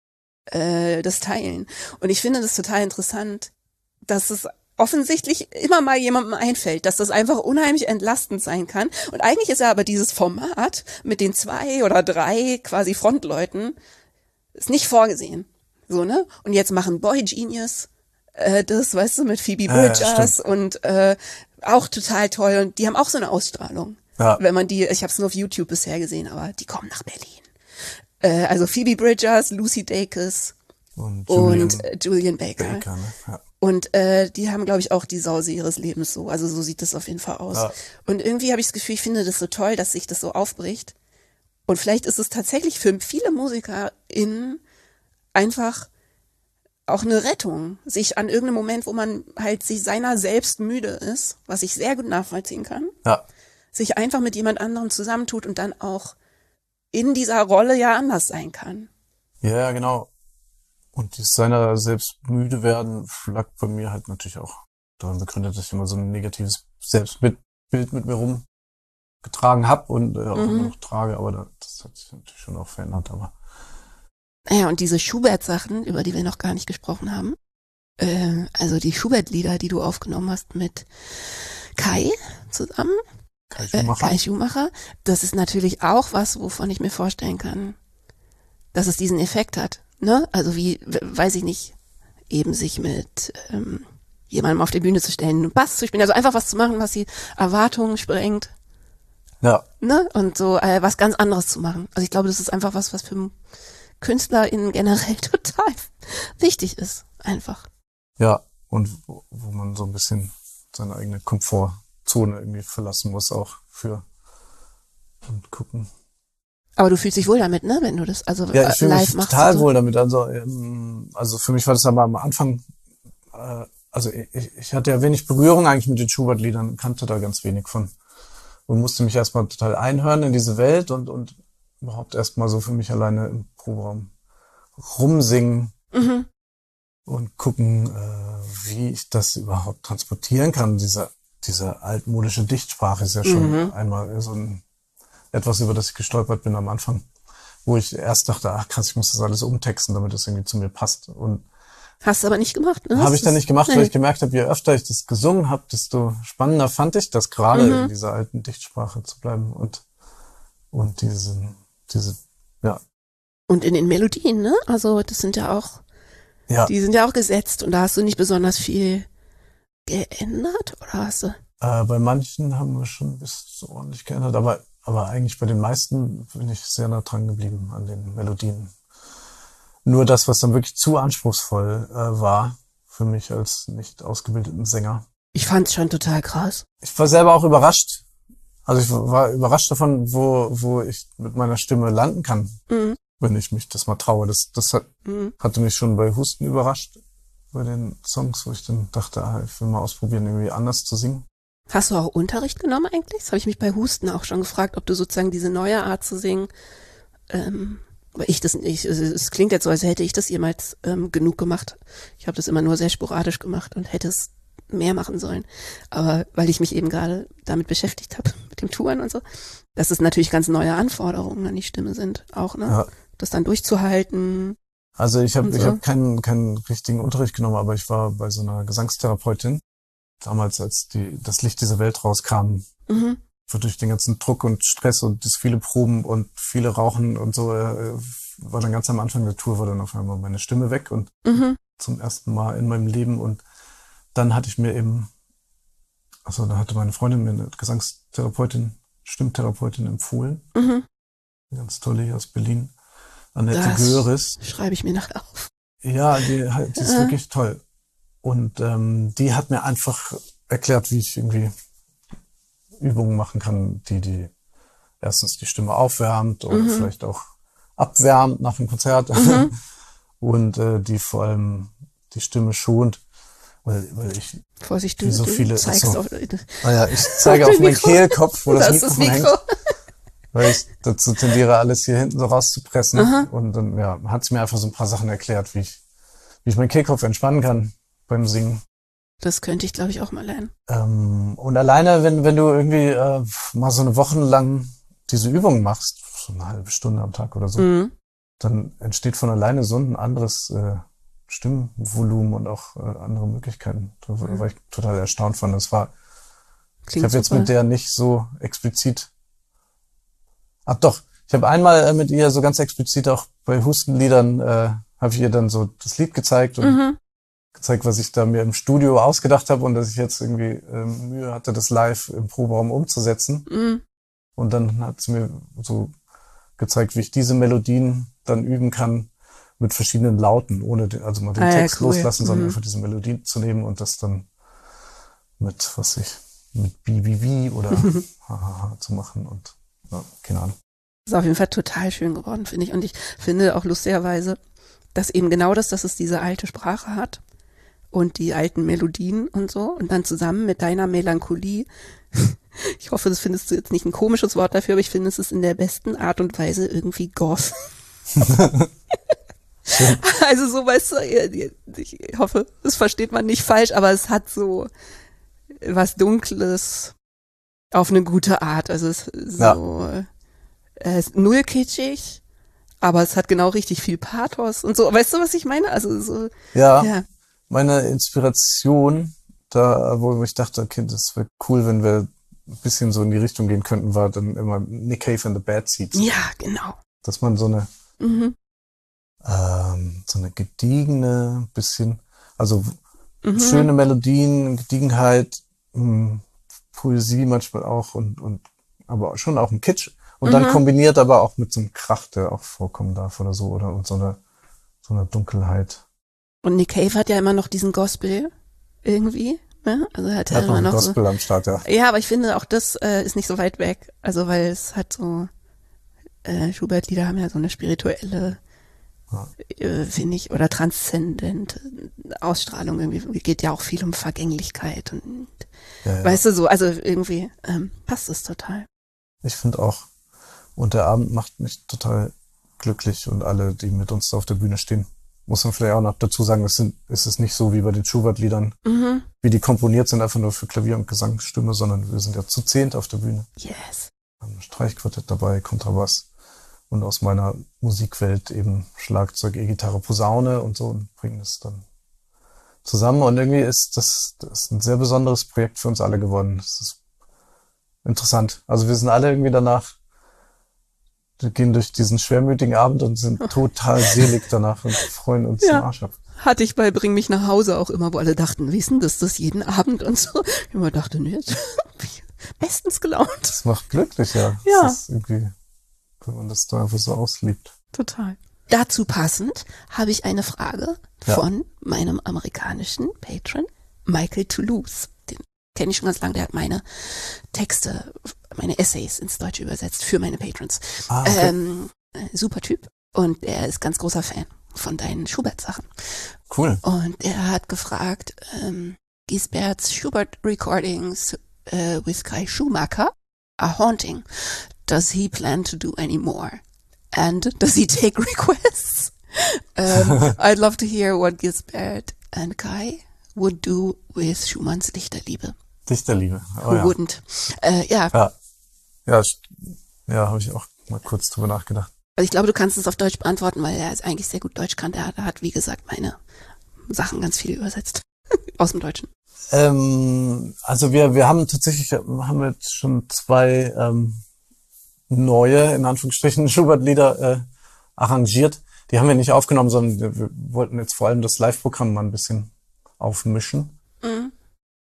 äh, das teilen. Und ich finde das total interessant, dass es offensichtlich immer mal jemandem einfällt, dass das einfach unheimlich entlastend sein kann. Und eigentlich ist ja aber dieses Format mit den zwei oder drei quasi Frontleuten ist nicht vorgesehen. So, ne? Und jetzt machen Boy Genius äh, das, weißt du, mit Phoebe Ja, Bridgers stimmt. und äh, auch total toll. Und die haben auch so eine Ausstrahlung. Ja. Wenn man die, ich habe es nur auf YouTube bisher gesehen, aber die kommen nach Berlin. Äh, also Phoebe Bridgers, Lucy Dacus Und Julian und äh, Julian Baker. Baker, ne? Ja. Und äh, die haben, glaube ich, auch die Sause ihres Lebens so. Also so sieht das auf jeden Fall aus. Ja. Und irgendwie habe ich das Gefühl, ich finde das so toll, dass sich das so aufbricht. Und vielleicht ist es tatsächlich für viele MusikerInnen einfach auch eine Rettung, sich an irgendeinem Moment, wo man halt sich seiner selbst müde ist, was ich sehr gut nachvollziehen kann, Ja. sich einfach mit jemand anderem zusammentut und dann auch in dieser Rolle ja anders sein kann. Ja, genau. Und dieses seiner selbst müde werden lag bei mir halt natürlich auch daran begründet, dass ich immer so ein negatives Selbstbild mit mir rumgetragen habe und äh, auch Mhm. immer noch trage, aber da, das hat sich natürlich schon auch verändert, aber Naja, und diese Schubert-Sachen, über die wir noch gar nicht gesprochen haben, äh, also die Schubert-Lieder, die du aufgenommen hast mit Kai zusammen, Kai äh, Schumacher. Kai Schumacher, das ist natürlich auch was, wovon ich mir vorstellen kann, dass es diesen Effekt hat. Ne? Also wie, w- weiß ich nicht, eben sich mit ähm, jemandem auf die Bühne zu stellen, einen Bass zu spielen, also einfach was zu machen, was die Erwartungen sprengt, Ja, ne? Und so äh, was ganz anderes zu machen. Also ich glaube, das ist einfach was, was für KünstlerInnen generell total wichtig ist, einfach. ja. Und wo, wo man so ein bisschen seine eigene Komfortzone irgendwie verlassen muss auch für und gucken. Aber du fühlst dich wohl damit, ne, wenn du das also Ja, ich äh, fühle mich live machst. total und so. wohl damit. Also, ähm, also für mich war das aber am Anfang, äh, also ich, ich hatte ja wenig Berührung eigentlich mit den Schubert-Liedern, kannte da ganz wenig von und musste mich erstmal total einhören in diese Welt und und überhaupt erstmal so für mich alleine im Proberaum rumsingen Mhm. und gucken, äh, wie ich das überhaupt transportieren kann. Diese diese altmodische Dichtsprache ist ja schon Mhm. einmal so ein etwas, über das ich gestolpert bin am Anfang, wo ich erst dachte, ach krass, ich muss das alles umtexten, damit das irgendwie zu mir passt. Und Hast du aber nicht gemacht, ne? habe ich dann nicht gemacht, weil Nee. ich gemerkt habe, je öfter ich das gesungen habe, desto spannender fand ich das, gerade Mhm. in dieser alten Dichtsprache zu bleiben und und diese diese ja Und in den Melodien, ne? Also das sind ja auch, ja die sind ja auch gesetzt und da hast du nicht besonders viel geändert, oder hast du? äh, bei manchen haben wir schon bis so ordentlich geändert, aber aber eigentlich bei den meisten bin ich sehr nah dran geblieben an den Melodien. Nur das, was dann wirklich zu anspruchsvoll äh, war für mich als nicht ausgebildeten Sänger. Ich fand's schon total krass. Ich war selber auch überrascht. Also ich war überrascht davon, wo wo ich mit meiner Stimme landen kann, Mhm. wenn ich mich das mal traue. Das das hat, Mhm. hatte mich schon bei Husten überrascht, bei den Songs, wo ich dann dachte, ah, ich will mal ausprobieren, irgendwie anders zu singen. Hast du auch Unterricht genommen eigentlich? Das habe ich mich bei Husten auch schon gefragt, ob du sozusagen diese neue Art zu singen, ähm, aber ich das nicht, es, es klingt jetzt so, als hätte ich das jemals ähm, genug gemacht. Ich habe das immer nur sehr sporadisch gemacht und hätte es mehr machen sollen. Aber weil ich mich eben gerade damit beschäftigt habe, mit dem Touren und so, dass es natürlich ganz neue Anforderungen an die Stimme sind, auch, ne? Ja. Das dann durchzuhalten. Also ich habe Und ich so. habe keinen keinen richtigen Unterricht genommen, aber ich war bei so einer Gesangstherapeutin damals, als die das Licht dieser Welt rauskam, Mhm. durch den ganzen Druck und Stress und das viele Proben und viele Rauchen und so, äh, war dann ganz am Anfang der Tour, war dann auf einmal meine Stimme weg und Mhm. zum ersten Mal in meinem Leben und dann hatte ich mir eben, also da hatte meine Freundin mir eine Gesangstherapeutin, Stimmtherapeutin empfohlen, Mhm. eine ganz tolle hier aus Berlin, Annette Das Göris. schreibe ich mir nachher auf. Ja, die, die ist Ja. wirklich toll. Und ähm, die hat mir einfach erklärt, wie ich irgendwie Übungen machen kann, die die erstens die Stimme aufwärmt oder Mhm. vielleicht auch abwärmt nach dem Konzert Mhm. und äh, die vor allem die Stimme schont, weil, weil ich, Vorsicht, du, Wie so du viele- zeigst achso. auf, naja, ich zeige auf dem meinen Mikro. Kehlkopf, wo das, das ist das Mikrofon Mikro. hängt, weil ich dazu tendiere, alles hier hinten so rauszupressen. Aha. Und dann ja, hat sie mir einfach so ein paar Sachen erklärt, wie ich wie ich meinen Kehlkopf entspannen kann beim Singen. Das könnte ich, glaube ich, auch mal lernen. Ähm, und alleine, wenn, wenn du irgendwie äh, mal so eine Woche lang diese Übungen machst, so eine halbe Stunde am Tag oder so, Mhm. dann entsteht von alleine so ein anderes äh, Stimmvolumen und auch äh, andere Möglichkeiten. Da war, Mhm. war ich total erstaunt von. Das war, Klingt ich habe jetzt super. mit der nicht so explizit. Ach doch, ich habe einmal äh, mit ihr so ganz explizit auch bei Hustenliedern, äh, habe ich ihr dann so das Lied gezeigt und Mhm. gezeigt, was ich da mir im Studio ausgedacht habe und dass ich jetzt irgendwie ähm, Mühe hatte, das live im Proberaum umzusetzen. Mhm. Und dann hat sie mir so gezeigt, wie ich diese Melodien dann üben kann mit verschiedenen Lauten, ohne den, also mal den Ah, ja, Text cool. loslassen, sondern Mhm. einfach diese Melodie zu nehmen und das dann mit, was ich, mit B B B oder Hahaha zu machen und ja, keine Ahnung. Ist auf jeden Fall total schön geworden, finde ich. Und ich finde auch lustigerweise, dass eben genau das, dass es diese alte Sprache hat und die alten Melodien und so und dann zusammen mit deiner Melancholie. Ich hoffe, das findest du jetzt nicht ein komisches Wort dafür, aber ich finde, es ist in der besten Art und Weise irgendwie Goth. Also so, weißt du, ich hoffe, das versteht man nicht falsch, aber es hat so was Dunkles auf eine gute Art. Also es ist so, ja. Es ist null kitschig, aber es hat genau richtig viel Pathos und so. Weißt du, was ich meine? Also so, ja, ja. Meine Inspiration, da wo ich dachte, okay, das wäre cool, wenn wir ein bisschen so in die Richtung gehen könnten, war dann immer Nick Cave and the Bad Seeds. Ja, genau. Dass man so eine Mhm. ähm, so eine gediegene, bisschen, also Mhm. schöne Melodien, Gediegenheit, mh, Poesie manchmal auch und, und aber schon auch ein Kitsch. Und Mhm. dann kombiniert aber auch mit so einem Krach, der auch vorkommen darf oder so, oder und so eine, so eine Dunkelheit. Und Nick Cave hat ja immer noch diesen Gospel irgendwie, ne? Also er hat ja Er hat noch immer einen noch Gospel so. am Start, ja. Ja, aber ich finde auch das äh, ist nicht so weit weg. Also weil es hat so äh, Schubert-Lieder haben ja so eine spirituelle, Ja. äh, finde ich, oder transzendente Ausstrahlung irgendwie. Geht ja auch viel um Vergänglichkeit und Ja, ja. weißt du so, also irgendwie ähm, passt es total. Ich finde auch. Und der Abend macht mich total glücklich und alle, die mit uns da auf der Bühne stehen. Muss man vielleicht auch noch dazu sagen, es, sind, es ist nicht so wie bei den Schubert-Liedern, Mhm. wie die komponiert sind, einfach nur für Klavier und Gesangsstimme, sondern wir sind ja zu zehnt auf der Bühne. Yes. Wir haben ein Streichquartett dabei, Kontrabass und aus meiner Musikwelt eben Schlagzeug, E-Gitarre, Posaune und so und bringen das dann zusammen. Und irgendwie ist das, das ist ein sehr besonderes Projekt für uns alle geworden. Das ist interessant. Also wir sind alle irgendwie danach, wir gehen durch diesen schwermütigen Abend und sind total selig danach und freuen uns Ja. den Arsch ab. Hatte ich bei Bring mich nach Hause auch immer, wo alle dachten, wissen das das jeden Abend und so. Ich immer dachte, nee, bestens gelaunt. Das macht glücklich, ja. Ja. Das ist irgendwie, wenn man das da einfach so auslebt. Total. Dazu passend habe ich eine Frage Ja. von meinem amerikanischen Patron, Michael Toulouse. Den kenne ich schon ganz lange, der hat meine Texte, meine Essays ins Deutsche übersetzt für meine Patrons. Ah, okay. Ähm, äh, super Typ. Und er ist ganz großer Fan von deinen Schubert-Sachen. Cool. Und er hat gefragt, ähm, Gisbert's Schubert recordings uh, with Kai Schumacher are haunting. Does he plan to do any more? And does he take requests? um, I'd love to hear what Gisbert and Kai would do with Schumanns Lichterliebe. Dichterliebe. Oh, Who ja. wouldn't? Äh, ja, Ja, ja, st- ja habe ich auch mal kurz drüber nachgedacht. also ich glaube, du kannst es auf Deutsch beantworten, weil er ist eigentlich sehr gut Deutsch kann. Er hat, er hat, wie gesagt, meine Sachen ganz viel übersetzt. Aus dem Deutschen. Ähm, also wir wir haben tatsächlich, haben jetzt schon zwei ähm, neue, in Anführungsstrichen, Schubert-Lieder äh, arrangiert. Die haben wir nicht aufgenommen, sondern wir, wir wollten jetzt vor allem das Live-Programm mal ein bisschen aufmischen. Mhm.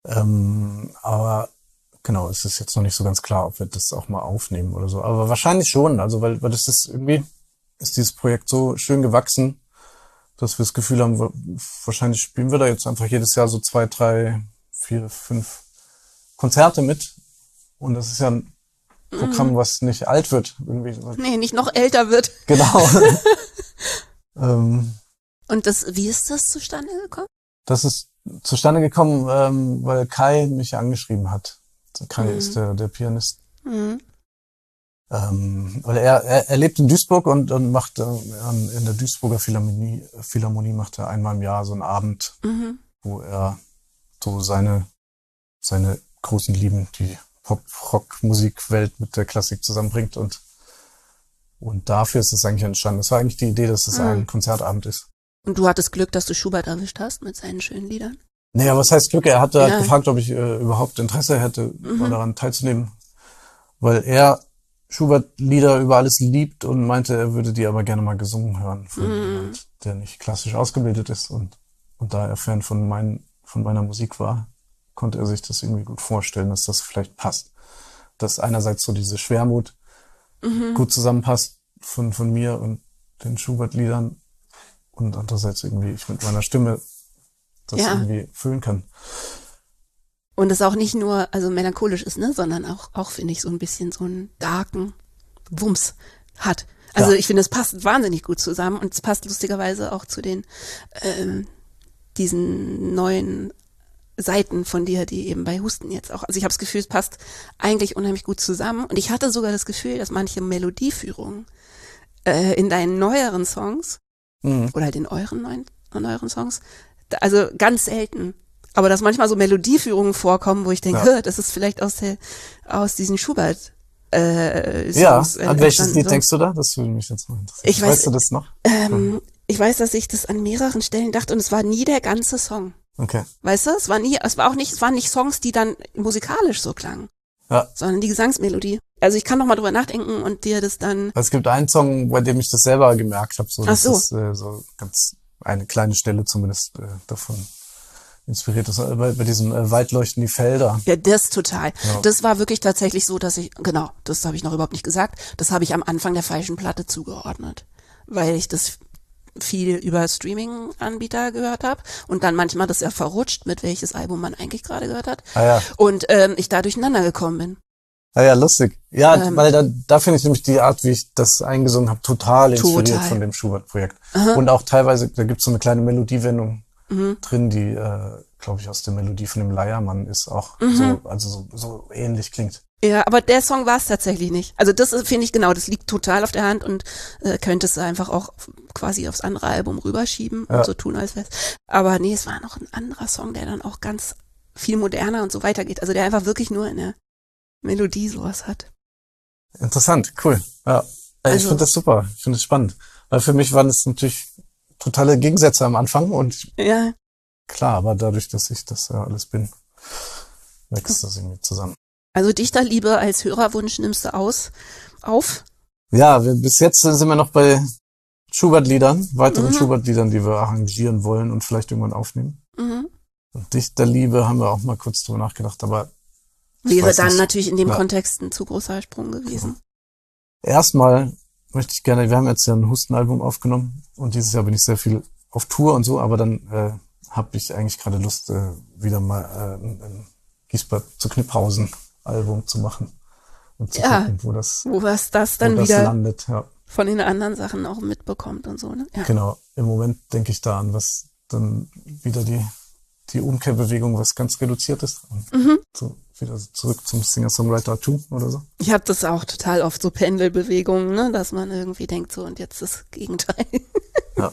Ähm, aber genau, es ist jetzt noch nicht so ganz klar, ob wir das auch mal aufnehmen oder so. Aber wahrscheinlich schon, also weil, weil das ist irgendwie, ist dieses Projekt so schön gewachsen, dass wir das Gefühl haben, wahrscheinlich spielen wir da jetzt einfach jedes Jahr so zwei, drei, vier, fünf Konzerte mit. Und das ist ja ein Programm, was nicht alt wird. Irgendwie. Nee, nicht noch älter wird. Genau. ähm, Und das, wie ist das zustande gekommen? das ist zustande gekommen, ähm, weil Kai mich angeschrieben hat. Kai Mhm. ist der, der Pianist. Mhm. Ähm, weil er, er, er lebt in Duisburg und, und macht äh, in der Duisburger Philharmonie, Philharmonie macht er einmal im Jahr so einen Abend, Mhm. wo er so seine, seine großen Lieben, die Pop-Rock-Musikwelt mit der Klassik zusammenbringt und, und dafür ist es eigentlich entstanden. Das war eigentlich die Idee, dass es Mhm. ein Konzertabend ist. Und du hattest Glück, dass du Schubert erwischt hast mit seinen schönen Liedern? Naja, was heißt Glück? Er hatte Ja. halt gefragt, ob ich äh, überhaupt Interesse hätte, Mhm. mal daran teilzunehmen, weil er Schubert-Lieder über alles liebt und meinte, er würde die aber gerne mal gesungen hören von Mhm. jemand, der nicht klassisch ausgebildet ist. Und, und da er Fan von, mein, von meiner Musik war, konnte er sich das irgendwie gut vorstellen, dass das vielleicht passt. Dass einerseits so diese Schwermut Mhm. gut zusammenpasst von, von mir und den Schubert-Liedern und andererseits irgendwie ich mit meiner Stimme das Ja. irgendwie füllen kann. Und es auch nicht nur, also melancholisch ist, ne, sondern auch, auch finde ich, so ein bisschen so einen darken Wumms hat. Also Ja. ich finde, es passt wahnsinnig gut zusammen und es passt lustigerweise auch zu den, ähm, diesen neuen Seiten von dir, die eben bei Husten jetzt auch, also ich habe das Gefühl, es passt eigentlich unheimlich gut zusammen und ich hatte sogar das Gefühl, dass manche Melodieführungen äh, in deinen neueren Songs Mhm. oder halt in euren neuen, neueren Songs, da- also ganz selten, aber dass manchmal so Melodieführungen vorkommen, wo ich denke, Ja. "Hä, das ist vielleicht aus der, aus diesen Schubert äh, Ja, Songs, äh, an welches entstanden, Lied so. denkst du da? Das würde mich jetzt mal interessieren. Ich weiß- weißt du das noch? Ähm, ich weiß, dass ich das an mehreren Stellen dachte und es war nie der ganze Song. Okay. Weißt du, es war nie, es war auch nicht, es waren nicht Songs, die dann musikalisch so klangen, Ja. sondern die Gesangsmelodie. Also ich kann noch mal drüber nachdenken und dir das dann, Es gibt einen Song, bei dem ich das selber gemerkt habe, so, Ach dass so. das äh, so ganz eine kleine Stelle zumindest äh, davon inspiriert ist. Äh, Bei, bei diesem äh, Weit leuchten die Felder. ja, das total. Ja. Das war wirklich tatsächlich so, dass ich, genau, das habe ich noch überhaupt nicht gesagt, das habe ich am Anfang der falschen Platte zugeordnet, weil ich das viel über Streaming-Anbieter gehört habe und dann manchmal das ja verrutscht, mit welches Album man eigentlich gerade gehört hat Ah ja, und ähm, ich da durcheinander gekommen bin. ah ja, lustig. Ja, Ähm. weil da, da finde ich nämlich die Art, wie ich das eingesungen habe, total inspiriert Total. von dem Schubert-Projekt. Und auch teilweise, da gibt es so eine kleine Melodiewendung Mhm. drin, die, äh, glaube ich, aus der Melodie von dem Leiermann ist auch Mhm. so, also so, so ähnlich klingt. Ja, aber der Song war es tatsächlich nicht. Also das ist, finde ich, genau, das liegt total auf der Hand und äh, könntest du einfach auch quasi aufs andere Album rüberschieben Ja. und so tun, als wär's. Aber nee, es war noch ein anderer Song, der dann auch ganz viel moderner und so weitergeht. Also der einfach wirklich nur in der Melodie sowas hat. Interessant, cool. Ja, Äh, ich Also- finde das super, ich finde es spannend. Weil für mich waren es natürlich totale Gegensätze am Anfang und ich, Ja, klar, aber dadurch, dass ich das ja alles bin, wächst das irgendwie zusammen. also Dichterliebe als Hörerwunsch nimmst du aus, auf. Ja, wir, bis jetzt sind wir noch bei Schubert-Liedern, weiteren Mhm. Schubert-Liedern, die wir arrangieren wollen und vielleicht irgendwann aufnehmen. Mhm. Und Dichterliebe haben wir auch mal kurz drüber nachgedacht, aber ich Wäre weiß dann nicht. natürlich in dem Ja. Kontext ein zu großer Sprung gewesen. Erstmal möchte ich gerne, wir haben jetzt ja ein Husten-Album aufgenommen und dieses Jahr bin ich sehr viel auf Tour und so, aber dann äh, habe ich eigentlich gerade Lust, äh, wieder mal äh, ein, ein Giesbert zu Kniphausen-Album zu machen und zu Ja. gucken, wo das, Wo was das wo dann das wieder landet. Ja, von den anderen Sachen auch mitbekommt und so, ne? Ja. genau. Im Moment denke ich da an, was dann wieder die die Umkehrbewegung, was ganz reduziert ist. Und Mhm. so wieder zurück zum Singer-Songwriter-Tum oder so. Ich habe das auch total oft, so Pendelbewegungen, ne, dass man irgendwie denkt, so und jetzt das Gegenteil. Ja.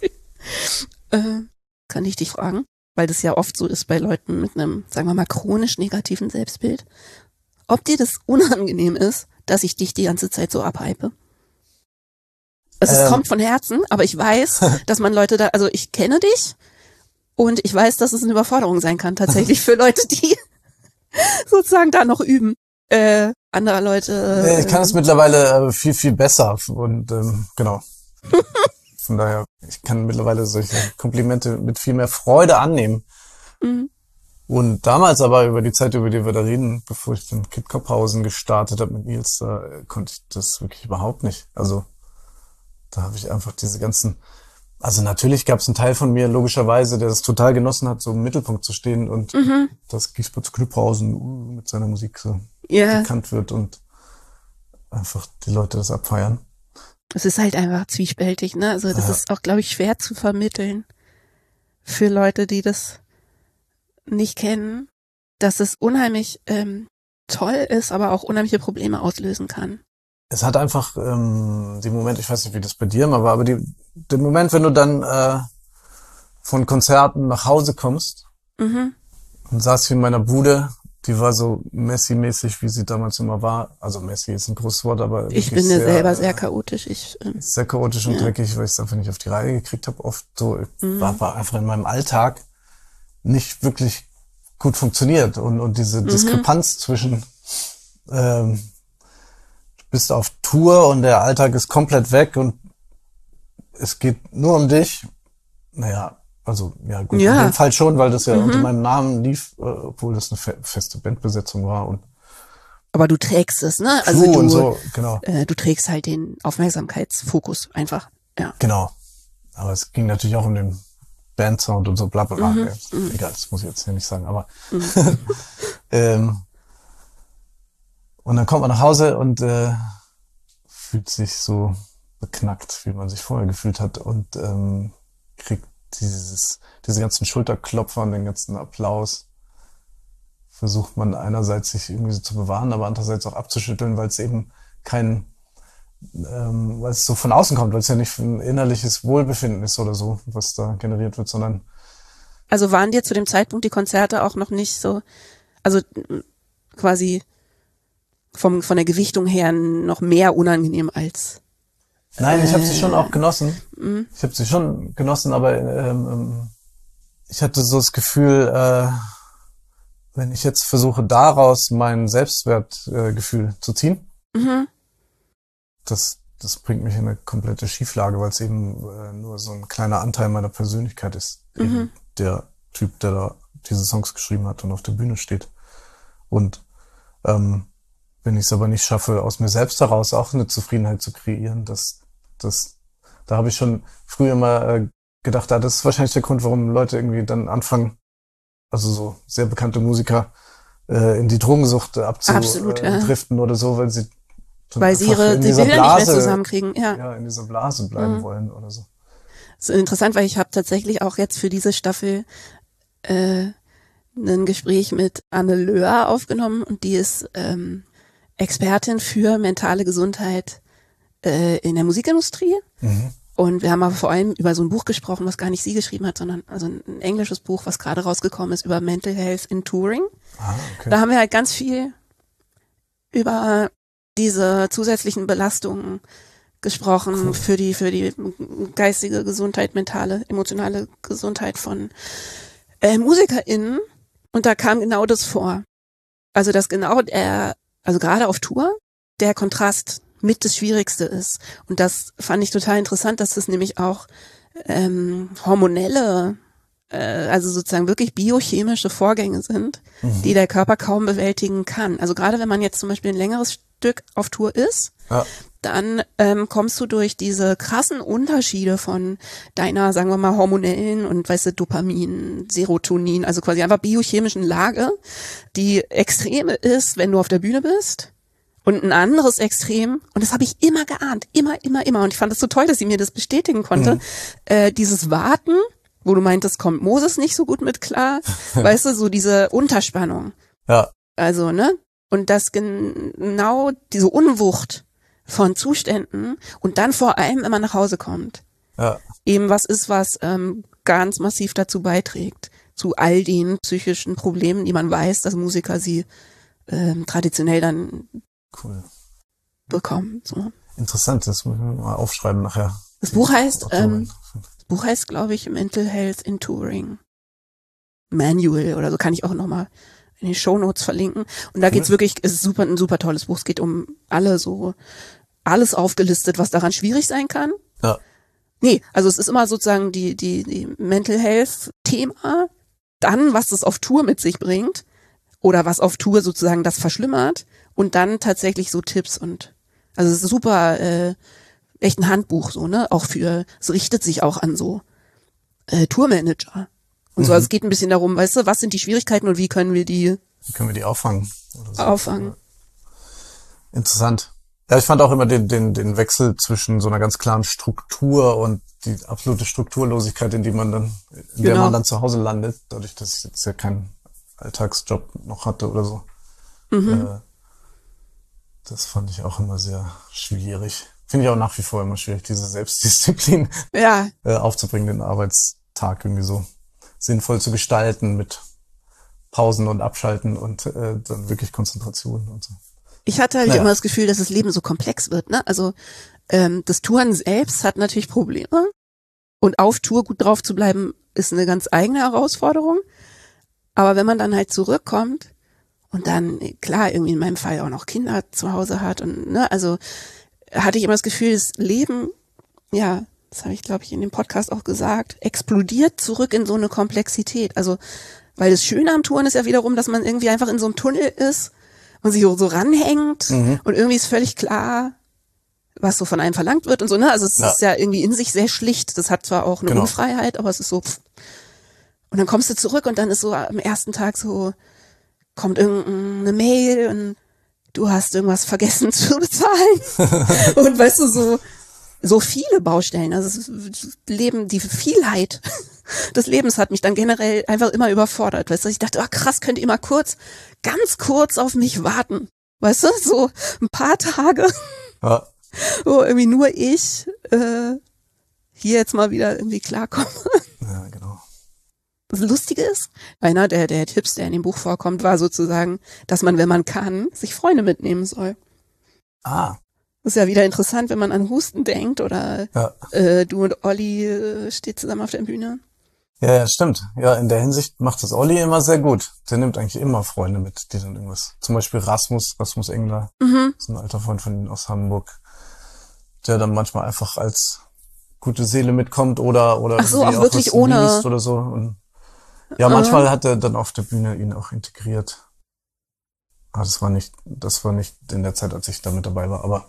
äh, kann ich dich fragen, weil das ja oft so ist bei Leuten mit einem, sagen wir mal, chronisch negativen Selbstbild, ob dir das unangenehm ist, dass ich dich die ganze Zeit so abhype? Also es Ähm. kommt von Herzen, aber ich weiß, dass man Leute da, also ich kenne dich und ich weiß, dass es eine Überforderung sein kann, tatsächlich für Leute, die sozusagen da noch üben. Äh, anderer Leute. Nee, ich kann äh, es mittlerweile äh, viel, viel besser und ähm, genau. Von daher, ich kann mittlerweile solche Komplimente mit viel mehr Freude annehmen. Mhm. Und damals aber über die Zeit, über die wir da reden, bevor ich den Kid Kopphausen gestartet habe mit Nils, da äh, konnte ich das wirklich überhaupt nicht. Also da habe ich einfach diese ganzen, also natürlich gab es einen Teil von mir, logischerweise, der das total genossen hat, so im Mittelpunkt zu stehen und Mhm. dass Giesbert zu Kniphausen uh, mit seiner Musik so Ja, bekannt wird und einfach die Leute das abfeiern. es ist halt einfach zwiespältig, ne? Also das Ja. ist auch, glaube ich, schwer zu vermitteln für Leute, die das nicht kennen, dass es unheimlich ähm, toll ist, aber auch unheimliche Probleme auslösen kann. es hat einfach ähm, den Moment, ich weiß nicht, wie das bei dir immer war, aber die, den Moment, wenn du dann äh, von Konzerten nach Hause kommst Mhm. und saß hier in meiner Bude, die war so Messi-mäßig, wie sie damals immer war. Also Messi ist ein großes Wort, aber Ich wirklich bin ja sehr, selber sehr äh, chaotisch. Ich, ähm, sehr chaotisch und Ja. dreckig, weil ich es einfach nicht auf die Reihe gekriegt habe. Oft so Mhm. war, war einfach in meinem Alltag nicht wirklich gut funktioniert. Und, und diese Mhm. Diskrepanz zwischen ähm, du bist auf Tour und der Alltag ist komplett weg und es geht nur um dich. Naja, also ja gut, in Ja. dem Fall schon, weil das ja unter Mhm. meinem Namen lief, äh, obwohl das eine fe feste Bandbesetzung war und Aber du trägst es, ne? Also Crew und du, so, genau, äh, du trägst halt den Aufmerksamkeitsfokus einfach. Ja. genau. Aber es ging natürlich auch um den Bandsound und so bla bla bla. Mhm. Ja, ist egal, das muss ich jetzt hier nicht sagen, aber Mhm. ähm, und dann kommt man nach Hause und äh, fühlt sich so beknackt, wie man sich vorher gefühlt hat und ähm, kriegt dieses, diese ganzen Schulterklopfer und den ganzen Applaus. Versucht man einerseits sich irgendwie so zu bewahren, aber andererseits auch abzuschütteln, weil es eben kein, ähm, weil es so von außen kommt, weil es ja nicht ein innerliches Wohlbefinden ist oder so, was da generiert wird, sondern Also waren dir zu dem Zeitpunkt die Konzerte auch noch nicht so, also m, quasi vom, von der Gewichtung her noch mehr unangenehm als. nein, ich habe sie schon auch genossen. Mhm. Ich habe sie schon genossen, aber ähm, ähm, ich hatte so das Gefühl, äh, wenn ich jetzt versuche, daraus mein Selbstwertgefühl äh, Gefühl zu ziehen, Mhm. das, das bringt mich in eine komplette Schieflage, weil es eben äh, nur so ein kleiner Anteil meiner Persönlichkeit ist. Eben Mhm. der Typ, der da diese Songs geschrieben hat und auf der Bühne steht. Und ähm, wenn ich es aber nicht schaffe, aus mir selbst heraus auch eine Zufriedenheit zu kreieren, das, das, da habe ich schon früher mal äh, gedacht, ah, das ist wahrscheinlich der Grund, warum Leute irgendwie dann anfangen, also so sehr bekannte Musiker, äh, in die Drogensucht Absolut, ja. abzudriften oder so, weil sie dann Weil sie einfach ihre in die dieser Bilder nicht mehr Blase, zusammenkriegen. Ja. ja, in dieser Blase bleiben Mhm. wollen oder so. Das ist interessant, weil ich habe tatsächlich auch jetzt für diese Staffel äh, ein Gespräch mit Anne Löhr aufgenommen und die ist ähm, Expertin für mentale Gesundheit äh, in der Musikindustrie. Mhm. Und wir haben aber vor allem über so ein Buch gesprochen, was gar nicht sie geschrieben hat, sondern also ein englisches Buch, was gerade rausgekommen ist über Mental Health in Touring. Ah, okay. Da haben wir halt ganz viel über diese zusätzlichen Belastungen gesprochen Cool. für die für die geistige Gesundheit, mentale, emotionale Gesundheit von äh, MusikerInnen. Und da kam genau das vor. Also dass genau der, also gerade auf Tour, der Kontrast mit das Schwierigste ist. Und das fand ich total interessant, dass das nämlich auch ähm, hormonelle, äh, also sozusagen wirklich biochemische Vorgänge sind, Mhm. die der Körper kaum bewältigen kann. Also gerade wenn man jetzt zum Beispiel ein längeres Stück auf Tour ist, Ja. dann ähm, kommst du durch diese krassen Unterschiede von deiner, sagen wir mal, hormonellen und, weißt du, Dopamin, Serotonin, also quasi einfach biochemischen Lage, die extreme ist, wenn du auf der Bühne bist. Und ein anderes Extrem, und das habe ich immer geahnt, immer, immer, immer. Und ich fand es so toll, dass sie mir das bestätigen konnte. Mhm. Äh, dieses Warten, wo du meintest, kommt Moses nicht so gut mit klar. Weißt du, so diese Unterspannung. Ja. Also, ne? Und das gen- genau diese Unwucht von Zuständen und dann vor allem, wenn man nach Hause kommt, Ja. eben was ist, was ähm, ganz massiv dazu beiträgt, zu all den psychischen Problemen, die man weiß, dass Musiker sie ähm, traditionell dann Cool. bekommen. So. Interessant, das müssen wir mal aufschreiben nachher. Das Buch heißt, Autorin. ähm, das Buch heißt, glaube ich, Mental Health in Touring Manual oder so, kann ich auch nochmal in den Shownotes verlinken. Und da Cool. geht's wirklich, es ist super, ein super tolles Buch. Es geht um alle so, alles aufgelistet, was daran schwierig sein kann. Ja. Nee, also es ist immer sozusagen die, die, die Mental Health Thema, dann was das auf Tour mit sich bringt oder was auf Tour sozusagen das verschlimmert und dann tatsächlich so Tipps und, also es ist super, äh, echt ein Handbuch so, ne, auch für, es richtet sich auch an so äh, Tourmanager und so, Mhm. also es geht ein bisschen darum, weißt du, was sind die Schwierigkeiten und wie können wir die Wie können wir die auffangen? Oder so. auffangen? Interessant. Ja, ich fand auch immer den, den, den Wechsel zwischen so einer ganz klaren Struktur und die absolute Strukturlosigkeit, in die man dann, in der Genau. man dann zu Hause landet, dadurch, dass ich jetzt ja keinen Alltagsjob noch hatte oder so. Mhm. Äh, Das fand ich auch immer sehr schwierig. Finde ich auch nach wie vor immer schwierig, diese Selbstdisziplin Ja. äh, aufzubringen, den Arbeitstag irgendwie so sinnvoll zu gestalten mit Pausen und Abschalten und äh, dann wirklich Konzentration und so. Ich hatte halt Naja. immer das Gefühl, dass das Leben so komplex wird, ne? Also ähm, das Touren selbst hat natürlich Probleme und auf Tour gut drauf zu bleiben ist eine ganz eigene Herausforderung. Aber wenn man dann halt zurückkommt und dann, klar, irgendwie in meinem Fall auch noch Kinder zu Hause hat und, ne, also hatte ich immer das Gefühl, das Leben, ja, das habe ich, glaube ich, in dem Podcast auch gesagt, explodiert zurück in so eine Komplexität. Also, weil das Schöne am Touren ist ja wiederum, dass man irgendwie einfach in so einem Tunnel ist und sich so, so ranhängt Mhm. und irgendwie ist völlig klar, was so von einem verlangt wird und so, ne? Also es Ja. ist ja irgendwie in sich sehr schlicht. Das hat zwar auch eine Genau. Unfreiheit, aber es ist so, pff. Und dann kommst du zurück und dann ist so am ersten Tag so, kommt irgendeine Mail und du hast irgendwas vergessen zu bezahlen. Und weißt du, so, so viele Baustellen. Also es ist- das Leben, die Vielheit des Lebens hat mich dann generell einfach immer überfordert. Weißt du, ich dachte, oh krass, könnt ihr mal kurz, ganz kurz auf mich warten. Weißt du, so ein paar Tage, Ja, wo irgendwie nur ich äh, hier jetzt mal wieder irgendwie klarkomme. ja, genau. Das Lustige ist, einer der, der Tipps, der in dem Buch vorkommt, war sozusagen, dass man, wenn man kann, sich Freunde mitnehmen soll. Ah, Das ist ja wieder interessant, wenn man an Husten denkt oder ja. äh, du und Olli äh, steht zusammen auf der Bühne. Ja, ja, stimmt. Ja, in der Hinsicht macht das Olli immer sehr gut. Der nimmt eigentlich immer Freunde mit, die dann irgendwas. Zum Beispiel Rasmus, Rasmus Engler, Mhm. ist ein alter Freund von ihm aus Hamburg, der dann manchmal einfach als gute Seele mitkommt oder oder Ach so, irgendwie auch wirklich was ohne- liest oder so. Und ja, manchmal hat er dann auf der Bühne ihn auch integriert. Aber das war nicht, das war nicht in der Zeit, als ich da mit dabei war, aber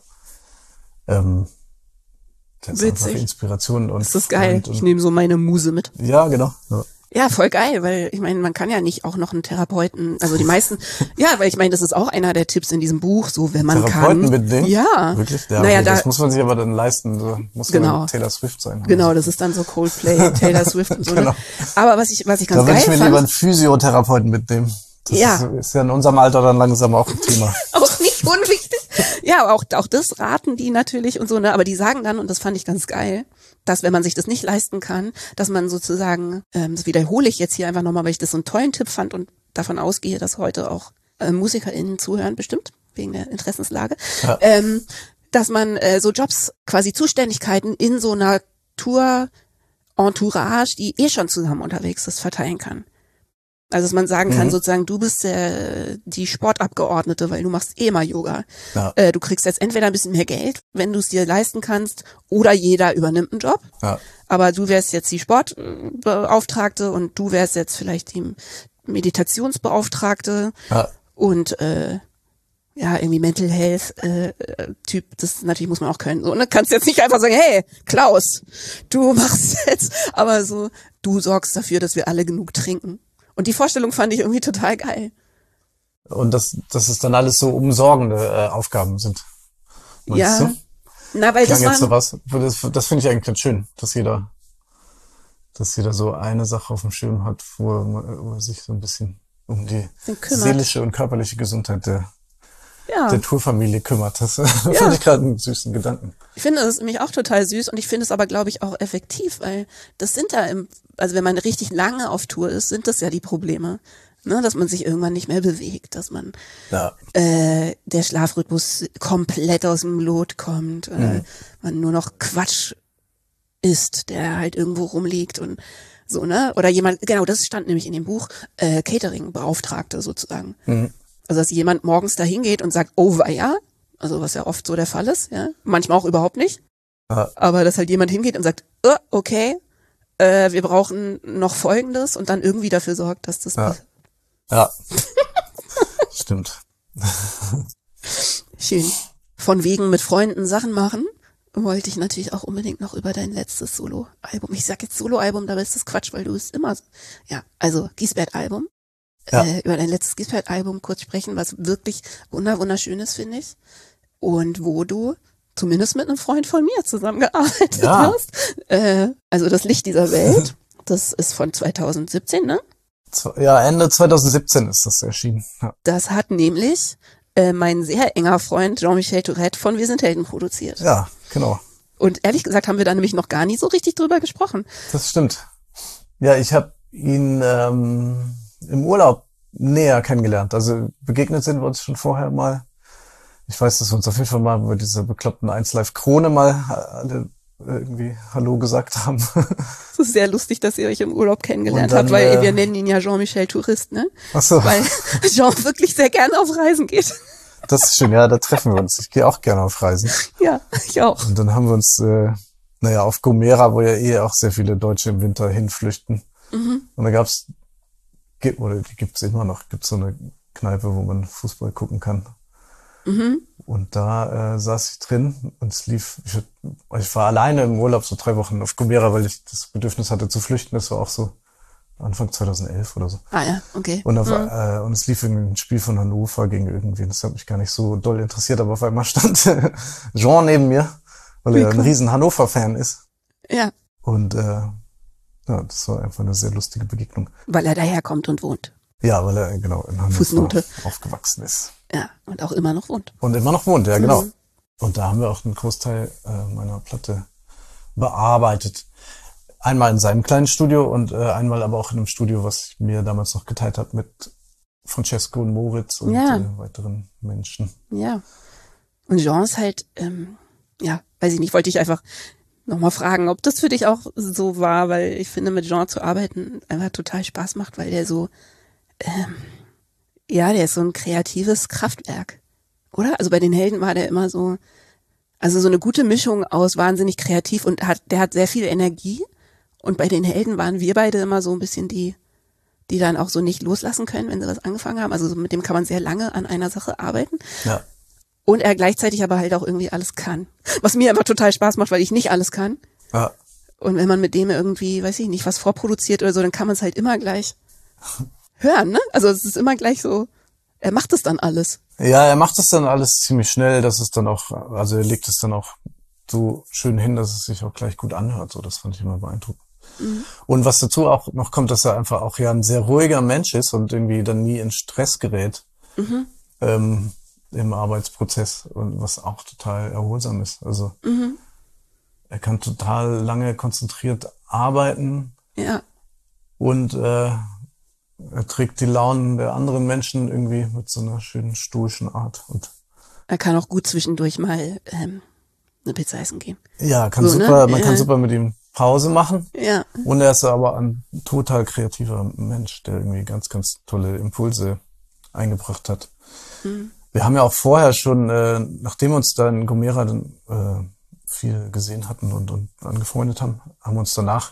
ähm, der ist einfach Witzig. Inspiration und Das ist geil. Und, Ich und, nehme so meine Muse mit. ja, genau. Ja. Ja, voll geil, weil ich meine, man kann ja nicht auch noch einen Therapeuten, also die meisten, ja, weil ich meine, das ist auch einer der Tipps in diesem Buch, so wenn man Therapeuten kann. mitnehmen? Ja. Wirklich? Ja, naja, okay, da, das muss man sich aber dann leisten. So muss Genau. man Taylor Swift sein. genau, das ist dann so Coldplay, Taylor Swift und so. Genau. Ne? Aber was ich, was ich ganz Da würde geil ich mir fand, lieber einen Physiotherapeuten mitnehmen. Das Ja. ist, ist ja in unserem Alter dann langsam auch ein Thema. auch nicht unwichtig. Ja, auch, auch das raten die natürlich und so, ne, aber die sagen dann, und das fand ich ganz geil, dass wenn man sich das nicht leisten kann, dass man sozusagen, ähm, das wiederhole ich jetzt hier einfach nochmal, weil ich das so einen tollen Tipp fand und davon ausgehe, dass heute auch äh, MusikerInnen zuhören, bestimmt, wegen der Interessenslage, Ja. ähm, dass man äh, so Jobs, quasi Zuständigkeiten in so einer Tour-Entourage, die eh schon zusammen unterwegs ist, verteilen kann. Also dass man sagen kann, Mhm. sozusagen, du bist äh, die Sportabgeordnete, weil du machst eh mal Yoga. Ja. Äh, du kriegst jetzt entweder ein bisschen mehr Geld, wenn du es dir leisten kannst, oder jeder übernimmt einen Job. Ja. Aber du wärst jetzt die Sportbeauftragte und du wärst jetzt vielleicht die Meditationsbeauftragte Ja. und äh, ja, irgendwie Mental Health äh, äh, Typ, das natürlich muss man auch können. So, ne? Kannst jetzt nicht einfach sagen, hey, Klaus, du machst jetzt, aber so, du sorgst dafür, dass wir alle genug trinken. Und die Vorstellung fand ich irgendwie total geil. Und dass, dass es dann alles so umsorgende äh, Aufgaben sind. Meinst Ja. du? Na, weil das Klang jetzt waren, sowas. Das, das finde ich eigentlich ganz schön, dass jeder, dass jeder so eine Sache auf dem Schirm hat, wo er, wo er sich so ein bisschen um die Den kümmert. seelische und körperliche Gesundheit der, ja. der Tourfamilie kümmert. Das finde ich gerade einen süßen Gedanken. Ich finde es nämlich auch total süß und ich finde es aber, glaube ich, auch effektiv, weil das sind da im, also wenn man richtig lange auf Tour ist, sind das ja die Probleme. Ne, dass man sich irgendwann nicht mehr bewegt, dass man Ja. äh, der Schlafrhythmus komplett aus dem Lot kommt, äh, Mhm. man nur noch Quatsch isst, der halt irgendwo rumliegt und so, ne? Oder jemand, genau, das stand nämlich in dem Buch, äh, Catering-Beauftragte sozusagen. Mhm. Also dass jemand morgens da hingeht und sagt, oh weia, also was ja oft so der Fall ist, ja, manchmal auch überhaupt nicht, Ja. aber dass halt jemand hingeht und sagt, oh, okay, äh, wir brauchen noch Folgendes und dann irgendwie dafür sorgt, dass das Ja. Ja. Stimmt. schön. Von wegen mit Freunden Sachen machen, wollte ich natürlich auch unbedingt noch über dein letztes Solo-Album. Ich sag jetzt Solo-Album, dabei ist das Quatsch, weil du es immer, ja, also Giesbert-Album. Ja. Äh, über dein letztes Giesbert-Album kurz sprechen, was wirklich wunder wunderschön ist, finde ich. Und wo du zumindest mit einem Freund von mir zusammengearbeitet Ja. hast. Äh, also das Licht dieser Welt, das ist von zwanzig siebzehn, ne? Ja, Ende zwanzig siebzehn ist das erschienen. Ja. Das hat nämlich äh, mein sehr enger Freund Jean-Michel Tourette von Wir sind Helden produziert. Ja, genau. Und ehrlich gesagt haben wir da nämlich noch gar nie so richtig drüber gesprochen. Das stimmt. Ja, ich habe ihn ähm, im Urlaub näher kennengelernt. Also begegnet sind wir uns schon vorher mal. Ich weiß, dass wir uns auf jeden Fall mal bei dieser bekloppten eins Live Krone mal alle irgendwie Hallo gesagt haben. Es ist sehr lustig, dass ihr euch im Urlaub kennengelernt dann, habt, weil äh, wir nennen ihn ja Jean-Michel Tourist, ne? Ach so. Weil Jean wirklich sehr gerne auf Reisen geht. Das ist schön, ja, da treffen wir uns. Ich gehe auch gerne auf Reisen. Ja, ich auch. Und dann haben wir uns, äh, naja, auf Gomera, wo ja eh auch sehr viele Deutsche im Winter hinflüchten. Mhm. Und da gab's, oder die gibt's immer noch, gibt's so eine Kneipe, wo man Fußball gucken kann. Mhm. Und da äh, saß ich drin und es lief, ich, ich war alleine im Urlaub so drei Wochen auf Gomera, weil ich das Bedürfnis hatte zu flüchten. Das war auch so Anfang zweitausendelf oder so. Ah ja, okay. Und, auf, Mhm. äh, und es lief irgendwie ein Spiel von Hannover gegen irgendwen. Das hat mich gar nicht so doll interessiert, aber auf einmal stand Jean neben mir, weil Wie er ein cool. riesen Hannover-Fan ist. Ja, Und äh, ja, das war einfach eine sehr lustige Begegnung. weil er daherkommt und wohnt. Ja, weil er genau in Hannover Fußnote. aufgewachsen ist. Ja, und auch immer noch wohnt. Und immer noch wohnt, ja, genau. Mhm. Und da haben wir auch einen Großteil äh, meiner Platte bearbeitet. Einmal in seinem kleinen Studio und äh, einmal aber auch in einem Studio, was ich mir damals noch geteilt habe mit Francesco und Moritz und Ja. äh, weiteren Menschen. Ja. Und Jean ist halt, ähm, ja, weiß ich nicht, wollte ich einfach nochmal fragen, ob das für dich auch so war, weil ich finde, mit Jean zu arbeiten einfach total Spaß macht, weil der so, ähm, ja, der ist so ein kreatives Kraftwerk, oder? Also bei den Helden war der immer so, also so eine gute Mischung aus wahnsinnig kreativ und hat, der hat sehr viel Energie. Und bei den Helden waren wir beide immer so ein bisschen die, die dann auch so nicht loslassen können, wenn sie was angefangen haben. Also so mit dem kann man sehr lange an einer Sache arbeiten. Ja. Und er gleichzeitig aber halt auch irgendwie alles kann. Was mir immer total Spaß macht, weil ich nicht alles kann. Ja. Und wenn man mit dem irgendwie, weiß ich nicht, was vorproduziert oder so, dann kann man es halt immer gleich hören, ne? Also es ist immer gleich so, er macht es dann alles. Ja, er macht das dann alles ziemlich schnell, dass es dann auch, also er legt es dann auch so schön hin, dass es sich auch gleich gut anhört. So, das fand ich immer beeindruckend. Mhm. Und was dazu auch noch kommt, dass er einfach auch ja ein sehr ruhiger Mensch ist und irgendwie dann nie in Stress gerät Mhm. ähm, im Arbeitsprozess und was auch total erholsam ist. Also Mhm. er kann total lange konzentriert arbeiten Ja. und äh, er trägt die Launen der anderen Menschen irgendwie mit so einer schönen stoischen Art. Und Er kann auch gut zwischendurch mal ähm, eine Pizza essen gehen. ja, kann So, ne? super, man kann Ja. super mit ihm Pause machen. Ja. Und er ist aber ein total kreativer Mensch, der irgendwie ganz, ganz tolle Impulse eingebracht hat. Mhm. Wir haben ja auch vorher schon, äh, nachdem wir uns da in Gomera dann äh, viel gesehen hatten und, und angefreundet haben, haben wir uns danach,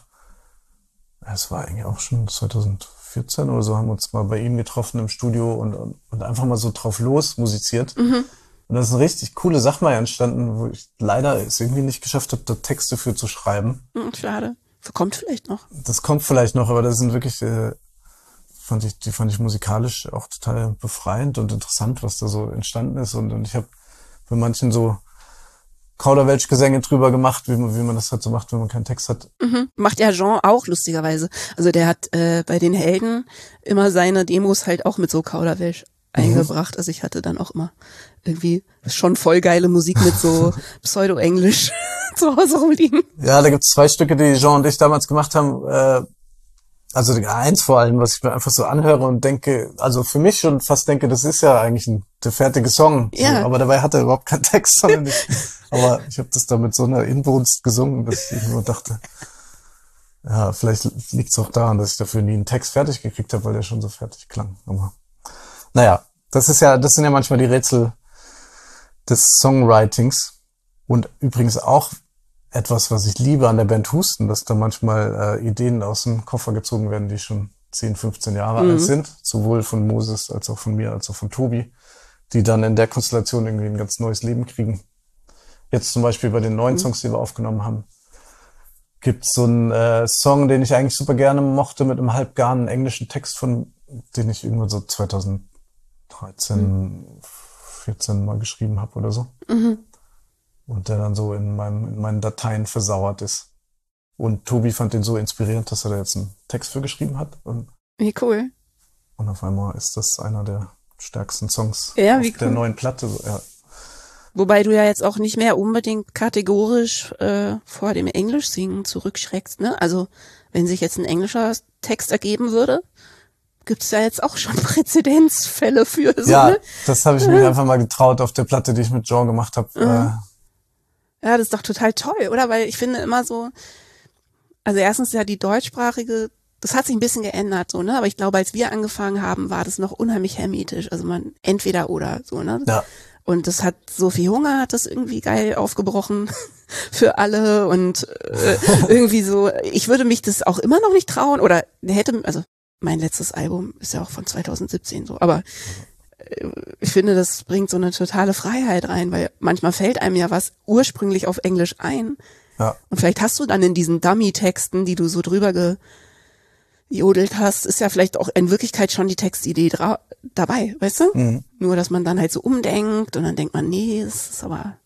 es war eigentlich auch schon zweitausendvierzehn oder so, haben wir uns mal bei ihm getroffen im Studio und, und, und einfach mal so drauf los musiziert. Mhm. Und da ist eine richtig coole Sache mal entstanden, wo ich leider es irgendwie nicht geschafft habe, da Texte für zu schreiben. Hm, schade. Kommt vielleicht noch. Das kommt vielleicht noch, aber das sind wirklich, äh, fand ich, die fand ich musikalisch auch total befreiend und interessant, was da so entstanden ist. Und, und ich habe bei manchen so Kauderwelsch-Gesänge drüber gemacht, wie man, wie man das halt so macht, wenn man keinen Text hat. Mhm. Macht ja Jean auch lustigerweise. Also der hat äh, bei den Helden immer seine Demos halt auch mit so Kauderwelsch eingebracht. Also ich hatte dann auch immer irgendwie schon voll geile Musik mit so Pseudo-Englisch zu Hause rumliegen. Ja, da gibt's zwei Stücke, die Jean und ich damals gemacht haben. Äh, also eins vor allem, was ich mir einfach so anhöre und denke, also für mich schon fast denke, das ist ja eigentlich ein der fertige Song. Ja. So, aber dabei hat er überhaupt keinen Text, sondern ich, aber ich habe das da mit so einer Inbrunst gesungen, dass ich nur dachte, ja, vielleicht liegt's auch daran, dass ich dafür nie einen Text fertig gekriegt habe, weil der schon so fertig klang. Aber naja, das ist ja, das sind ja manchmal die Rätsel des Songwritings. Und übrigens auch etwas, was ich liebe an der Band Husten, dass da manchmal äh, Ideen aus dem Koffer gezogen werden, die schon zehn, fünfzehn Jahre Mhm. alt sind. Sowohl von Moses als auch von mir, als auch von Tobi, die dann in der Konstellation irgendwie ein ganz neues Leben kriegen. Jetzt zum Beispiel bei den neuen Mhm. Songs, die wir aufgenommen haben, gibt's so einen äh, Song, den ich eigentlich super gerne mochte, mit einem halbgaren englischen Text, von den ich irgendwann so zweitausenddreizehn, vierzehn mal geschrieben habe oder so. Mhm. Und der dann so in, meinem, in meinen Dateien versauert ist. Und Tobi fand den so inspirierend, dass er da jetzt einen Text für geschrieben hat. Und, Wie cool. und auf einmal ist das einer der stärksten Songs ja, auf wie der cool. neuen Platte. Ja. Wobei du ja jetzt auch nicht mehr unbedingt kategorisch äh, vor dem Englischsingen zurückschreckst, ne? Also wenn sich jetzt ein englischer Text ergeben würde, gibt's ja jetzt auch schon Präzedenzfälle für. So, Ja, ne? das habe ich mich einfach mal getraut auf der Platte, die ich mit Jean gemacht habe. Mhm. Äh, Ja, das ist doch total toll, oder? Weil ich finde immer so, also erstens ja die deutschsprachige, das hat sich ein bisschen geändert, so, ne? Aber ich glaube, als wir angefangen haben, war das noch unheimlich hermetisch. Also man entweder oder so, ne? ja. Und das hat Sophie Hunger hat das irgendwie geil aufgebrochen für alle und äh, irgendwie so, ich würde mich das auch immer noch nicht trauen oder hätte, also mein letztes Album ist ja auch von zwanzig siebzehn so, aber äh, ich finde, das bringt so eine totale Freiheit rein, weil manchmal fällt einem ja was ursprünglich auf Englisch ein Ja. und vielleicht hast du dann in diesen Dummy-Texten, die du so drüber gejodelt hast, ist ja vielleicht auch in Wirklichkeit schon die Textidee dra- dabei, weißt du? Mhm. Nur, dass man dann halt so umdenkt und dann denkt man, nee, das ist aber...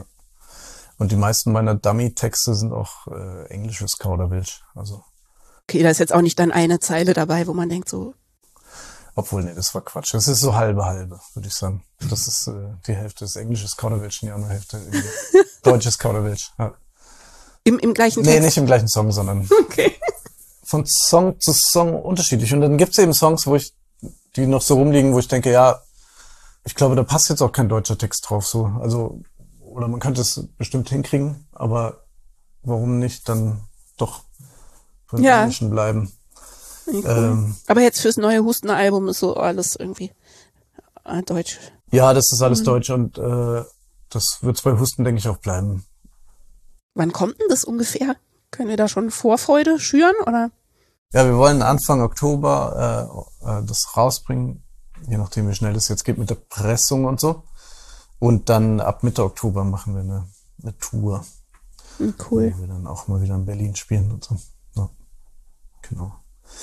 Und die meisten meiner Dummy-Texte sind auch äh, englisches Kauderwelsch. Also, Okay, da ist jetzt auch nicht dann eine Zeile dabei, wo man denkt so... obwohl, nee, das war Quatsch. Das ist so halbe halbe, würde ich sagen. Das ist äh, die Hälfte ist englisches Kauderwelsch und die andere Hälfte irgendwie deutsches Kauderwelsch. Ja. Im, im gleichen Nee, Text? nicht im gleichen Song, sondern Okay. von Song zu Song unterschiedlich. Und dann gibt's eben Songs, wo ich, die noch so rumliegen, wo ich denke, ja, ich glaube, da passt jetzt auch kein deutscher Text drauf, so. Also, oder man könnte es bestimmt hinkriegen, aber warum nicht dann doch beim Ja. Englischen bleiben? Cool. Ähm, Aber jetzt fürs neue Husten-Album ist so alles irgendwie äh, deutsch. ja, das ist alles deutsch und äh, das wird bei Husten, denke ich, auch bleiben. Wann kommt denn das ungefähr? Können wir da schon Vorfreude schüren, oder? Ja, wir wollen Anfang Oktober äh, äh, das rausbringen, je nachdem, wie schnell das jetzt geht mit der Pressung und so. Und dann ab Mitte Oktober machen wir eine, eine Tour, Hm, cool. wo wir dann auch mal wieder in Berlin spielen und so. Ja, genau.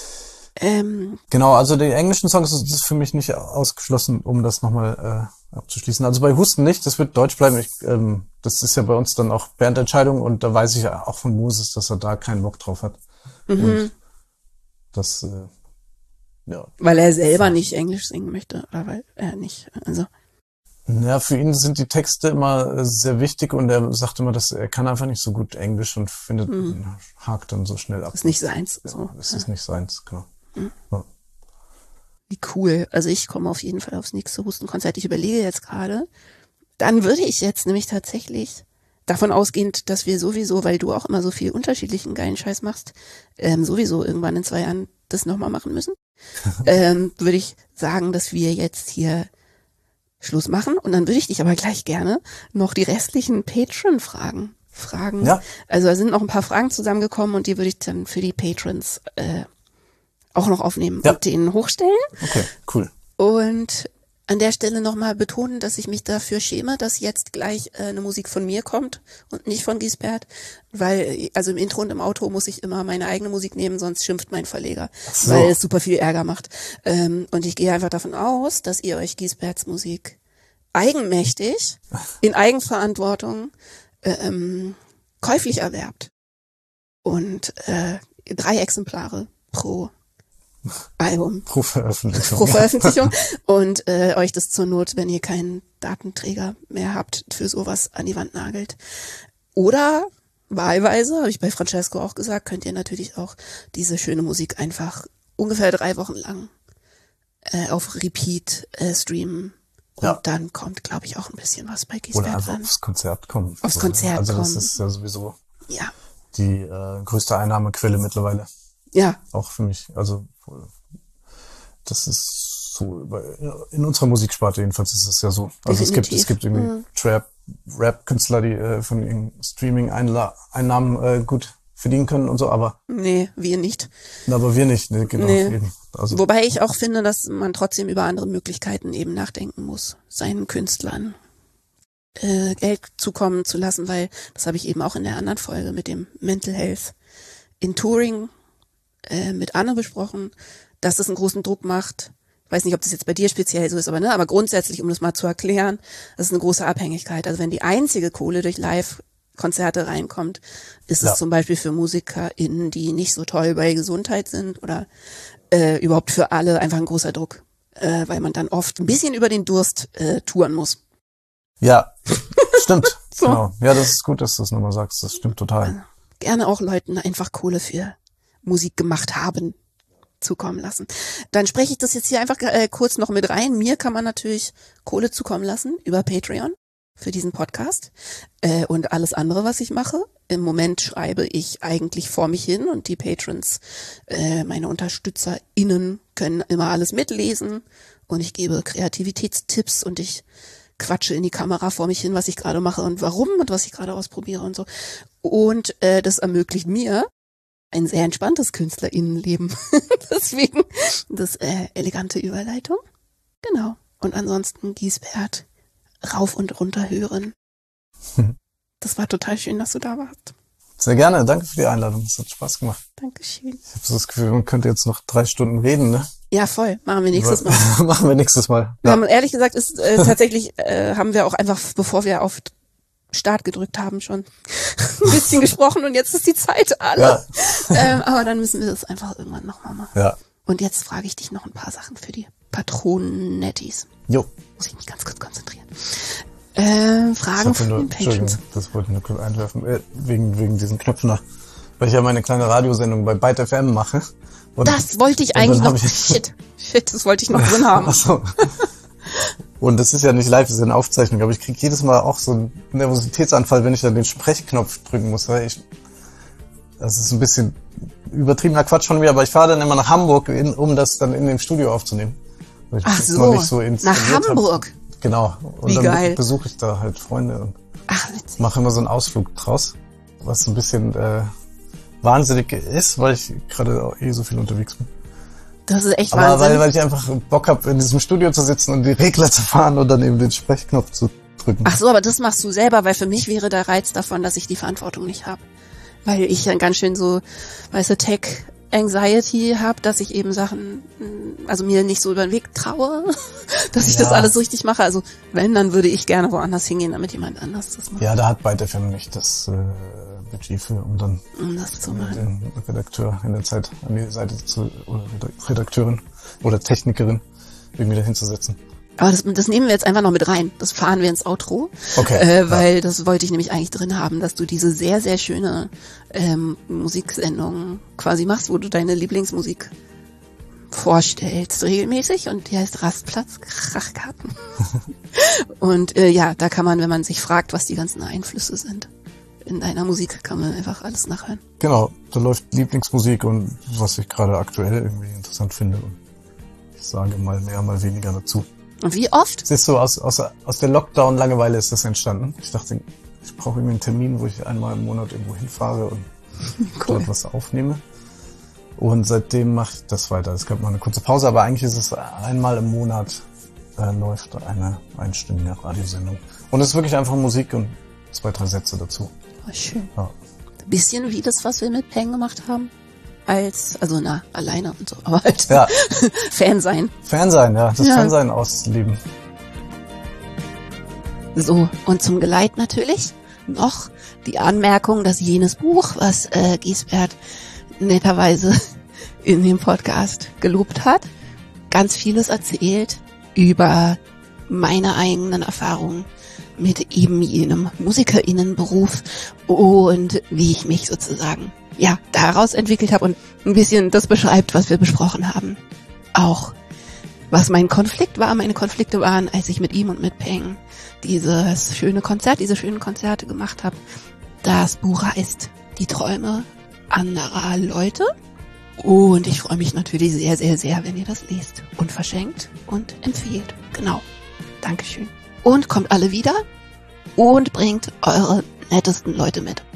Ähm, Genau, also die englischen Songs, das ist für mich nicht ausgeschlossen, um das nochmal äh, abzuschließen. Also bei Husten nicht, das wird deutsch bleiben. Ich, ähm, das ist ja bei uns dann auch Bandentscheidung und da weiß ich ja auch von Moses, dass er da keinen Bock drauf hat. mhm. Und das, äh, ja. Weil er selber nicht Englisch singen möchte, oder weil er nicht, also... Ja, für ihn sind die Texte immer äh, sehr wichtig und er sagt immer, dass er kann einfach nicht so gut Englisch und findet, Mhm. hakt dann so schnell ab. Ist nicht seins. Ja, So. das ist nicht seins, genau. Mhm. Ja. Wie cool. Also ich komme auf jeden Fall aufs nächste Hustenkonzert. Ich überlege jetzt gerade. Dann würde ich jetzt nämlich tatsächlich davon ausgehend, dass wir sowieso, weil du auch immer so viel unterschiedlichen geilen Scheiß machst, ähm, sowieso irgendwann in zwei Jahren das nochmal machen müssen, ähm, würde ich sagen, dass wir jetzt hier Schluss machen. Und dann würde ich dich aber gleich gerne noch die restlichen Patron-Fragen fragen. Ja. Also da sind noch ein paar Fragen zusammengekommen und die würde ich dann für die Patrons äh, auch noch aufnehmen Ja. und denen hochstellen. Okay, cool. Und an der Stelle nochmal betonen, dass ich mich dafür schäme, dass jetzt gleich äh, eine Musik von mir kommt und nicht von Gisbert, weil also im Intro und im Outro muss ich immer meine eigene Musik nehmen, sonst schimpft mein Verleger, so. weil es super viel Ärger macht. Ähm, und ich gehe einfach davon aus, dass ihr euch Gisberts Musik eigenmächtig, in Eigenverantwortung äh, ähm, käuflich erwerbt. Und äh, drei Exemplare pro Album. Pro Veröffentlichung. Pro Veröffentlichung und äh, euch das zur Not, wenn ihr keinen Datenträger mehr habt, für sowas an die Wand nagelt. Oder wahlweise, habe ich bei Francesco auch gesagt, könnt ihr natürlich auch diese schöne Musik einfach ungefähr drei Wochen lang äh, auf Repeat äh, streamen. Und Ja. dann kommt, glaube ich, auch ein bisschen was bei Oder Gisbert einfach dran. aufs Konzert kommen. Aufs Konzert Also das kommen. ist ja sowieso Ja, die äh, größte Einnahmequelle mittlerweile. ja, Auch für mich. Also das ist so, in unserer Musiksparte jedenfalls ist es ja so. Also es gibt, Definitiv. es gibt irgendwie Mhm. Trap, Rap-Künstler, die äh, von ihren Streaming-Einnahmen äh, gut verdienen können und so, aber, nee, wir nicht. aber wir nicht. Ne, genau, Nee. eben. Also, Wobei ich auch finde, dass man trotzdem über andere Möglichkeiten eben nachdenken muss, seinen Künstlern äh, Geld zukommen zu lassen, weil das habe ich eben auch in der anderen Folge mit dem Mental Health in Touring äh, mit Anne besprochen, dass es einen großen Druck macht. Ich weiß nicht, ob das jetzt bei dir speziell so ist, aber ne, aber grundsätzlich, um das mal zu erklären, das ist eine große Abhängigkeit. Also wenn die einzige Kohle durch Live-Konzerte reinkommt, ist Ja. es zum Beispiel für MusikerInnen, die nicht so toll bei Gesundheit sind oder äh, überhaupt für alle einfach ein großer Druck. äh, weil man dann oft ein bisschen über den Durst äh, touren muss. Ja, stimmt. So. Genau. Ja, das ist gut, dass du das nochmal sagst. Das stimmt total. Also, gerne auch Leuten einfach Kohle für Musik gemacht haben zukommen lassen. Dann spreche ich das jetzt hier einfach äh, kurz noch mit rein. Mir kann man natürlich Kohle zukommen lassen über Patreon für diesen Podcast äh, und alles andere, was ich mache. Im Moment schreibe ich eigentlich vor mich hin und die Patrons, äh, meine UnterstützerInnen können immer alles mitlesen und ich gebe Kreativitätstipps und ich quatsche in die Kamera vor mich hin, was ich gerade mache und warum und was ich gerade ausprobiere und so. Und äh, das ermöglicht mir ein sehr entspanntes KünstlerInnenleben. Deswegen das äh, elegante Überleitung. Genau. Und ansonsten Giesbert rauf und runter hören. Das war total schön, dass du da warst. Sehr gerne. Danke für die Einladung. Es hat Spaß gemacht. Dankeschön. Ich habe so das Gefühl, man könnte jetzt noch drei Stunden reden, ne? Ja, voll. Machen wir nächstes Mal. Machen wir nächstes Mal. Wir Ja. haben ehrlich gesagt, ist äh, tatsächlich äh, haben wir auch einfach, bevor wir auf Start gedrückt haben, schon ein bisschen gesprochen und jetzt ist die Zeit alle. Ja. Ähm, aber dann müssen wir das einfach irgendwann nochmal machen. Ja. Und jetzt frage ich dich noch ein paar Sachen für die Patronen-Netties. Jo. Muss ich mich ganz kurz konzentrieren. Äh, Fragen Ich von nur, den Patrons. Entschuldigung, das wollte ich nur kurz einwerfen, äh, wegen, wegen diesen Knöpfen nach. Weil ich ja meine kleine Radiosendung bei Byte F M mache. Und Das wollte ich und eigentlich dann noch, hab ich- shit, shit, das wollte ich noch drin haben. Ach so. Und das ist ja nicht live, das ist ja eine Aufzeichnung, aber ich kriege jedes Mal auch so einen Nervositätsanfall, wenn ich dann den Sprechknopf drücken muss. Weil ich, das ist ein bisschen übertriebener Quatsch von mir, aber ich fahre dann immer nach Hamburg, in, um das dann in dem Studio aufzunehmen. Weil ich Ach das so, noch nicht so nach inszeniert Hamburg. Hab. Genau. Und Wie dann geil. besuche ich da halt Freunde und Ach, witzig. mache immer so einen Ausflug draus, was ein bisschen äh, wahnsinnig ist, weil ich gerade auch eh so viel unterwegs bin. Das ist echt Aber Wahnsinn. weil, weil ich einfach Bock habe, in diesem Studio zu sitzen und die Regler zu fahren und dann eben den Sprechknopf zu drücken. Ach so, aber das machst du selber, weil für mich wäre der Reiz davon, dass ich die Verantwortung nicht habe. Weil ich dann ganz schön so, weißt du, Tech-Anxiety habe, dass ich eben Sachen, also mir nicht so über den Weg traue, dass ich Ja. das alles richtig mache. Also wenn, dann würde ich gerne woanders hingehen, damit jemand anders das macht, Ja, da hat Byte F M nicht das äh, Budget für, um dann um das zu machen. den Redakteur in der Zeit an die Seite zu, oder Redakteurin oder Technikerin irgendwie dahin zu setzen. Aber das, das nehmen wir jetzt einfach noch mit rein. Das fahren wir ins Outro. Okay, Äh, ja. weil das wollte ich nämlich eigentlich drin haben, dass du diese sehr, sehr schöne ähm, Musiksendung quasi machst, wo du deine Lieblingsmusik vorstellst, regelmäßig. Und die heißt Rastplatz Krachkarten. Und äh, ja, da kann man, wenn man sich fragt, was die ganzen Einflüsse sind in deiner Musik, kann man einfach alles nachhören. Genau, da läuft Lieblingsmusik und was ich gerade aktuell irgendwie interessant finde. Und ich sage mal mehr, mal weniger dazu. Und wie oft? Siehst du, aus, aus, aus der Lockdown-Langeweile ist das entstanden. Ich dachte, ich brauche irgendwie einen Termin, wo ich einmal im Monat irgendwo hinfahre und dort was aufnehme. Und seitdem mache ich das weiter. Es gab mal eine kurze Pause, aber eigentlich ist es einmal im Monat äh, läuft eine einstündige Radiosendung. Und es ist wirklich einfach Musik und zwei, drei Sätze dazu. Oh, schön. Ja. Ein bisschen wie das, was wir mit Peng gemacht haben. Als, also na, alleine und so, aber halt Ja, Fan sein. Fansein, ja, das Ja. Fansein ausleben. So, und zum Geleit natürlich noch die Anmerkung, dass jenes Buch, was äh, Giesbert netterweise in dem Podcast gelobt hat, ganz vieles erzählt über meine eigenen Erfahrungen mit eben jenem MusikerInnenberuf und wie ich mich sozusagen ja daraus entwickelt habe und ein bisschen das beschreibt, was wir besprochen haben. Auch was mein Konflikt war, meine Konflikte waren, als ich mit ihm und mit Peng dieses schöne Konzert, diese schönen Konzerte gemacht habe. Das Buch heißt Die Träume anderer Leute. Und ich freue mich natürlich sehr, sehr, sehr, wenn ihr das lest und verschenkt und empfehlt. Genau. Dankeschön. Und kommt alle wieder und bringt eure nettesten Leute mit.